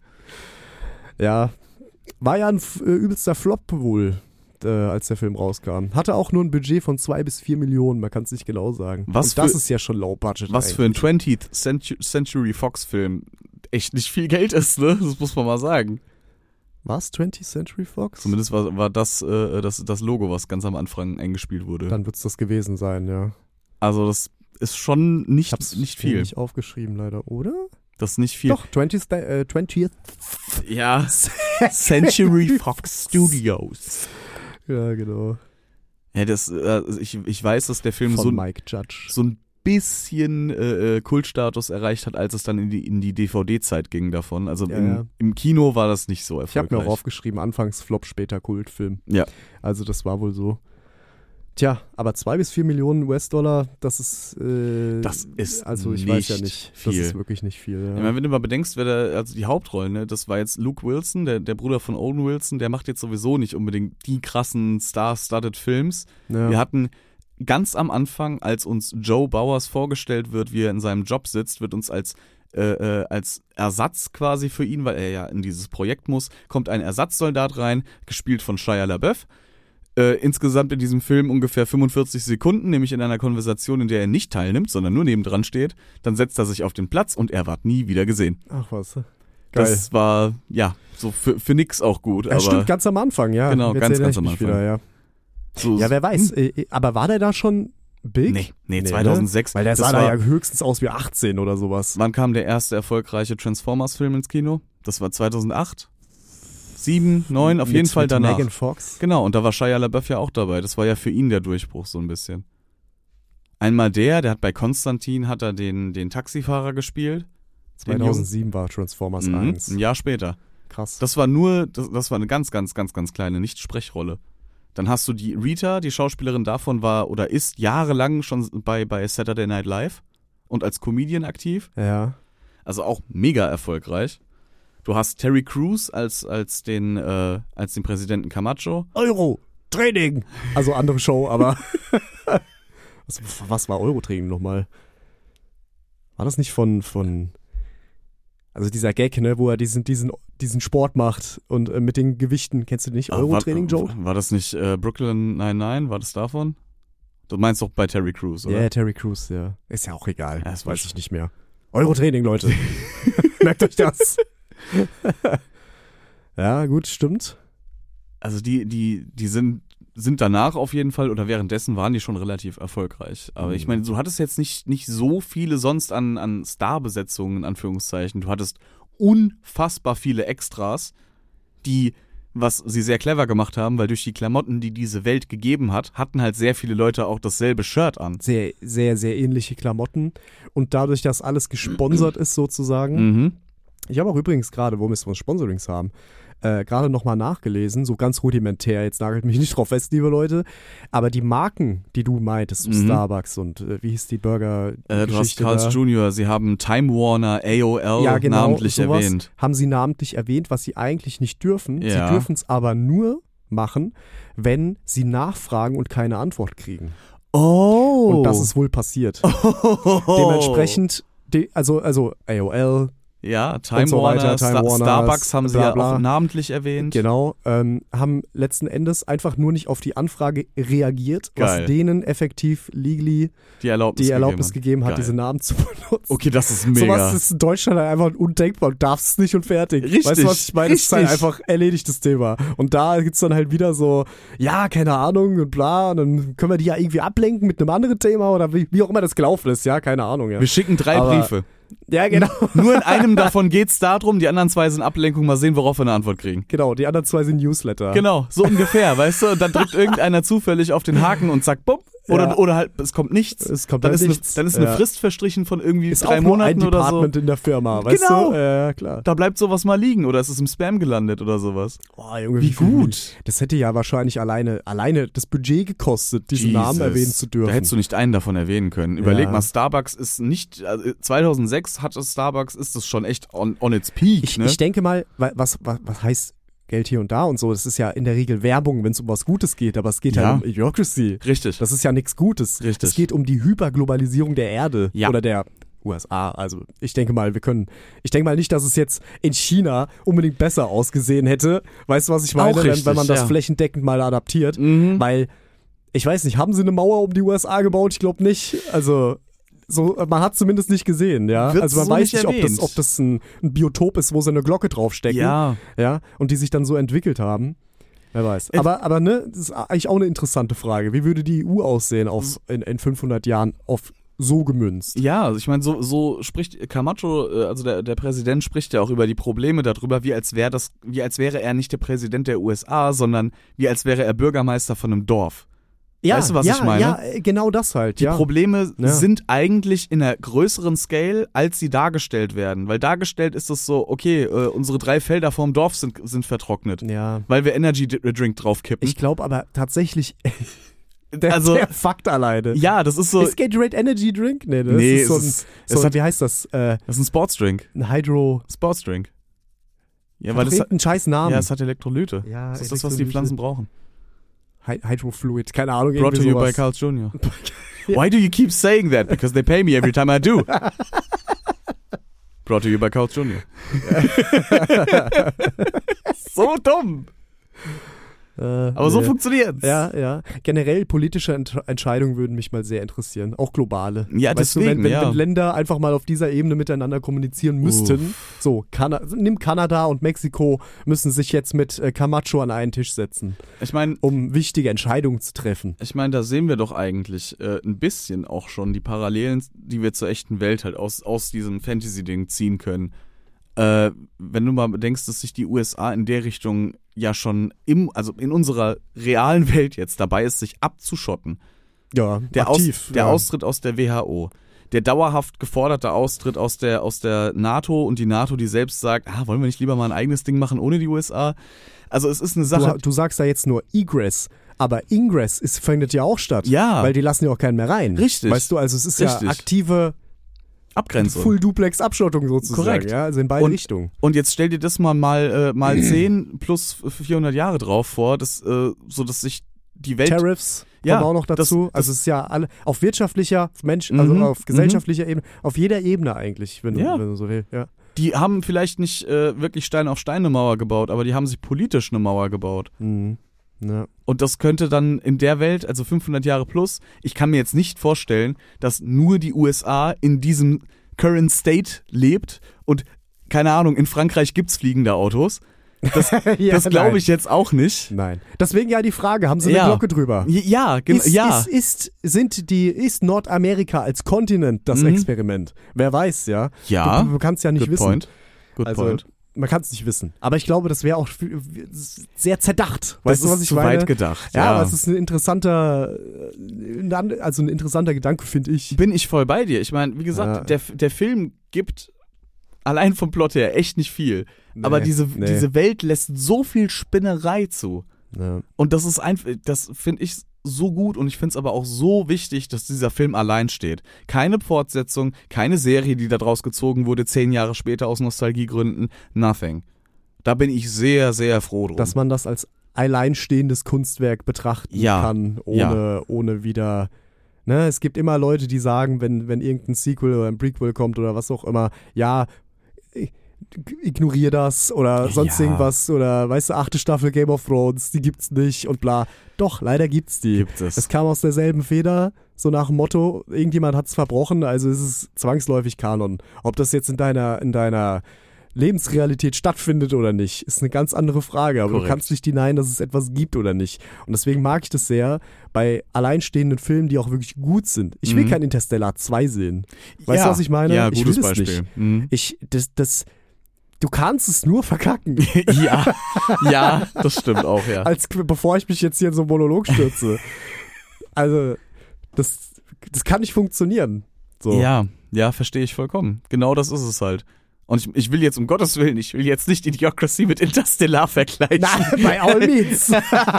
S4: Ja, war ja ein äh, übelster Flop wohl, äh, als der Film rauskam. Hatte auch nur ein Budget von zwei bis vier Millionen, man kann es nicht genau sagen.
S3: Was
S4: Und das
S3: für-
S4: ist ja schon low budget.
S3: Was für ein twentieth Century Fox Film echt nicht viel Geld ist, ne? Das muss man mal sagen.
S4: Was? twentieth Century Fox?
S3: Zumindest war, war das, äh, das das Logo, was ganz am Anfang eingespielt wurde.
S4: Dann wird es das gewesen sein, ja.
S3: Also das ist schon
S4: Ich
S3: nicht,
S4: hab's
S3: nicht
S4: mir
S3: viel.
S4: nicht aufgeschrieben, leider, oder?
S3: Das ist nicht viel.
S4: Doch, twentieth, äh, twentieth.
S3: Ja. Century Fox Studios.
S4: Ja, genau.
S3: Ja, das, äh, ich, ich weiß, dass der Film
S4: Von
S3: so,
S4: Mike Judge.
S3: so ein bisschen äh, äh, Kultstatus erreicht hat, als es dann in die, in die D V D-Zeit ging davon. Also
S4: Ja,
S3: im,
S4: ja.
S3: im Kino war das nicht so
S4: Ich habe
S3: erfolgreich.
S4: mir auch aufgeschrieben, anfangs Flop, später Kultfilm.
S3: Ja.
S4: Also das war wohl so. Tja, aber zwei bis vier Millionen U S-Dollar, das ist, äh,
S3: Das ist
S4: also ich weiß ja
S3: nicht
S4: nicht,
S3: viel.
S4: das ist wirklich nicht viel. Ja.
S3: Ich meine, wenn du mal bedenkst, wer da, also die Hauptrollen, ne, das war jetzt Luke Wilson, der, der Bruder von Owen Wilson, der macht jetzt sowieso nicht unbedingt die krassen Star-studded Films.
S4: Ja.
S3: Wir hatten ganz am Anfang, als uns Joe Bowers vorgestellt wird, wie er in seinem Job sitzt, wird uns als äh, äh, als Ersatz quasi für ihn, weil er ja in dieses Projekt muss, kommt ein Ersatzsoldat rein, gespielt von Shia LaBeouf. Äh, insgesamt in diesem Film ungefähr fünfundvierzig Sekunden, nämlich in einer Konversation, in der er nicht teilnimmt, sondern nur nebendran steht. Dann setzt er sich auf den Platz und er wird nie wieder gesehen.
S4: Ach was. Geil.
S3: Das war, ja, so für, für nix auch gut.
S4: Ja,
S3: aber
S4: stimmt, ganz am Anfang, ja.
S3: Genau,
S4: Jetzt
S3: ganz,
S4: erinnere
S3: ganz
S4: ich
S3: am
S4: mich
S3: Anfang.
S4: Wieder, ja.
S3: so,
S4: ja, wer weiß.
S3: Hm?
S4: Äh, aber war der da schon big?
S3: Nee, nee,
S4: Nee,
S3: zweitausendsechs.
S4: Weil der
S3: das
S4: sah
S3: war,
S4: da ja höchstens aus wie achtzehn oder sowas.
S3: Wann kam der erste erfolgreiche Transformers-Film ins Kino? Das war zweitausendacht? sieben, neun, auf
S4: Mit-
S3: jeden Fall
S4: mit
S3: danach.
S4: Megan Fox.
S3: Genau, und da war Shia LaBeouf ja auch dabei. Das war ja für ihn der Durchbruch so ein bisschen. Einmal der, der hat bei Konstantin hat er den, den Taxifahrer gespielt. Den
S4: zweitausendsieben war Transformers
S3: Jungen. Mhm,
S4: eins.
S3: ein Jahr später.
S4: Krass.
S3: Das war nur, das, das war eine ganz, ganz, ganz, ganz kleine Nicht-Sprechrolle. Dann hast du die Rita, die Schauspielerin davon war oder ist jahrelang schon bei, bei Saturday Night Live und als Comedian aktiv.
S4: ja.
S3: Also auch mega erfolgreich. Du hast Terry Crews als, als, den, äh, als den Präsidenten Camacho.
S4: Euro. Training. Also andere Show, aber. was, was war Euro-Training nochmal? War das nicht von, von. Also dieser Gag, ne, wo er diesen, diesen, diesen Sport macht und äh, mit den Gewichten, kennst du nicht?
S3: Ah,
S4: Euro-Training-Joke?
S3: War, war das nicht äh, Brooklyn Nine-Nine? War das davon? Du meinst doch bei Terry Crews,
S4: Ja,
S3: oder?
S4: yeah, Terry Crews, ja. Ist ja auch egal.
S3: Ja, das
S4: weiß
S3: weiß
S4: ich nicht mehr. Euro-Training, Leute. Merkt euch das. Ja, gut, stimmt.
S3: Also die, die, die sind, sind danach auf jeden Fall oder währenddessen waren die schon relativ erfolgreich. Aber
S4: Mhm.
S3: ich meine, du hattest jetzt nicht, nicht so viele sonst an, an Starbesetzungen, in Anführungszeichen. Du hattest unfassbar viele Extras, die, was sie sehr clever gemacht haben, weil durch die Klamotten, die diese Welt gegeben hat, hatten halt sehr viele Leute auch dasselbe Shirt an.
S4: Sehr, sehr, sehr ähnliche Klamotten. Und dadurch, dass alles gesponsert ist sozusagen.
S3: Mhm.
S4: Ich habe auch übrigens gerade, wo wir es von Sponsorings haben, äh, gerade nochmal nachgelesen, so ganz rudimentär, jetzt nagelt mich nicht drauf fest, liebe Leute, aber die Marken, die du meintest, so
S3: Mhm.
S4: Starbucks und äh, wie hieß die Burger
S3: Äh, du hast
S4: Geschichte
S3: Carl's
S4: da?
S3: Junior, sie haben Time Warner, A O L
S4: Ja, genau,
S3: namentlich
S4: sowas
S3: erwähnt.
S4: haben sie namentlich erwähnt, was sie eigentlich nicht dürfen.
S3: Ja.
S4: Sie dürfen es aber nur machen, wenn sie nachfragen und keine Antwort kriegen.
S3: Oh.
S4: Und das ist wohl passiert.
S3: oh.
S4: Dementsprechend, de, also, also A O L,
S3: Ja, Time
S4: und so
S3: Warner,
S4: weiter, Time
S3: Star
S4: Warner,
S3: Starbucks haben sie
S4: bla,
S3: ja
S4: bla.
S3: auch namentlich erwähnt.
S4: genau, ähm, haben letzten Endes einfach nur nicht auf die Anfrage reagiert,
S3: Geil.
S4: was denen effektiv legally
S3: Die Erlaubnis,
S4: die Erlaubnis
S3: gegeben
S4: gegeben hat,
S3: Geil.
S4: diese Namen zu benutzen.
S3: Okay, das ist mega.
S4: Sowas ist in Deutschland halt einfach undenkbar. Du darfst es nicht und fertig.
S3: Richtig,
S4: Weißt du, was ich meine? Das ist halt
S3: richtig.
S4: einfach erledigtes Thema. Und da gibt's dann halt wieder so, ja, keine Ahnung und bla. Und dann können wir die ja irgendwie ablenken mit einem anderen Thema oder wie, wie auch immer das gelaufen ist. Ja, keine Ahnung. Ja,
S3: Wir schicken drei
S4: Aber-
S3: Briefe.
S4: ja genau.
S3: Nur in einem davon geht's darum, die anderen zwei sind Ablenkung, mal sehen, worauf wir eine Antwort kriegen.
S4: Genau, die anderen zwei sind Newsletter.
S3: Genau, so ungefähr, weißt du? Und dann drückt irgendeiner zufällig auf den Haken und sagt, bumm, Oder,
S4: Ja.
S3: oder halt, es kommt nichts.
S4: Es kommt
S3: dann
S4: halt
S3: ist
S4: nichts.
S3: Eine, dann ist eine
S4: Ja.
S3: Frist verstrichen von irgendwie
S4: Ist
S3: drei
S4: auch nur
S3: Monaten
S4: ein
S3: oder so.
S4: Department in der Firma, weißt
S3: Genau.
S4: du? Ja, klar.
S3: Da bleibt sowas mal liegen oder ist es im Spam gelandet oder sowas.
S4: Boah, Junge,
S3: Wie
S4: viel-
S3: gut.
S4: Das hätte ja wahrscheinlich alleine, alleine das Budget gekostet, diesen
S3: Jesus.
S4: Namen erwähnen zu dürfen.
S3: Da hättest du nicht einen davon erwähnen können. Überleg
S4: Ja.
S3: mal, Starbucks ist nicht, also zweitausendsechs hatte Starbucks, ist das schon echt on, on its peak,
S4: ich,
S3: ne?
S4: ich denke mal, wa- was, was, was heißt Geld hier und da und so, das ist ja in der Regel Werbung, wenn es um was Gutes geht, aber es geht
S3: Ja.
S4: halt um Idiocracy.
S3: Richtig.
S4: Das ist ja nichts Gutes.
S3: Richtig.
S4: Es geht um die Hyperglobalisierung der Erde
S3: Ja.
S4: oder der U S A. Also ich denke mal, wir können, ich denke mal nicht, dass es jetzt in China unbedingt besser ausgesehen hätte. Weißt du, was ich meine?
S3: Auch
S4: wenn,
S3: richtig,
S4: wenn man das
S3: ja.
S4: flächendeckend mal adaptiert.
S3: Mhm.
S4: Weil, ich weiß nicht, haben sie eine Mauer um die U S A gebaut? Ich glaube nicht. Also, so, man hat zumindest nicht gesehen, ja.
S3: Wird
S4: also man
S3: so
S4: weiß
S3: nicht
S4: nicht, ob das,
S3: erwähnt.
S4: ob das ein, ein Biotop ist, wo sie eine Glocke draufstecken.
S3: Ja.
S4: Ja. Und die sich dann so entwickelt haben. Wer weiß.
S3: Äh,
S4: Aber, aber ne, das ist eigentlich auch eine interessante Frage. Wie würde die E U aussehen auf, in, in fünfhundert Jahren auf so gemünzt?
S3: Ja, also ich meine, so, so spricht Camacho, äh, also der, der Präsident spricht ja auch über die Probleme darüber, wie als wäre das, wie als wäre er nicht der Präsident der U S A, sondern wie als wäre er Bürgermeister von einem Dorf.
S4: Ja,
S3: Weißt du, was
S4: ja,
S3: ich meine?
S4: Ja, äh, genau das halt.
S3: Die
S4: ja.
S3: Probleme
S4: Ja.
S3: sind eigentlich in einer größeren Scale, als sie dargestellt werden. Weil dargestellt ist es so, okay, äh, unsere drei Felder vorm Dorf sind, sind vertrocknet,
S4: Ja.
S3: weil wir Energy D- Drink draufkippen.
S4: Ich glaube aber tatsächlich, der,
S3: Also-
S4: der Fakt alleine.
S3: ja, das ist so,
S4: Ist Gatorade Energy Drink? Nee, das
S3: Nee,
S4: ist so
S3: es
S4: ein,
S3: ist-
S4: so
S3: es
S4: ein
S3: hat-
S4: wie heißt das? Äh,
S3: das ist ein Sportsdrink.
S4: ein Hydro,
S3: Sportsdrink. Ja, weil
S4: hat
S3: das,
S4: einen scheiß Namen.
S3: ja, es hat Elektrolyte.
S4: Ja,
S3: das ist das, was die
S4: Elektrolyte.
S3: Pflanzen brauchen.
S4: Hy- Hydrofluid, keine Ahnung.
S3: Brought to
S4: irgendwie
S3: you by
S4: sowas.
S3: Carl's Junior Why do you keep saying that? Because they pay me every time I do. Brought to you by Carl's Junior So dumm.
S4: Äh,
S3: Aber so
S4: nee.
S3: funktioniert's.
S4: Ja, ja. Generell politische Ent Entscheidungen würden mich mal sehr interessieren. Auch globale.
S3: Ja,
S4: weißt du, wenn,
S3: deswegen,
S4: wenn,
S3: ja.
S4: wenn Länder einfach mal auf dieser Ebene miteinander kommunizieren müssten. So, Kana nimm Kanada und Mexiko müssen sich jetzt mit äh, Camacho an einen Tisch setzen,
S3: Ich meine,
S4: um wichtige Entscheidungen zu treffen.
S3: ich meine, da sehen wir doch eigentlich äh, ein bisschen auch schon die Parallelen, die wir zur echten Welt halt aus, aus diesem Fantasy-Ding ziehen können. Äh, wenn du mal bedenkst, dass sich die U S A in der Richtung ja schon im, also in unserer realen Welt jetzt dabei ist, sich abzuschotten.
S4: Ja,
S3: Der,
S4: aktiv.
S3: Aus, der
S4: ja.
S3: Austritt aus der W H O. Der dauerhaft geforderte Austritt aus der, aus der NATO und die NATO, die selbst sagt, ah, wollen wir nicht lieber mal ein eigenes Ding machen ohne die U S A? Also es ist eine Sache.
S4: Du, du sagst da jetzt nur Egress, aber Ingress ist, findet ja auch statt.
S3: Ja.
S4: Weil die lassen ja auch keinen mehr rein.
S3: Richtig.
S4: Weißt du, also es ist
S3: Richtig.
S4: ja aktive
S3: Abgrenzung.
S4: Full-Duplex-Abschottung sozusagen.
S3: Korrekt.
S4: Ja, also in beide
S3: Und-
S4: Richtungen.
S3: Und jetzt stell dir das mal mal, äh, mal zehn plus vierhundert Jahre drauf vor, dass, äh, so dass sich die Welt...
S4: Tariffs
S3: Ja,
S4: kommen auch noch
S3: das-
S4: dazu.
S3: das-
S4: also es ist ja alle auf wirtschaftlicher, Mensch, also
S3: Mhm,
S4: auf gesellschaftlicher Ebene, auf jeder Ebene eigentlich, wenn du,
S3: Ja.
S4: wenn du so willst. Ja.
S3: Die haben vielleicht nicht äh, wirklich Stein auf Stein eine Mauer gebaut, aber die haben sich politisch eine Mauer gebaut.
S4: Mhm. Ja.
S3: Und das könnte dann in der Welt, also fünfhundert Jahre plus, ich kann mir jetzt nicht vorstellen, dass nur die U S A in diesem Current State lebt und, keine Ahnung, in Frankreich gibt's fliegende Autos. Das,
S4: Ja,
S3: das glaube
S4: nein.
S3: ich jetzt auch nicht.
S4: Nein. Deswegen ja die Frage, haben sie eine
S3: Ja.
S4: Glocke drüber?
S3: Ja, genau.
S4: Ist,
S3: Ja.
S4: ist, ist, sind die, ist Nordamerika als Kontinent das
S3: Mhm.
S4: Experiment? Wer weiß, ja?
S3: Ja.
S4: Du, du kannst ja nicht
S3: Good
S4: wissen.
S3: point. Good
S4: also,
S3: point.
S4: man kann es nicht wissen. Aber ich glaube, das wäre auch f- sehr zerdacht.
S3: Das
S4: Weißt du,
S3: ist
S4: was ich
S3: zu
S4: meine?
S3: weit gedacht.
S4: Ja,
S3: Ja,
S4: aber es ist ein interessanter, äh, also ein interessanter Gedanke, finde ich.
S3: bin ich voll bei dir. Ich meine, wie gesagt,
S4: Ja.
S3: der, der Film gibt allein vom Plot her echt nicht viel. aber
S4: Nee,
S3: diese,
S4: nee.
S3: diese Welt lässt so viel Spinnerei zu.
S4: Ja.
S3: Und das ist einfach, das finde ich so gut und ich finde es aber auch so wichtig, dass dieser Film allein steht. Keine Fortsetzung, keine Serie, die da draus gezogen wurde, zehn Jahre später aus Nostalgiegründen, nothing. Da bin ich sehr, sehr froh drum.
S4: Dass man das als alleinstehendes Kunstwerk betrachten
S3: Ja.
S4: kann, ohne, ohne wieder. Ne, es gibt immer Leute, die sagen, wenn, wenn irgendein Sequel oder ein Prequel kommt oder was auch immer, ja, ignorier das oder sonst
S3: Ja.
S4: irgendwas oder weißt du, achte Staffel Game of Thrones, die gibt's nicht und bla. Doch, leider gibt's die.
S3: Gibt es.
S4: Es kam aus derselben Feder, so nach dem Motto, irgendjemand hat's verbrochen, also ist es zwangsläufig Kanon. Ob das jetzt in deiner, in deiner Lebensrealität stattfindet oder nicht, ist eine ganz andere Frage. Aber
S3: Korrekt.
S4: du kannst nicht denyen, dass es etwas gibt oder nicht. Und deswegen mag ich das sehr bei alleinstehenden Filmen, die auch wirklich gut sind. Ich will
S3: Mhm.
S4: kein Interstellar zwei sehen. Weißt
S3: ja.
S4: du, was ich meine?
S3: Ja,
S4: ich
S3: gutes
S4: will das
S3: Beispiel.
S4: nicht.
S3: Mhm.
S4: Ich, das, das, du kannst es nur verkacken.
S3: ja, ja, das stimmt auch, ja.
S4: als bevor ich mich jetzt hier in so einen Monolog stürze. Also, Das, das kann nicht funktionieren. So.
S3: Ja, ja, verstehe ich vollkommen. Genau das ist es halt. Und ich, ich will jetzt, um Gottes Willen, ich will jetzt nicht Idiocracy mit Interstellar vergleichen.
S4: Nein, by all means.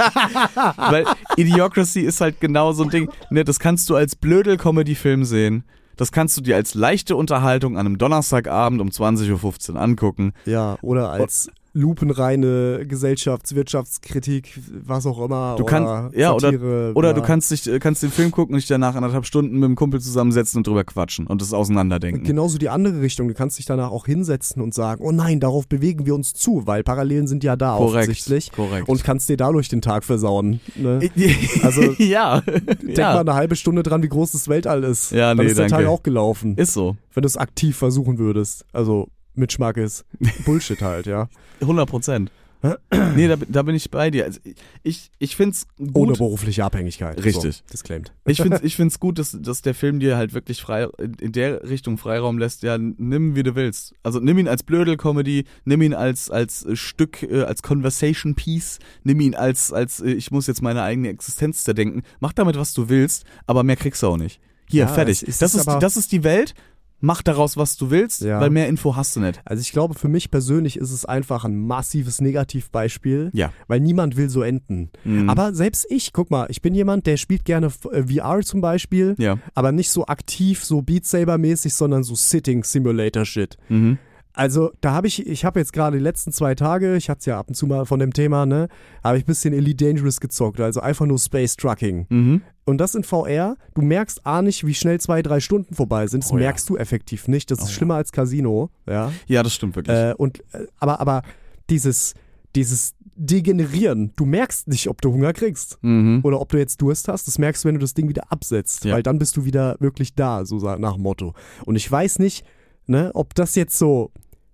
S3: Weil Idiocracy ist halt genau so ein Ding, ne, das kannst du als Blödel-Comedy-Film sehen. Das kannst du dir als leichte Unterhaltung an einem Donnerstagabend um zwanzig Uhr fünfzehn angucken.
S4: Ja, oder als lupenreine Gesellschafts-, Wirtschaftskritik, was auch immer.
S3: Du
S4: oder
S3: kannst, ja,
S4: Satire,
S3: oder, oder
S4: ja.
S3: du kannst dich, kannst den Film gucken und dich danach anderthalb Stunden mit dem Kumpel zusammensetzen und drüber quatschen und das auseinanderdenken.
S4: Genauso die andere Richtung. Du kannst dich danach auch hinsetzen und sagen, oh nein, darauf bewegen wir uns zu, weil Parallelen sind ja da
S3: Korrekt,
S4: offensichtlich.
S3: korrekt.
S4: Und kannst dir dadurch den Tag versauen. Ne?
S3: Also, ja.
S4: Denk
S3: ja.
S4: mal eine halbe Stunde dran, wie groß das Weltall ist.
S3: Ja,
S4: Dann
S3: nee,
S4: ist der
S3: danke.
S4: Tag auch gelaufen.
S3: Ist so.
S4: Wenn du es aktiv versuchen würdest. Also mit Schmack ist Bullshit halt, ja.
S3: hundert Prozent. Nee, da, da bin ich bei dir. Also ich ich finde es gut.
S4: Ohne berufliche Abhängigkeit.
S3: Richtig.
S4: So, disclaimed.
S3: Ich finde ich find's gut, dass, dass der Film dir halt wirklich frei in der Richtung Freiraum lässt. Ja, nimm wie du willst. Also nimm ihn als Blödel-Comedy, nimm ihn als als Stück, äh, als Conversation Piece, nimm ihn als als äh, ich muss jetzt meine eigene Existenz zerdenken. Mach damit, was du willst, aber mehr kriegst du auch nicht. Hier,
S4: Ja,
S3: fertig.
S4: es- es
S3: das
S4: ist
S3: ist
S4: aber-
S3: das ist die Welt. Mach daraus, was du willst,
S4: Ja.
S3: weil mehr Info hast du nicht.
S4: Also ich glaube, für mich persönlich ist es einfach ein massives Negativbeispiel,
S3: Ja.
S4: weil niemand will so enden.
S3: Mhm.
S4: Aber selbst ich, guck mal, ich bin jemand, der spielt gerne äh, V R zum Beispiel,
S3: Ja.
S4: aber nicht so aktiv, so Beat Saber-mäßig, sondern so Sitting Simulator-Shit.
S3: Mhm.
S4: Also da habe ich, ich habe jetzt gerade die letzten zwei Tage, ich hatte es ja ab und zu mal von dem Thema, ne, habe ich ein bisschen Elite Dangerous gezockt, also einfach nur Space Trucking.
S3: Mhm.
S4: Und das in V R, du merkst A nicht, wie schnell zwei, drei Stunden vorbei sind, das
S3: Oh ja.
S4: merkst du effektiv nicht, das ist
S3: Oh ja.
S4: schlimmer als Casino, ja.
S3: Ja, das stimmt wirklich.
S4: Äh, und, äh, aber, aber dieses, dieses Degenerieren, du merkst nicht, ob du Hunger kriegst
S3: mhm.
S4: oder ob du jetzt Durst hast, das merkst du, wenn du das Ding wieder absetzt,
S3: Ja.
S4: weil dann bist du wieder wirklich da, so sa- nach dem Motto. Und ich weiß nicht, ne, ob das jetzt so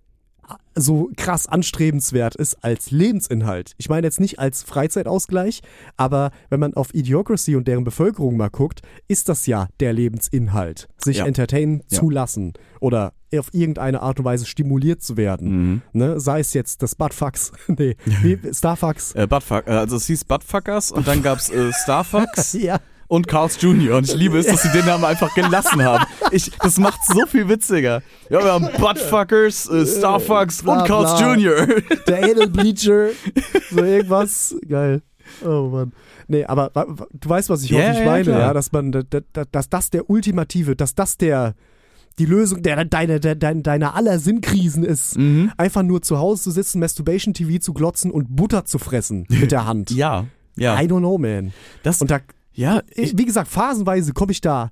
S4: so krass anstrebenswert ist als Lebensinhalt. Ich meine jetzt nicht als Freizeitausgleich, aber wenn man auf Idiocracy und deren Bevölkerung mal guckt, ist das ja der Lebensinhalt, sich
S3: Ja.
S4: entertainen
S3: Ja.
S4: zu lassen oder auf irgendeine Art und Weise stimuliert zu werden.
S3: Mhm.
S4: Ne? Sei es jetzt das Buttfucks, nee, wie, Starfucks.
S3: Äh, Buttfuck, äh, also es hieß Buttfuckers und dann gab's äh, Starfucks
S4: Ja.
S3: und Carl's Junior Und ich liebe es, dass sie den Namen einfach gelassen haben. Ich, das macht's so viel witziger. Ja, wir haben Buttfuckers, äh, Starfucks
S4: Bla,
S3: und Carl's
S4: bla.
S3: Junior
S4: Der Anal Bleacher, so irgendwas. Geil. Oh Mann. Nee, aber wa- wa- du weißt, was ich
S3: Ja,
S4: hoffentlich
S3: ja,
S4: meine,
S3: klar.
S4: ja, dass man, da- da- dass das der ultimative, dass das der, die Lösung der, deiner, der, deiner, deiner aller Sinnkrisen ist.
S3: Mhm.
S4: Einfach nur zu Hause zu sitzen, Masturbation-T V zu glotzen und Butter zu fressen mit der Hand.
S3: Ja, ja.
S4: I don't know, man.
S3: Das,
S4: Und da,
S3: ja, ich,
S4: ich, wie gesagt, phasenweise komme ich da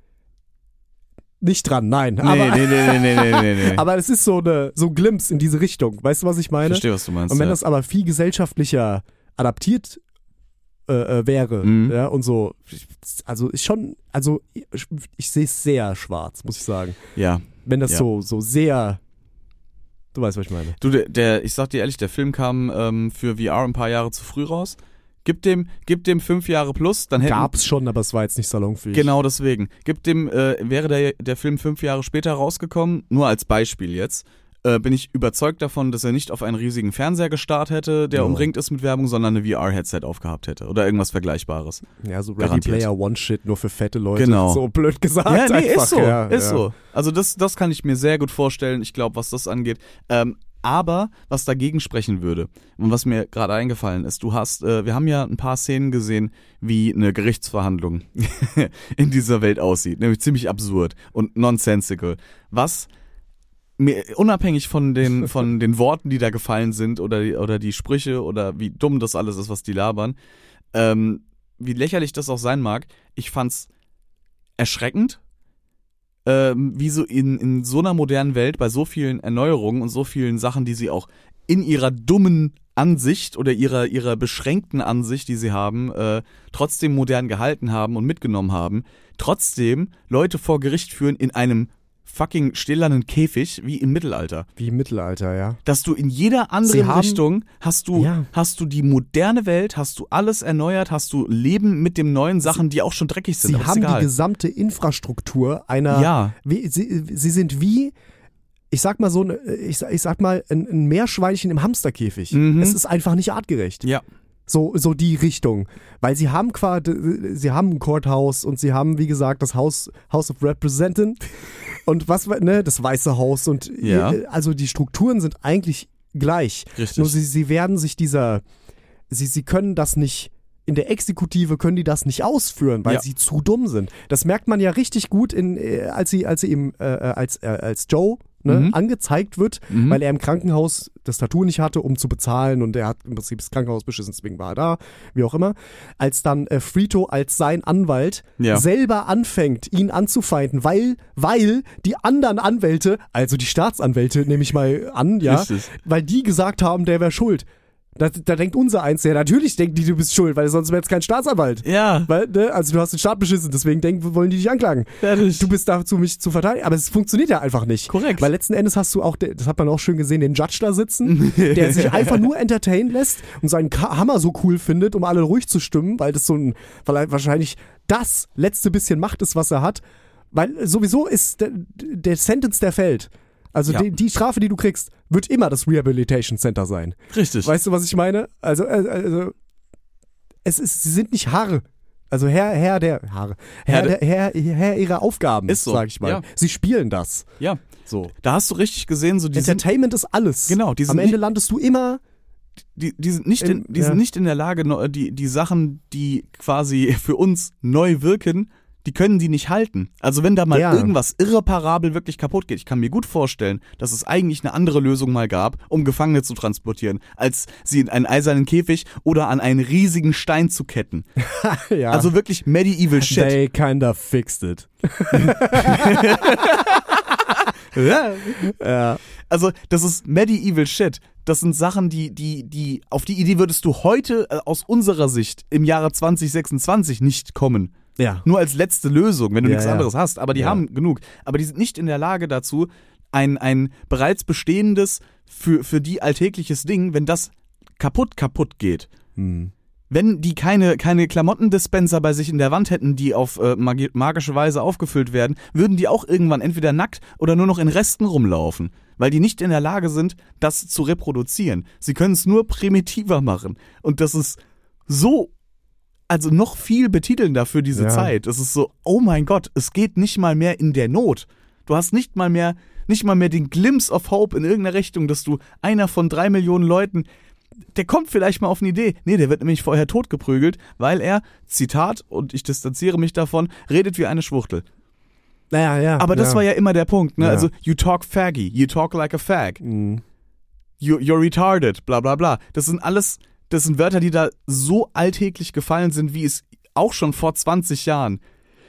S4: nicht dran, nein.
S3: nee,
S4: aber,
S3: nee, nee, nee, nee, nee, nee, nee.
S4: aber es ist so eine, so ein Glimpse in diese Richtung. Weißt du, was ich
S3: Ich
S4: meine?
S3: verstehe, was du meinst.
S4: Und wenn
S3: ja.
S4: das aber viel gesellschaftlicher adaptiert äh, äh, wäre,
S3: Mhm.
S4: ja, und so, also ist schon, also ich, ich sehe es sehr schwarz, muss ich sagen.
S3: ja.
S4: Wenn das
S3: Ja.
S4: so, so sehr, du weißt, was ich meine.
S3: Du, der, der, ich sag dir ehrlich, der Film kam ähm, für V R ein paar Jahre zu früh raus. Gib dem, gib dem fünf Jahre plus, dann hätten...
S4: Gab's schon, aber es war jetzt nicht salonfähig.
S3: Genau deswegen. Gib dem, äh, wäre der, der Film fünf Jahre später rausgekommen, nur als Beispiel jetzt, äh, bin ich überzeugt davon, dass er nicht auf einen riesigen Fernseher gestarrt hätte, der
S4: Ja.
S3: umringt ist mit Werbung, sondern eine V R-Headset aufgehabt hätte oder irgendwas Vergleichbares.
S4: Ja, so Ready
S3: Garantiert.
S4: Player One Shit, nur für fette Leute.
S3: Genau.
S4: So blöd gesagt.
S3: Ja, nee,
S4: einfach.
S3: ist so,
S4: ja,
S3: ist
S4: ja.
S3: so. Also das, das kann ich mir sehr gut vorstellen, ich glaube, was das angeht. Ähm, aber was dagegen sprechen würde und was mir gerade eingefallen ist, du hast, äh, wir haben ja ein paar Szenen gesehen, wie eine Gerichtsverhandlung in dieser Welt aussieht, nämlich ziemlich absurd und nonsensical. Was mir, unabhängig von den von den Worten, die da gefallen sind oder die, oder die Sprüche oder wie dumm das alles ist, was die labern, ähm, wie lächerlich das auch sein mag, ich fand's erschreckend. Ähm, wie so in, in so einer modernen Welt bei so vielen Erneuerungen und so vielen Sachen, die sie auch in ihrer dummen Ansicht oder ihrer, ihrer beschränkten Ansicht, die sie haben, äh, trotzdem modern gehalten haben und mitgenommen haben, trotzdem Leute vor Gericht führen in einem fucking stählernen Käfig wie im Mittelalter.
S4: Wie im Mittelalter, ja.
S3: Dass du in jeder
S4: Sie
S3: anderen
S4: haben-
S3: Richtung hast du,
S4: Ja.
S3: hast du die moderne Welt, hast du alles erneuert, hast du Leben mit dem neuen Sachen, die auch schon dreckig sind.
S4: Sie
S3: aber ist
S4: haben die
S3: egal.
S4: gesamte Infrastruktur einer,
S3: Ja.
S4: wie, sie, sie sind wie, ich sag mal so, eine- ich, sag- ich sag mal, ein, ein Meerschweinchen im Hamsterkäfig.
S3: Mhm.
S4: Es ist einfach nicht artgerecht.
S3: Ja.
S4: So, so die Richtung. Weil sie haben quasi, sie haben ein Courthouse und sie haben, wie gesagt, das House, House of Representatives und was, ne, das Weiße Haus und
S3: Ja.
S4: also die Strukturen sind eigentlich gleich.
S3: Richtig.
S4: Nur sie, sie werden sich dieser, sie, sie können das nicht, in der Exekutive können die das nicht ausführen, weil
S3: Ja.
S4: sie zu dumm sind. Das merkt man ja richtig gut, in, äh, als sie, als sie ihm, äh, als, äh, als Joe ne,
S3: Mhm.
S4: angezeigt wird,
S3: Mhm.
S4: weil er im Krankenhaus das Tattoo nicht hatte, um zu bezahlen und er hat im Prinzip das Krankenhaus beschissen, deswegen war er da, wie auch immer. Als dann äh, Frito als sein Anwalt
S3: Ja.
S4: selber anfängt, ihn anzufeinden, weil, weil die anderen Anwälte, also die Staatsanwälte nehme ich mal an, ja,
S3: Richtig.
S4: weil die gesagt haben, der wäre schuld. Da, da denkt unser Eins, ja natürlich denken die, du bist schuld, weil sonst wäre jetzt kein Staatsanwalt.
S3: Ja,
S4: Weil, ne, also du hast den Staat beschissen, deswegen denken, wollen die dich anklagen.
S3: fertig.
S4: Du bist dazu, mich zu verteidigen. Aber es funktioniert ja einfach nicht.
S3: Korrekt.
S4: Weil letzten Endes hast du auch, das hat man auch schön gesehen, den Judge da sitzen, der sich einfach nur entertainen lässt und seinen Ka- Hammer so cool findet, um alle ruhig zu stimmen, weil das so ein, weil er wahrscheinlich das letzte bisschen Macht ist, was er hat. Weil sowieso ist der, der Sentence, der fällt. Also
S3: Ja.
S4: die, die Strafe, die du kriegst, wird immer das Rehabilitation Center sein.
S3: Richtig.
S4: Weißt du, was ich meine? Also, äh, also es ist, sie sind nicht Haare. Also Herr, Herr der Haare. Herr,
S3: Herr
S4: der, Herr, Herr ihrer Aufgaben,
S3: Ist so,
S4: sag ich mal.
S3: ja.
S4: Sie spielen das.
S3: Ja,
S4: So.
S3: da hast du richtig gesehen, so die sind,
S4: Entertainment ist alles.
S3: Genau, die sind
S4: Am Ende
S3: nicht-
S4: landest du immer.
S3: die, die sind nicht in,
S4: In-
S3: die
S4: ja.
S3: sind nicht in der Lage, no- die, die Sachen, die quasi für uns neu wirken, die können die nicht halten. Also wenn da mal
S4: Ja.
S3: irgendwas irreparabel wirklich kaputt geht, ich kann mir gut vorstellen, dass es eigentlich eine andere Lösung mal gab, um Gefangene zu transportieren, als sie in einen eisernen Käfig oder an einen riesigen Stein zu ketten.
S4: Ja.
S3: Also wirklich medieval shit.
S4: They kinda fixed it.
S3: Ja.
S4: Ja.
S3: Also, das ist medieval shit. Das sind Sachen, die, die, die, auf die Idee würdest du heute äh, aus unserer Sicht im Jahre zwanzig sechsundzwanzig nicht kommen.
S4: Ja.
S3: Nur als letzte Lösung, wenn du
S4: Ja,
S3: nichts
S4: ja.
S3: anderes hast. Aber die
S4: Ja.
S3: haben genug. Aber die sind nicht in der Lage dazu, ein, ein bereits bestehendes, für, für die alltägliches Ding, wenn das kaputt, kaputt geht.
S4: Hm.
S3: Wenn die keine, keine Klamottendispenser bei sich in der Wand hätten, die auf äh, magi- magische Weise aufgefüllt werden, würden die auch irgendwann entweder nackt oder nur noch in Resten rumlaufen. Weil die nicht in der Lage sind, das zu reproduzieren. Sie können es nur primitiver machen. Und das ist so, also noch viel betitelnder für diese
S4: Ja.
S3: Zeit. Es ist so, oh mein Gott, es geht nicht mal mehr in der Not. Du hast nicht mal mehr, nicht mal mehr den Glimpse of Hope in irgendeiner Richtung, dass du einer von drei Millionen Leuten, der kommt vielleicht mal auf eine Idee. Nee, der wird nämlich vorher totgeprügelt, weil er, Zitat, und ich distanziere mich davon, redet wie eine Schwuchtel.
S4: Naja, ja.
S3: Aber das
S4: ja.
S3: war ja immer der Punkt, ne?
S4: Ja.
S3: Also, you talk faggy, you talk like a fag,
S4: Hm.
S3: you, you're retarded, bla bla bla. Das sind alles, das sind Wörter, die da so alltäglich gefallen sind, wie es auch schon vor zwanzig Jahren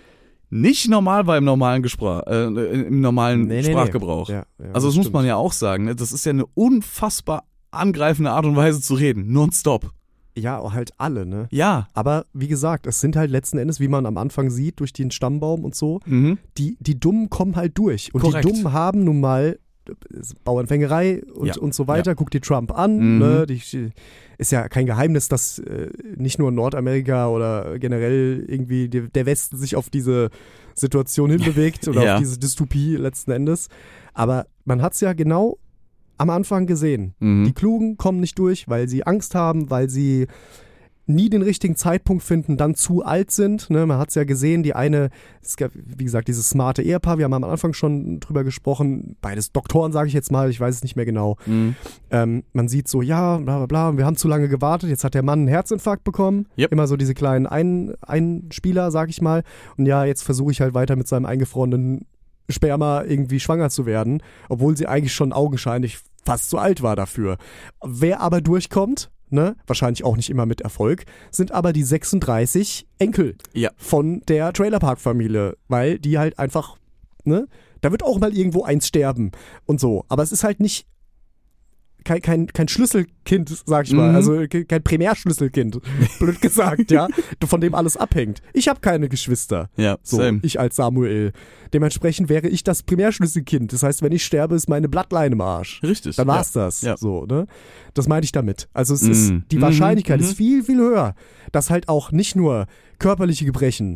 S3: nicht normal war im normalen Gespräch, äh, im normalen
S4: Nee, nee, nee.
S3: Sprachgebrauch.
S4: Ja, ja,
S3: Also das muss
S4: stimmt.
S3: man ja auch sagen, ne? Das ist ja eine unfassbar angreifende Art und Weise zu reden, nonstop.
S4: Ja, halt alle, ne?
S3: Ja.
S4: Aber wie gesagt, es sind halt letzten Endes, wie man am Anfang sieht, durch den Stammbaum und so,
S3: Mhm.
S4: die, die Dummen kommen halt durch. Und
S3: Korrekt.
S4: die Dummen haben nun mal äh, Bauernfängerei und,
S3: Ja.
S4: und so weiter. Guck dir Trump an.
S3: Mhm.
S4: Ne? Die, ist ja kein Geheimnis, dass äh, nicht nur Nordamerika oder generell irgendwie die, der Westen sich auf diese Situation hinbewegt oder
S3: Ja.
S4: auf diese Dystopie letzten Endes. Aber man hat es ja genau am Anfang gesehen.
S3: Mhm.
S4: Die Klugen kommen nicht durch, weil sie Angst haben, weil sie nie den richtigen Zeitpunkt finden, dann zu alt sind. Ne? Man hat es ja gesehen, die eine, es gab, wie gesagt, dieses smarte Ehepaar, wir haben am Anfang schon drüber gesprochen, beides Doktoren, sage ich jetzt mal, ich weiß es nicht mehr genau.
S3: Mhm.
S4: Ähm, man sieht so, ja, bla bla bla, wir haben zu lange gewartet, jetzt hat der Mann einen Herzinfarkt bekommen.
S3: Yep.
S4: Immer so diese kleinen Ein Einspieler, sag ich mal. Und ja, jetzt versuche ich halt weiter mit seinem eingefrorenen Sperma irgendwie schwanger zu werden, obwohl sie eigentlich schon augenscheinlich fast zu alt war dafür. Wer aber durchkommt, ne, wahrscheinlich auch nicht immer mit Erfolg, sind aber die sechsunddreißig Enkel
S3: Ja.
S4: von der Trailerpark-Familie, weil die halt einfach, ne, da wird auch mal irgendwo eins sterben und so. Aber es ist halt nicht kein, kein, kein Schlüsselkind, sag ich mal,
S3: Mhm.
S4: also kein Primärschlüsselkind, blöd gesagt, ja, von dem alles abhängt. Ich habe keine Geschwister.
S3: Ja,
S4: So,
S3: same.
S4: ich als Samuel. Dementsprechend wäre ich das Primärschlüsselkind. Das heißt, wenn ich sterbe, ist meine Bloodline im Arsch.
S3: Richtig.
S4: Dann war's
S3: ja.
S4: das.
S3: Ja.
S4: So, ne? Das meine ich damit. Also es
S3: Mm.
S4: ist, die
S3: Mhm,
S4: Wahrscheinlichkeit
S3: mhm.
S4: ist viel, viel höher, dass halt auch nicht nur körperliche Gebrechen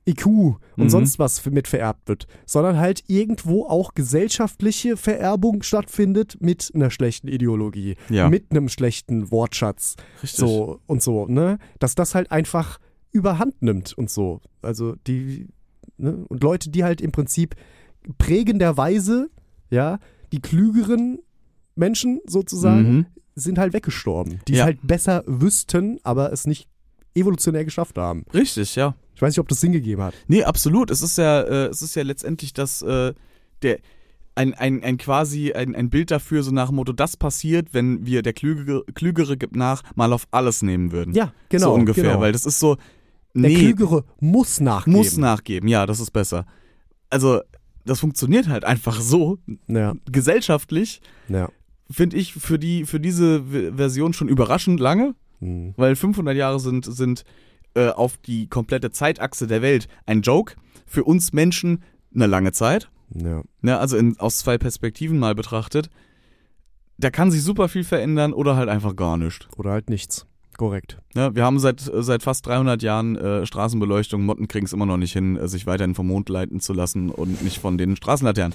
S4: I Q und
S3: Mhm.
S4: sonst was mit vererbt wird, sondern halt irgendwo auch gesellschaftliche Vererbung stattfindet mit einer schlechten Ideologie,
S3: Ja.
S4: mit einem schlechten Wortschatz,
S3: Richtig.
S4: so und so, ne? Dass das halt einfach überhand nimmt und so. Also die, ne? Und Leute, die halt im Prinzip prägenderweise, ja, die klügeren Menschen sozusagen,
S3: Mhm.
S4: sind halt weggestorben. Die es
S3: Ja.
S4: halt besser wüssten, aber es nicht evolutionär geschafft haben.
S3: Richtig, ja.
S4: Ich weiß nicht, ob das Sinn gegeben hat.
S3: Nee, absolut. Es ist ja, äh, es ist ja letztendlich das, äh, der, ein, ein, ein quasi ein, ein Bild dafür, so nach dem Motto, das passiert, wenn wir, der Klügere, Klügere gibt nach, mal auf alles nehmen würden.
S4: Ja, genau.
S3: So ungefähr,
S4: genau.
S3: weil das ist so,
S4: Der
S3: nee,
S4: Klügere muss nachgeben.
S3: muss nachgeben, ja, das ist besser. Also, das funktioniert halt einfach so,
S4: Ja,
S3: gesellschaftlich,
S4: ja.
S3: finde ich für die, für diese V- Version schon überraschend lange,
S4: Hm.
S3: weil fünfhundert Jahre sind, sind äh, auf die komplette Zeitachse der Welt ein Joke. Für uns Menschen eine lange Zeit.
S4: Ja.
S3: Ne, also in, aus zwei Perspektiven mal betrachtet. Da kann sich super viel verändern oder halt einfach gar nichts.
S4: Oder halt nichts. Korrekt.
S3: Ne, wir haben seit, seit fast dreihundert Jahren äh, Straßenbeleuchtung. Motten kriegen es immer noch nicht hin, äh, sich weiterhin vom Mond leiten zu lassen und nicht von den Straßenlaternen.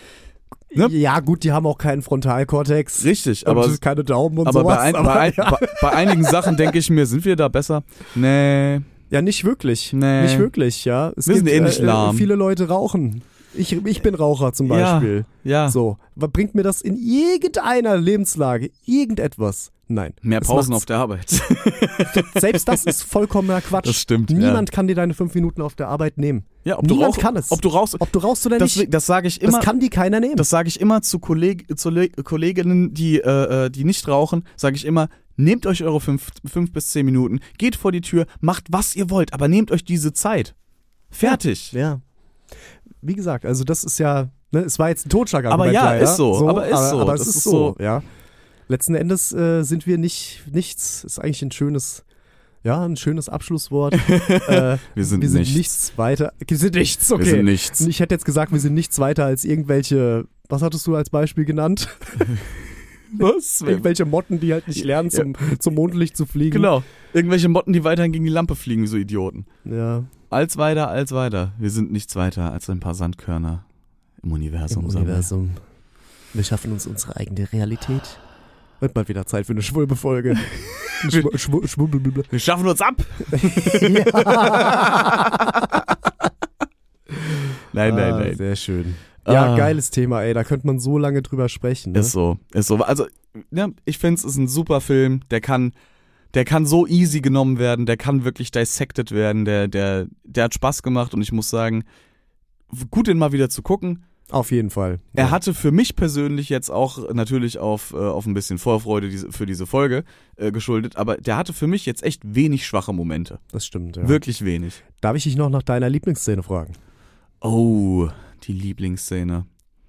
S3: Ne?
S4: Ja, gut, die haben auch keinen Frontalkortex.
S3: Richtig,
S4: Aber
S3: aber,
S4: keine Daumen und
S3: aber,
S4: sowas.
S3: bei, ein,
S4: aber
S3: bei, ein,
S4: ja.
S3: bei, bei einigen Sachen denke ich mir, sind wir da besser? Nee.
S4: ja, nicht wirklich.
S3: Nee.
S4: Nicht wirklich, ja. Es
S3: Wir sind
S4: gibt,
S3: eh nicht
S4: äh,
S3: lahm.
S4: Viele Leute rauchen. Ich, ich bin Raucher zum Beispiel.
S3: Ja.
S4: So, was bringt mir das in irgendeiner Lebenslage? Irgendetwas? Nein.
S3: Mehr
S4: Das
S3: Pausen
S4: macht's-
S3: auf der Arbeit.
S4: Selbst das ist vollkommener Quatsch.
S3: Das stimmt, ja.
S4: Niemand kann dir deine fünf Minuten auf der Arbeit nehmen.
S3: Ja, ob du
S4: Niemand
S3: rauchst,
S4: kann es.
S3: Ob du rauchst,
S4: Ob du rauchst oder
S3: das,
S4: nicht,
S3: das sage ich immer.
S4: das kann dir keiner nehmen.
S3: Das sage ich immer zu, Kolleg zu Le Kolleginnen, die, äh, äh, die nicht rauchen, sage ich immer, nehmt euch eure fünf, fünf bis zehn Minuten, geht vor die Tür, macht was ihr wollt, aber nehmt euch diese Zeit. Fertig.
S4: Ja. Wie gesagt, also das ist ja, ne, es war jetzt ein Totschlagargument.
S3: Aber ja,
S4: leider,
S3: ist so, aber ist so,
S4: Aber es
S3: das
S4: ist
S3: ist
S4: so,
S3: so.
S4: ja. Letzten Endes äh, sind wir nicht nichts. Ist eigentlich ein schönes, ja, ein schönes Abschlusswort. äh,
S3: Wir sind
S4: wir sind
S3: nichts.
S4: nichts weiter. Wir sind nichts, okay.
S3: Wir sind nichts.
S4: Ich hätte jetzt gesagt, wir sind nichts weiter als irgendwelche, was hattest du als Beispiel genannt?
S3: Was?
S4: Irgendwelche Motten, die halt nicht lernen, zum, zum Mondlicht zu fliegen.
S3: Genau. Irgendwelche Motten, die weiterhin gegen die Lampe fliegen, wie so Idioten.
S4: Ja,
S3: Als weiter, als weiter. Wir sind nichts weiter als ein paar Sandkörner im Universum.
S4: im
S3: sagen wir.
S4: Universum. Wir schaffen uns unsere eigene Realität. Wird mal wieder Zeit für eine Schwulbe-Folge. Schw Schw Schwubbelbüble.
S3: Wir schaffen uns ab. Nein, nein,
S4: Ah,
S3: nein.
S4: Sehr schön. Ja,
S3: Ah.
S4: geiles Thema, ey. Da könnte man so lange drüber sprechen. Ne?
S3: Ist so, ist so. Also, ne, ich finde es ist ein super Film. Der kann, der kann so easy genommen werden. Der kann wirklich dissected werden. Der, der, der hat Spaß gemacht und ich muss sagen, gut, den mal wieder zu gucken.
S4: Auf jeden Fall.
S3: Er
S4: Ja.
S3: hatte für mich persönlich jetzt auch natürlich auf, äh, auf ein bisschen Vorfreude diese, für diese Folge äh, geschuldet, aber der hatte für mich jetzt echt wenig schwache Momente.
S4: Das stimmt, ja.
S3: Wirklich wenig.
S4: Darf ich dich noch nach deiner Lieblingsszene fragen?
S3: Oh, die Lieblingsszene.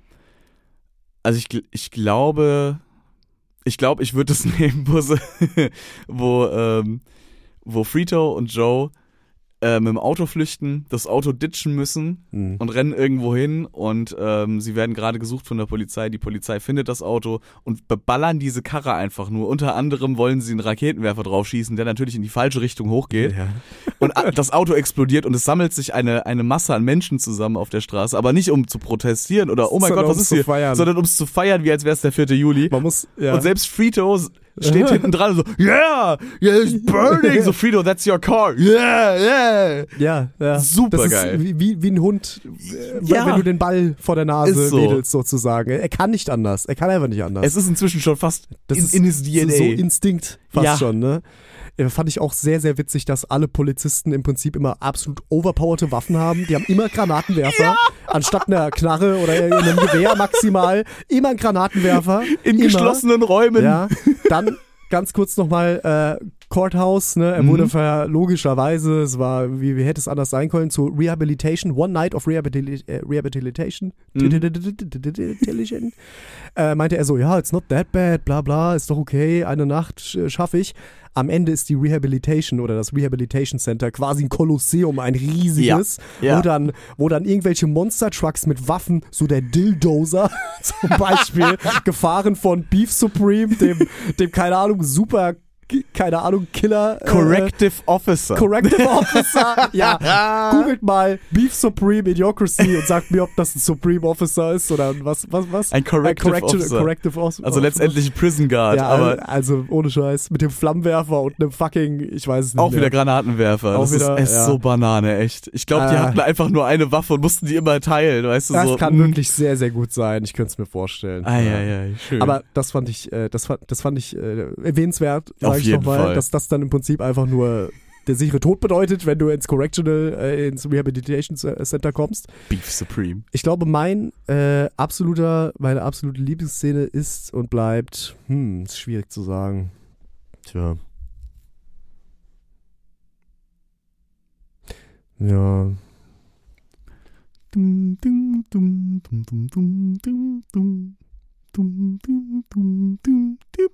S3: Also ich, gl- ich glaube, ich glaube, ich würde es nehmen, wo, sie, wo, ähm, wo Frito und Joe äh, mit dem Auto flüchten, das Auto ditchen müssen
S4: Hm.
S3: und rennen irgendwo hin und ähm, sie werden gerade gesucht von der Polizei. Die Polizei findet das Auto und beballern diese Karre einfach nur. Unter anderem wollen sie einen Raketenwerfer draufschießen, der natürlich in die falsche Richtung hochgeht.
S4: Ja.
S3: Und a- das Auto explodiert und es sammelt sich eine, eine Masse an Menschen zusammen auf der Straße. Aber nicht um zu protestieren oder oh mein
S4: Sondern
S3: Gott, was
S4: um's
S3: ist
S4: zu
S3: hier?
S4: feiern.
S3: Sondern um es zu feiern, wie als wäre es der vierte Juli.
S4: Man muss, ja.
S3: Und selbst Frito s- steht hinten dran und so, yeah, yeah, it's burning. So, Frito, that's your car. Yeah, yeah.
S4: ja, ja.
S3: Super
S4: das
S3: geil.
S4: ist wie, wie, wie ein Hund, äh,
S3: Ja.
S4: wenn du den Ball vor der Nase
S3: Ist so.
S4: wedelst sozusagen. Er kann nicht anders. Er kann einfach nicht anders.
S3: Es ist inzwischen schon fast
S4: Das
S3: in,
S4: ist
S3: in his D N A.
S4: so Instinkt fast
S3: Ja.
S4: schon, ne? Äh, Fand ich auch sehr, sehr witzig, dass alle Polizisten im Prinzip immer absolut overpowerte Waffen haben. Die haben immer Granatenwerfer. Anstatt einer Knarre oder einem Gewehr maximal. Immer ein Granatenwerfer.
S3: in
S4: immer.
S3: geschlossenen Räumen.
S4: Ja, dann ganz kurz nochmal äh, Courthouse, ne? Er
S3: Mhm.
S4: wurde ver logischerweise, es war, wie, wie hätte es anders sein können, zu Rehabilitation, One Night of Rehabilit äh, Rehabilitation.
S3: Mhm.
S4: Intelligent. Äh, meinte er so, ja, it's not that bad, bla bla, ist doch okay, eine Nacht äh, schaffe ich. Am Ende ist die Rehabilitation oder das Rehabilitation Center quasi ein Kolosseum, ein riesiges,
S3: Ja, ja.
S4: Wo, dann, wo dann irgendwelche Monster-Trucks mit Waffen, so der Dildozer zum Beispiel, gefahren von Beef Supreme, dem, dem keine Ahnung, super keine Ahnung, Killer.
S3: Corrective äh, Officer.
S4: Corrective Officer, ja. Googelt mal Beef Supreme Idiocracy und sagt mir, ob das ein Supreme Officer ist oder was, was, was?
S3: Ein Corrective
S4: ein
S3: Officer.
S4: Corrective Officer.
S3: Also letztendlich ein Prison Guard,
S4: ja,
S3: aber
S4: also ohne Scheiß, mit dem Flammenwerfer und einem fucking, ich weiß es nicht
S3: auch
S4: mehr.
S3: wieder Granatenwerfer.
S4: Auch
S3: das
S4: wieder,
S3: ist, ist
S4: ja.
S3: so Banane, echt. Ich glaube, die
S4: Äh.
S3: hatten einfach nur eine Waffe und mussten die immer teilen, weißt du
S4: Das
S3: so.
S4: kann
S3: mh.
S4: wirklich sehr, sehr gut sein. Ich könnte es mir vorstellen.
S3: Ei,
S4: Ja.
S3: ei, ei, schön.
S4: Aber das fand ich, äh, das fand, das fand ich äh, erwähnenswert,
S3: Auf
S4: sage ich
S3: jeden
S4: nochmal,
S3: Fall.
S4: dass das dann im Prinzip einfach nur der sichere Tod bedeutet, wenn du ins Correctional, äh, ins Rehabilitation Center kommst.
S3: Beef Supreme.
S4: Ich glaube, mein äh, absoluter, meine absolute Lieblingsszene ist und bleibt, hm, ist schwierig zu sagen. Tja. Ja.
S3: Dum, dum, dum, dum, dum, dum, dum, dum. Dum, dum, dum, dum, dum.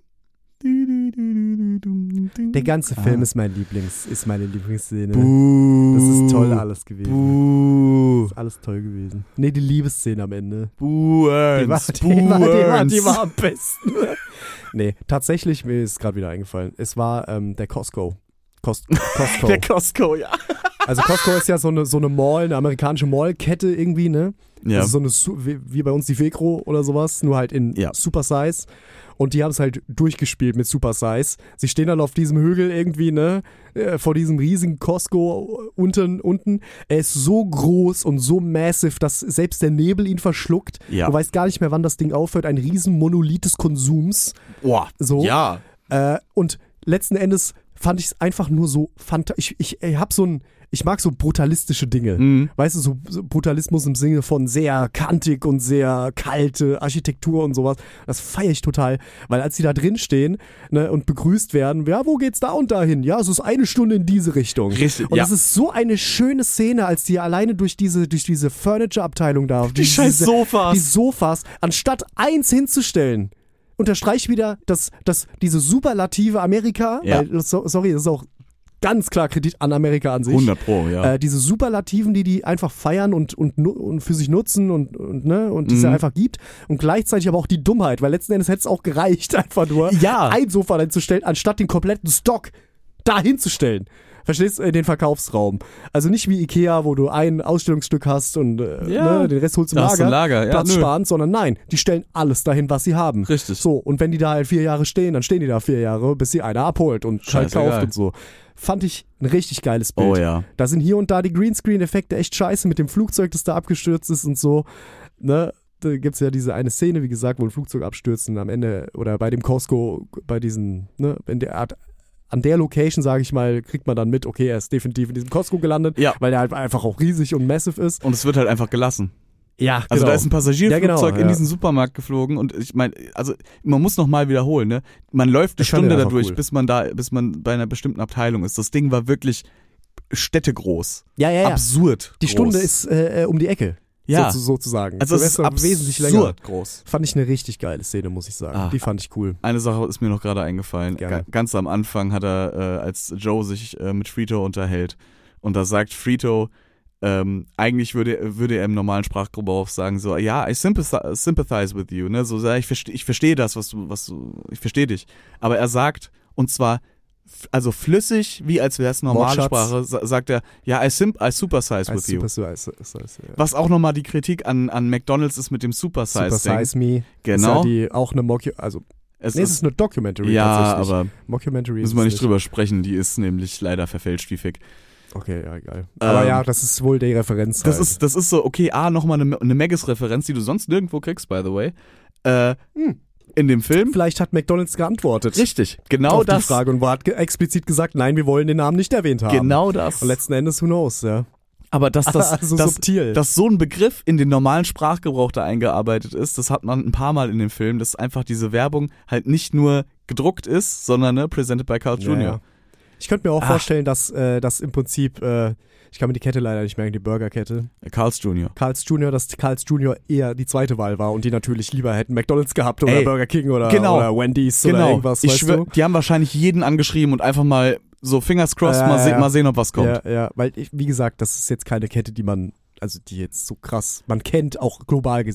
S4: Der ganze Film
S3: Ah.
S4: ist mein Lieblings, ist meine Lieblingsszene.
S3: Buh.
S4: Das ist toll alles gewesen.
S3: Buh.
S4: Das ist alles toll gewesen. Nee, die Liebesszene am Ende.
S3: Buh,
S4: Die war,
S3: Ernst.
S4: die, war, die, war,
S3: Ernst.
S4: die war am besten. Nee, tatsächlich, mir ist gerade wieder eingefallen. Es war ähm, der Costco. Cost, Costco.
S3: Der Costco, ja.
S4: Also Costco ist ja so eine, so eine Mall, eine amerikanische Mallkette irgendwie, ne?
S3: Ja.
S4: Also so eine, Su- wie, wie bei uns die Vekro oder sowas, nur halt in
S3: Ja.
S4: Super Size. Und die haben es halt durchgespielt mit Super Size. Sie stehen dann auf diesem Hügel irgendwie, ne? Äh, vor diesem riesigen Costco unten, unten. Er ist so groß und so massive, dass selbst der Nebel ihn verschluckt.
S3: Ja.
S4: Du weißt gar nicht mehr, wann das Ding aufhört. Ein riesen Monolith des Konsums.
S3: Boah.
S4: So.
S3: Ja.
S4: Äh, und letzten Endes fand ich es einfach nur so fantastisch. Ich, ich, ich hab so ein, ich mag so brutalistische Dinge.
S3: Mhm.
S4: Weißt du, so, so Brutalismus im Sinne von sehr kantig und sehr kalte Architektur und sowas. Das feiere ich total. Weil als die da drin stehen, ne, und begrüßt werden, ja, wo geht's da und dahin? Ja, es ist eine Stunde in diese Richtung.
S3: Richtig,
S4: Und
S3: ja.
S4: das ist so eine schöne Szene, als die alleine durch diese, durch diese Furniture-Abteilung da,
S3: Die
S4: durch
S3: scheiß
S4: diese,
S3: Sofas.
S4: die Sofas, anstatt eins hinzustellen, unterstreicht wieder das, das, diese superlative Amerika,
S3: Ja.
S4: weil, so, sorry, das ist auch ganz klar Kritik an Amerika an sich.
S3: hundert Pro, ja.
S4: Äh, diese Superlativen, die die einfach feiern und, und, nu- und für sich nutzen und, und, ne, und die es
S3: Mhm.
S4: ja einfach gibt. Und gleichzeitig aber auch die Dummheit, weil letzten Endes hätte es auch gereicht, einfach nur
S3: Ja.
S4: ein Sofa hinzustellen, anstatt den kompletten Stock da hinzustellen. Verstehst du? In den Verkaufsraum. Also nicht wie Ikea, wo du ein Ausstellungsstück hast und äh,
S3: Ja.
S4: ne, den Rest holst du im
S3: Da hast du
S4: Lager,
S3: ein Lager, ja,
S4: Platz
S3: nö.
S4: sparen, sondern nein, die stellen alles dahin, was sie haben.
S3: Richtig.
S4: So, und wenn die da halt vier Jahre stehen, dann stehen die da vier Jahre, bis sie einer abholt und halt
S3: Scheißegal.
S4: kauft und so. Fand ich ein richtig geiles Bild.
S3: Oh ja.
S4: Da sind hier und da die Greenscreen-Effekte echt scheiße mit dem Flugzeug, das da abgestürzt ist und so. Ne? Da gibt's ja diese eine Szene, wie gesagt, wo ein Flugzeug abstürzt und am Ende, oder bei dem Costco, bei diesen, ne, in der Art, an der Location, sage ich mal, kriegt man dann mit, okay, er ist definitiv in diesem Costco gelandet,
S3: Ja.
S4: weil der halt einfach auch riesig und massive ist.
S3: Und es wird halt einfach gelassen.
S4: Ja,
S3: Also da ist ein Passagierflugzeug
S4: Ja, genau,
S3: in
S4: ja.
S3: diesen Supermarkt geflogen und ich meine, also man muss noch mal wiederholen, ne? Man läuft eine
S4: Ich fand
S3: Stunde
S4: den einfach
S3: dadurch,
S4: cool.
S3: bis man da, bis man bei einer bestimmten Abteilung ist. Das Ding war wirklich städtegroß.
S4: Ja, ja, ja.
S3: Absurd.
S4: Die
S3: groß.
S4: Stunde ist äh, um die Ecke,
S3: Ja.
S4: so, sozusagen.
S3: Also es ist
S4: Silvester
S3: absurd
S4: wesentlich länger.
S3: groß.
S4: Fand ich eine richtig geile Szene, muss ich sagen.
S3: Ah.
S4: Die fand ich cool.
S3: Eine Sache ist mir noch gerade eingefallen.
S4: Gerne.
S3: Ga- Ganz am Anfang hat er, äh, als Joe sich äh, mit Frito unterhält und da sagt Frito, ähm, eigentlich würde, würde er im normalen Sprachgebrauch sagen so, ja, I sympathize, sympathize with you, ne, so, ja, ich verstehe ich versteh das, was du, was du, ich verstehe dich. Aber er sagt, und zwar, f- also flüssig, wie als wäre es normale
S4: Wortschatz.
S3: Sprache, sa- sagt er, ja, I, symp I sympathize with
S4: Als
S3: you.
S4: Super, so, als, als, als, ja.
S3: Was auch nochmal die Kritik an, an McDonalds ist mit dem Super Size
S4: Super
S3: Ding.
S4: Size Me.
S3: Genau.
S4: Ist ja die, auch eine Mocu also,
S3: Es
S4: nee, es
S3: ist,
S4: ist eine Documentary
S3: ja,
S4: tatsächlich.
S3: aber
S4: Mockumentary
S3: müssen
S4: ist
S3: wir
S4: es
S3: nicht drüber sprechen, die ist nämlich leider verfälscht wie Fick.
S4: Okay, ja, egal. Aber
S3: Ähm,
S4: ja, das ist wohl die Referenz.
S3: Das
S4: halt.
S3: ist, das ist so, okay, A, nochmal eine, eine Maggis-Referenz, die du sonst nirgendwo kriegst, by the way. Äh,
S4: Hm.
S3: In dem Film.
S4: Vielleicht hat McDonalds geantwortet.
S3: Richtig, genau
S4: auf
S3: das.
S4: die Frage und hat ge- explizit gesagt, nein, wir wollen den Namen nicht erwähnt haben.
S3: Genau das.
S4: Und letzten Endes, who knows, ja.
S3: Aber dass das,
S4: Also
S3: dass,
S4: subtil.
S3: dass so ein Begriff in den normalen Sprachgebrauch da eingearbeitet ist, das hat man ein paar Mal in dem Film, dass einfach diese Werbung halt nicht nur gedruckt ist, sondern ne, presented by Carl
S4: Ja,
S3: Junior
S4: ja. Ich könnte mir auch
S3: Ah.
S4: vorstellen, dass äh, das im Prinzip, äh, ich kann mir die Kette leider nicht merken, die Burgerkette,
S3: Carl's Junior
S4: Carl's Junior, dass Carl's Junior eher die zweite Wahl war und die natürlich lieber hätten McDonalds gehabt oder
S3: Ey,
S4: Burger King oder,
S3: genau.
S4: oder Wendy's oder
S3: Genau,
S4: irgendwas,
S3: ich
S4: weißt
S3: schwör,
S4: du?
S3: die haben wahrscheinlich jeden angeschrieben und einfach mal so Fingers crossed,
S4: Ja,
S3: mal, se
S4: ja.
S3: mal sehen, ob was kommt.
S4: Ja, ja, weil ich, wie gesagt, das ist jetzt keine Kette, die man, also die jetzt so krass, man kennt, auch global gesehen.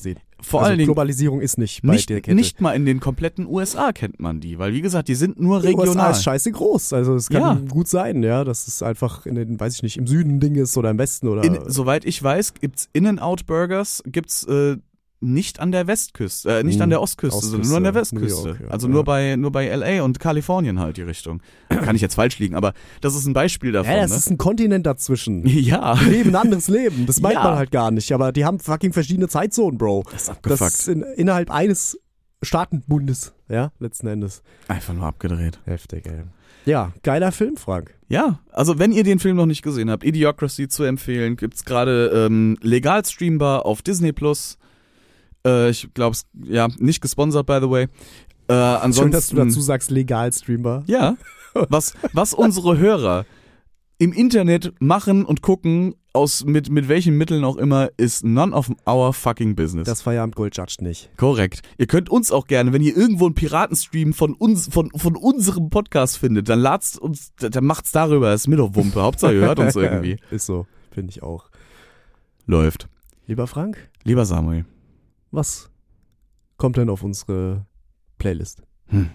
S3: vor
S4: also
S3: allen Dingen
S4: Globalisierung ist nicht bei
S3: nicht,
S4: der Kette.
S3: nicht mal in den kompletten U S A kennt man die, weil wie gesagt, die sind nur
S4: Die U S A
S3: regional.
S4: ist scheiße groß, also es kann
S3: Ja.
S4: gut sein, ja, dass es einfach in den, weiß ich nicht, im Süden ein Ding ist oder im Westen oder...
S3: In, soweit ich weiß, gibt's In-N-Out-Burgers, gibt's äh, nicht an der Westküste, äh, nicht
S4: Hm,
S3: an der Ostküste,
S4: Ostküste,
S3: sondern nur an der
S4: New
S3: Westküste.
S4: York, ja.
S3: Also
S4: Ja.
S3: nur bei nur bei L A und Kalifornien halt die Richtung. Kann ich jetzt falsch liegen, aber das ist ein Beispiel davon.
S4: ja, das
S3: ne?
S4: ist ein Kontinent dazwischen.
S3: ja.
S4: Die leben ein anderes Leben, das meint
S3: Ja.
S4: man halt gar nicht, aber die haben fucking verschiedene Zeitzonen, Bro.
S3: Das ist
S4: Das
S3: abgefuckt.
S4: ist in, innerhalb eines Staatenbundes, ja, letzten Endes.
S3: Einfach nur abgedreht.
S4: Heftig, ey. Ja, geiler Film, Frank.
S3: Ja, also wenn ihr den Film noch nicht gesehen habt, Idiocracy zu empfehlen, gibt's gerade ähm, legal streambar auf Disney Plus. Äh, ich glaube, ja, nicht gesponsert, by the way. Äh, ansonsten,
S4: Schön, dass du dazu sagst, legal streambar.
S3: Ja, was, was unsere Hörer im Internet machen und gucken, aus mit, mit welchen Mitteln auch immer, ist none of our fucking business.
S4: Das Feierabend Gold judged nicht.
S3: Korrekt. Ihr könnt uns auch gerne, wenn ihr irgendwo einen Piratenstream von uns, von, von unserem Podcast findet, dann ladt's uns, dann macht's darüber, ist mir doch Wumpe. Hauptsache ihr hört uns irgendwie.
S4: Ist so, finde ich auch.
S3: Läuft.
S4: Lieber Frank,
S3: Lieber Samuel.
S4: was kommt denn auf unsere Playlist?
S3: Hm.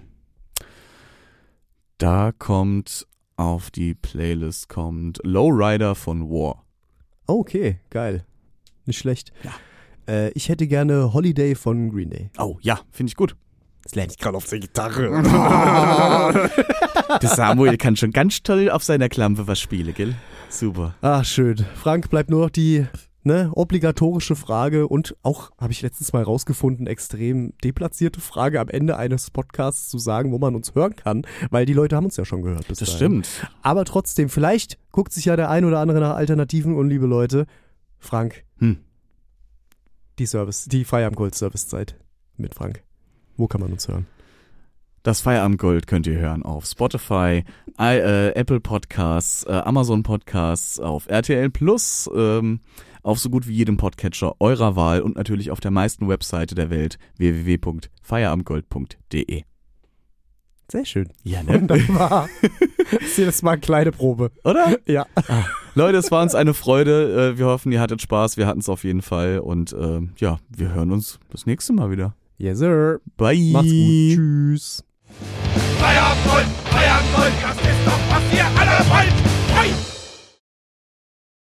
S3: Da kommt auf die Playlist kommt Lowrider von War.
S4: Oh, okay, geil. Nicht schlecht.
S3: Ja.
S4: Äh, ich hätte gerne Holiday von Green Day.
S3: Oh ja, finde ich gut.
S4: Das lerne ich gerade auf der Gitarre.
S3: Der Samuel kann schon ganz toll auf seiner Klampe was spielen, gell? Super.
S4: Ah, schön. Frank, bleibt nur noch die ne, obligatorische Frage und auch, habe ich letztens mal rausgefunden, extrem deplatzierte Frage am Ende eines Podcasts zu sagen, wo man uns hören kann, weil die Leute haben uns ja schon gehört. Bis
S3: Das
S4: dahin.
S3: stimmt.
S4: Aber trotzdem, vielleicht guckt sich ja der ein oder andere nach Alternativen und liebe Leute, Frank,
S3: Hm.
S4: die Service, die Feierabend-Gold-Servicezeit mit Frank. Wo kann man uns hören?
S3: Das Feierabendgold könnt ihr hören auf Spotify, I, äh, Apple Podcasts, äh, Amazon Podcasts, auf R T L Plus, ähm, auf so gut wie jedem Podcatcher eurer Wahl und natürlich auf der meisten Webseite der Welt, w w w punkt feierabendgold punkt d e.
S4: Sehr schön.
S3: Ja,
S4: Wunderbar. Ist jedes Mal eine kleine Probe.
S3: Oder?
S4: Ja.
S3: Leute, es war uns eine Freude. Äh, wir hoffen, ihr hattet Spaß. Wir hatten es auf jeden Fall. Und äh, ja, wir hören uns das nächste Mal wieder.
S4: Yes, sir.
S3: Bye.
S4: Macht's gut. Tschüss.
S1: Feierabend, Gold, Feierabend, Gold, das ist doch, was ihr alle wollt. Hey!